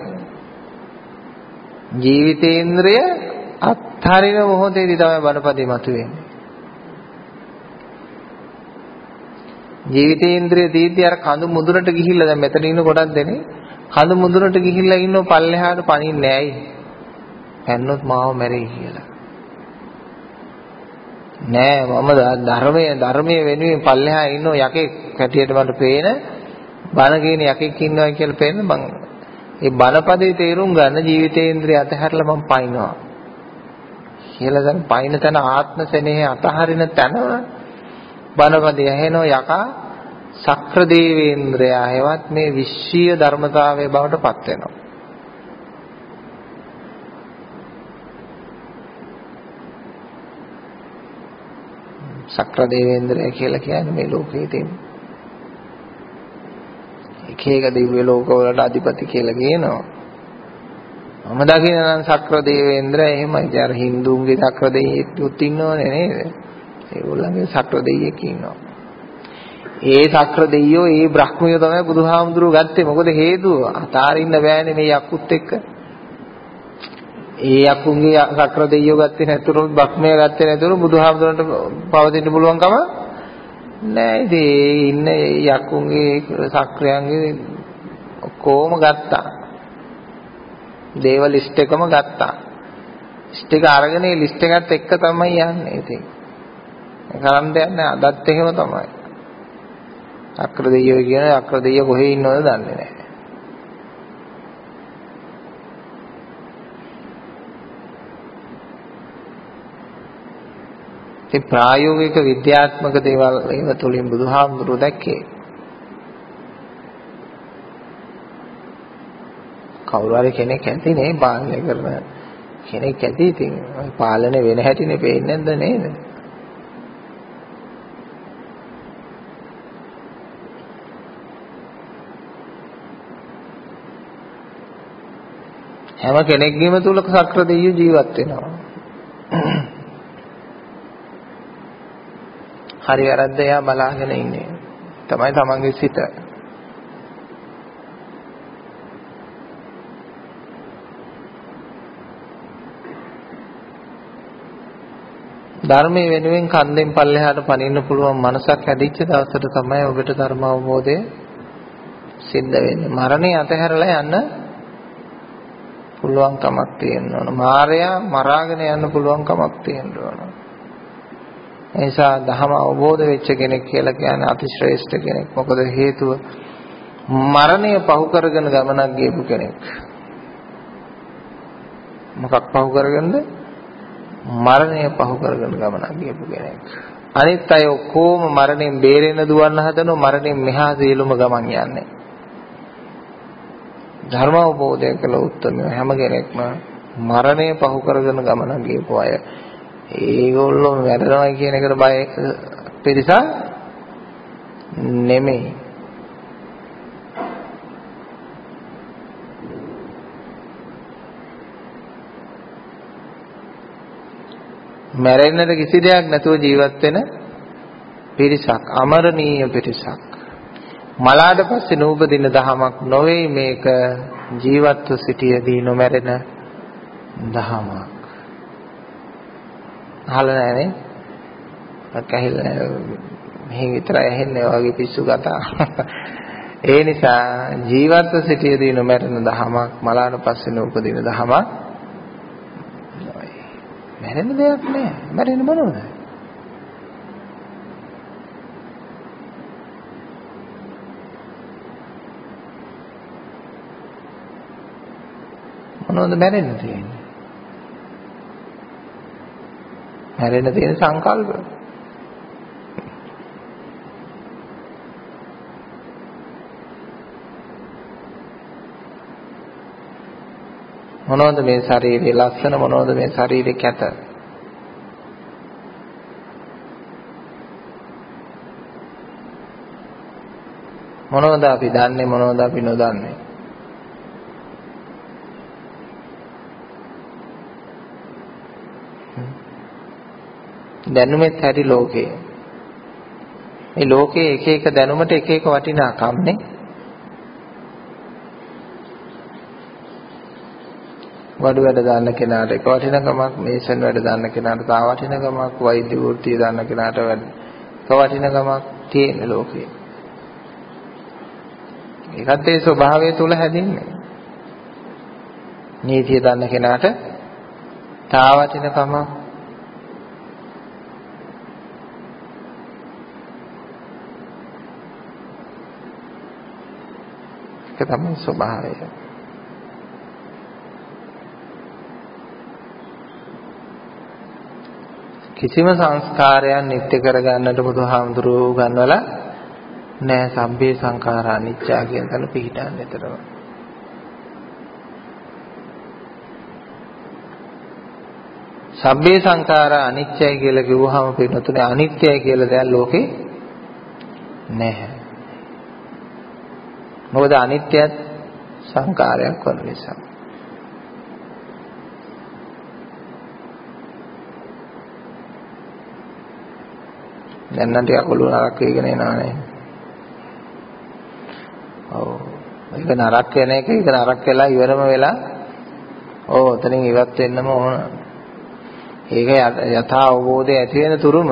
ජීවිතේන්ද්‍රය අත්හරින මොහොතේදී තමයි බණපදේ මතුවෙන්නේ. ජීවිතේන්ද්‍රය දීද්දී අර කඳු මුදුනට ගිහිල්ලා දැන් මෙතන ඉන්න කොටක් දෙනේ කඳු මුදුනට ගිහිල්ලා ඉන්නව පල්ලෙහාට පනින්නේ නැයි. පැන්නොත් මාව මැරෙයි කියලා. නෑ මම ධර්මයේ වෙනුවෙන් පල්ලෙහා ඉන්න යකෙක් කැටියට මට පේන බණ කියන යකෙක් ඉන්නවා කියලා පේන මං ඒ බණපදේ තේරුම් ගන්න ජීවිතේන්ද්‍රය අතහැරලා මං පයින්නවා. කියලා දැන් පයින් තන ආත්ම සෙනෙහ අතහරින තැන බණපදේ ඇහෙනෝ යකා සක්‍ර දේවේන්ද්‍රයා හේවත් මේ විශ්වීය ධර්මතාවයේ බවට පත් වෙනවා. සක්‍ර දේවේන්ද්‍රය කියලා කියන්නේ මේ ලෝකයේ තියෙන එක එක දිව්‍ය ලෝකවලට අධිපති කියලා කියනවා. මම දකින්න නම් සක්‍ර දේවේන්ද්‍රය එහෙමයි. අර හින්දුන්ගේ සක්‍ර දෙවියෙකුත් ඉන්නවනේ නේද? ඒගොල්ලන්ගේ සක්‍ර දෙවියෙක් ඉන්නවා. ඒ සක්‍ර දෙවියෝ ඒ බ්‍රහ්මියෝ තමයි බුදුහාමුදුරුවෝ ගත්තේ. මොකද හේතුව අතාරින්න බෑනේ මේ යක්කුත් එක්ක. ඒ යක්කුන්ගේ සක්‍ර දෙවියෝ ගත්තේ නැතුණු බ්‍රහ්මයා ගත්තේ නැතුණු බුදුහාමුදුරන්ට පවතින්න පුළුවන්කම නෑ. ඉතින් ඉන්න යක්කුන්ගේ සක්‍රයන්ගේ ඔක්කොම ගත්තා. දේව ලිස්ට් එකම ගත්තා. ලිස්ට් එක අරගෙන ඒ ලිස්ට් එකත් එක්ක තමයි යන්නේ. ඉතින් ඒ කරන් දෙන්නේ අදත් එහෙම තමයි. සක්‍ර දෙවියෝ කියන සක්‍ර දෙවියෝ කොහේ ඉන්නවද දන්නේ නෑ. ඒ ප්‍රායෝගික විද්‍යාත්මක දේවල් ඒව තුලින් බුදුහාමුදුරුවෝ දැක්කේ. කවුරු හරි කෙනෙක් ඇතිනේ පාලනය කරන කෙනෙක් ඇති. ඉතින් පාලනය වෙන හැටිනේ පේන්නේ නැද්ද නේද? හැම කෙනෙක්ගේම තුල සක්‍ර දෙවියෝ ජීවත් වෙනවා. හරි වැරද්ද එයා බලාගෙන ඉන්නේ. තමයි තමන්ගේ සිත. ධර්මයේ වෙනුවෙන් කන්දෙන් පල්ලෙහාට පනින්න පුළුවන් මනසක් හැදිච්ච දවසට තමයි ඔබට ධර්ම අවබෝධය සිද්ධ වෙන්නේ. මරණය අතහැරලා යන්න පුළුවන් කමක් තියෙන්න ඕන. මායя මරාගෙන යන්න පුළුවන් කමක් තියෙන්න ඕන. ඒ නිසා ධහම අවබෝධ වෙච්ච කෙනෙක් කියලා කියන්නේ අතිශ්‍රේෂ්ඨ කෙනෙක්. මොකද හේතුව මරණය පහු කරගෙන ගමනක් ගියපු කෙනෙක්. මොකක් පහු කරගෙනද? මරණය පහු කරගෙන ගමනක් ගියපු කෙනෙක්. අනිත් අය ඔක්කොම මරණයෙන් බේරෙන්න දුවන්න හදනවා. මරණයෙන් මෙහා සියලුම ගමන් යන්නේ. ධර්ම අවබෝධය කළ උත්තරම හැම කෙනෙක්ම මරණය පහු කරගෙන ගමනක් ගියපු අය. ඒගොල්ලෝ මැරෙනවා කියන එකට බය පිරිස නෙමෙයි. මැරෙන්නට කිසි දෙයක් නැතුව ජීවත් වෙන පිරිසක්, අමරණීය පිරිසක්. මලාට පස්සේ නූපදින දහමක් නොවේ මේක. ජීවත්ව සිටියදී නොමැරෙන දහමක්. අහලා නැනේ? අකහිලා මෙහි විතරයි ඇහෙන්නේ වගේ පිස්සු කතා. ඒ නිසා ජීවත්ව සිටියදී නොමැරෙන දහමක්, මලාට පස්සේ නූපදින දහමක්. මැරෙන්න දෙයක් නෑ. මැරෙන්නේ මොනවද? මොනවද මැරෙන්න තියෙන්නේ? මැරෙන්න තියෙන සංකල්ප. මොනවද මේ ශරීරයේ ලස්සන, මොනවද මේ ශරීරයේ කැත? මොනවද අපි දන්නේ, මොනවද අපි නොදන්නේ? දැනුමෙත් හැටි ලෝකේ. මේ ලෝකේ එක එක දැනුමට එක එක වටිනාකම් නේ. වඩු වැඩ දාන්න කෙනාට එක වටිනකමක්, මේසන් වැඩ දාන්න කෙනාට තව වටිනකමක්, වෛද්‍ය වෘත්තිය දාන්න කෙනාට එක වටිනකමක්, තියෙන ලෝකේ. ඒකත් ඒ ස්වභාවය තුල හැදින්නේ. නීතිය දන්න කෙනාට තාවටිනකම ඒක තමයි ස්වභාවය. කිසිම සංස්කාරයක් නිත්‍ය කරගන්නට බුදුහාමුදුරුවෝ ගන්නවලා නෑ. සබ්බේ සංඛාරා අනිච්චා කියන තැන පිළිටන්න විතරම. සබ්බේ සංඛාරා අනිච්චයි කියලා කිව්වහම පින්නතුනේ අනිත්‍යයි කියලා දෙයක් ලෝකේ නැහැ. මොකද අනිත්‍යත් සංඛාරයක් වන නිසා. දැන් නම් ටිකක් ඔළුව නරක් වෙගෙන එනවනේ. ඔව්. ඒක නරක් වෙන එක ඒක නරක් වෙලා ඉවරම වෙලා ඔව් එතනින් ඉවත් වෙන්නම ඕන. ඒක යථා අවබෝධය ඇති වෙන තුරුම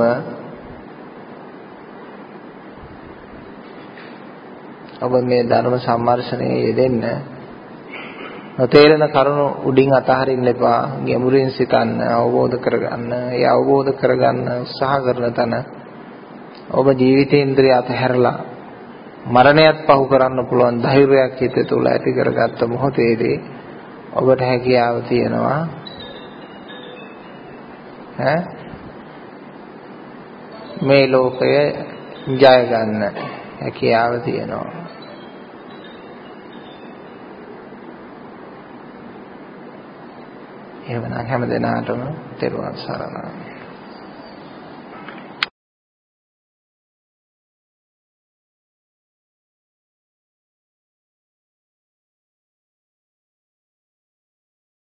ඔබ මේ ධර්ම සම්මර්ෂණයේ යෙදෙන්න නොතේරෙන කරුණු උඩින් අතහරින්න එපා. ගැඹුරින් සිතන්න, අවබෝධ කරගන්න. ඒ අවබෝධ කරගන්න උත්සාහ කරන තැන ඔබ ජීවිතේන්ද්‍රිය අතහැරලා මරණයත් පහු කරන්න පුළුවන් ධෛර්යයක් හිත තුළ ඇති කරගත්ත මොහොතේදී ඔබට හැකියාව තියෙනවා මේ ලෝකය ජය ගන්න හැකියාව තියෙනවා. එහෙමනම් හැම දිනාටම තෙරුවන් සරණයි.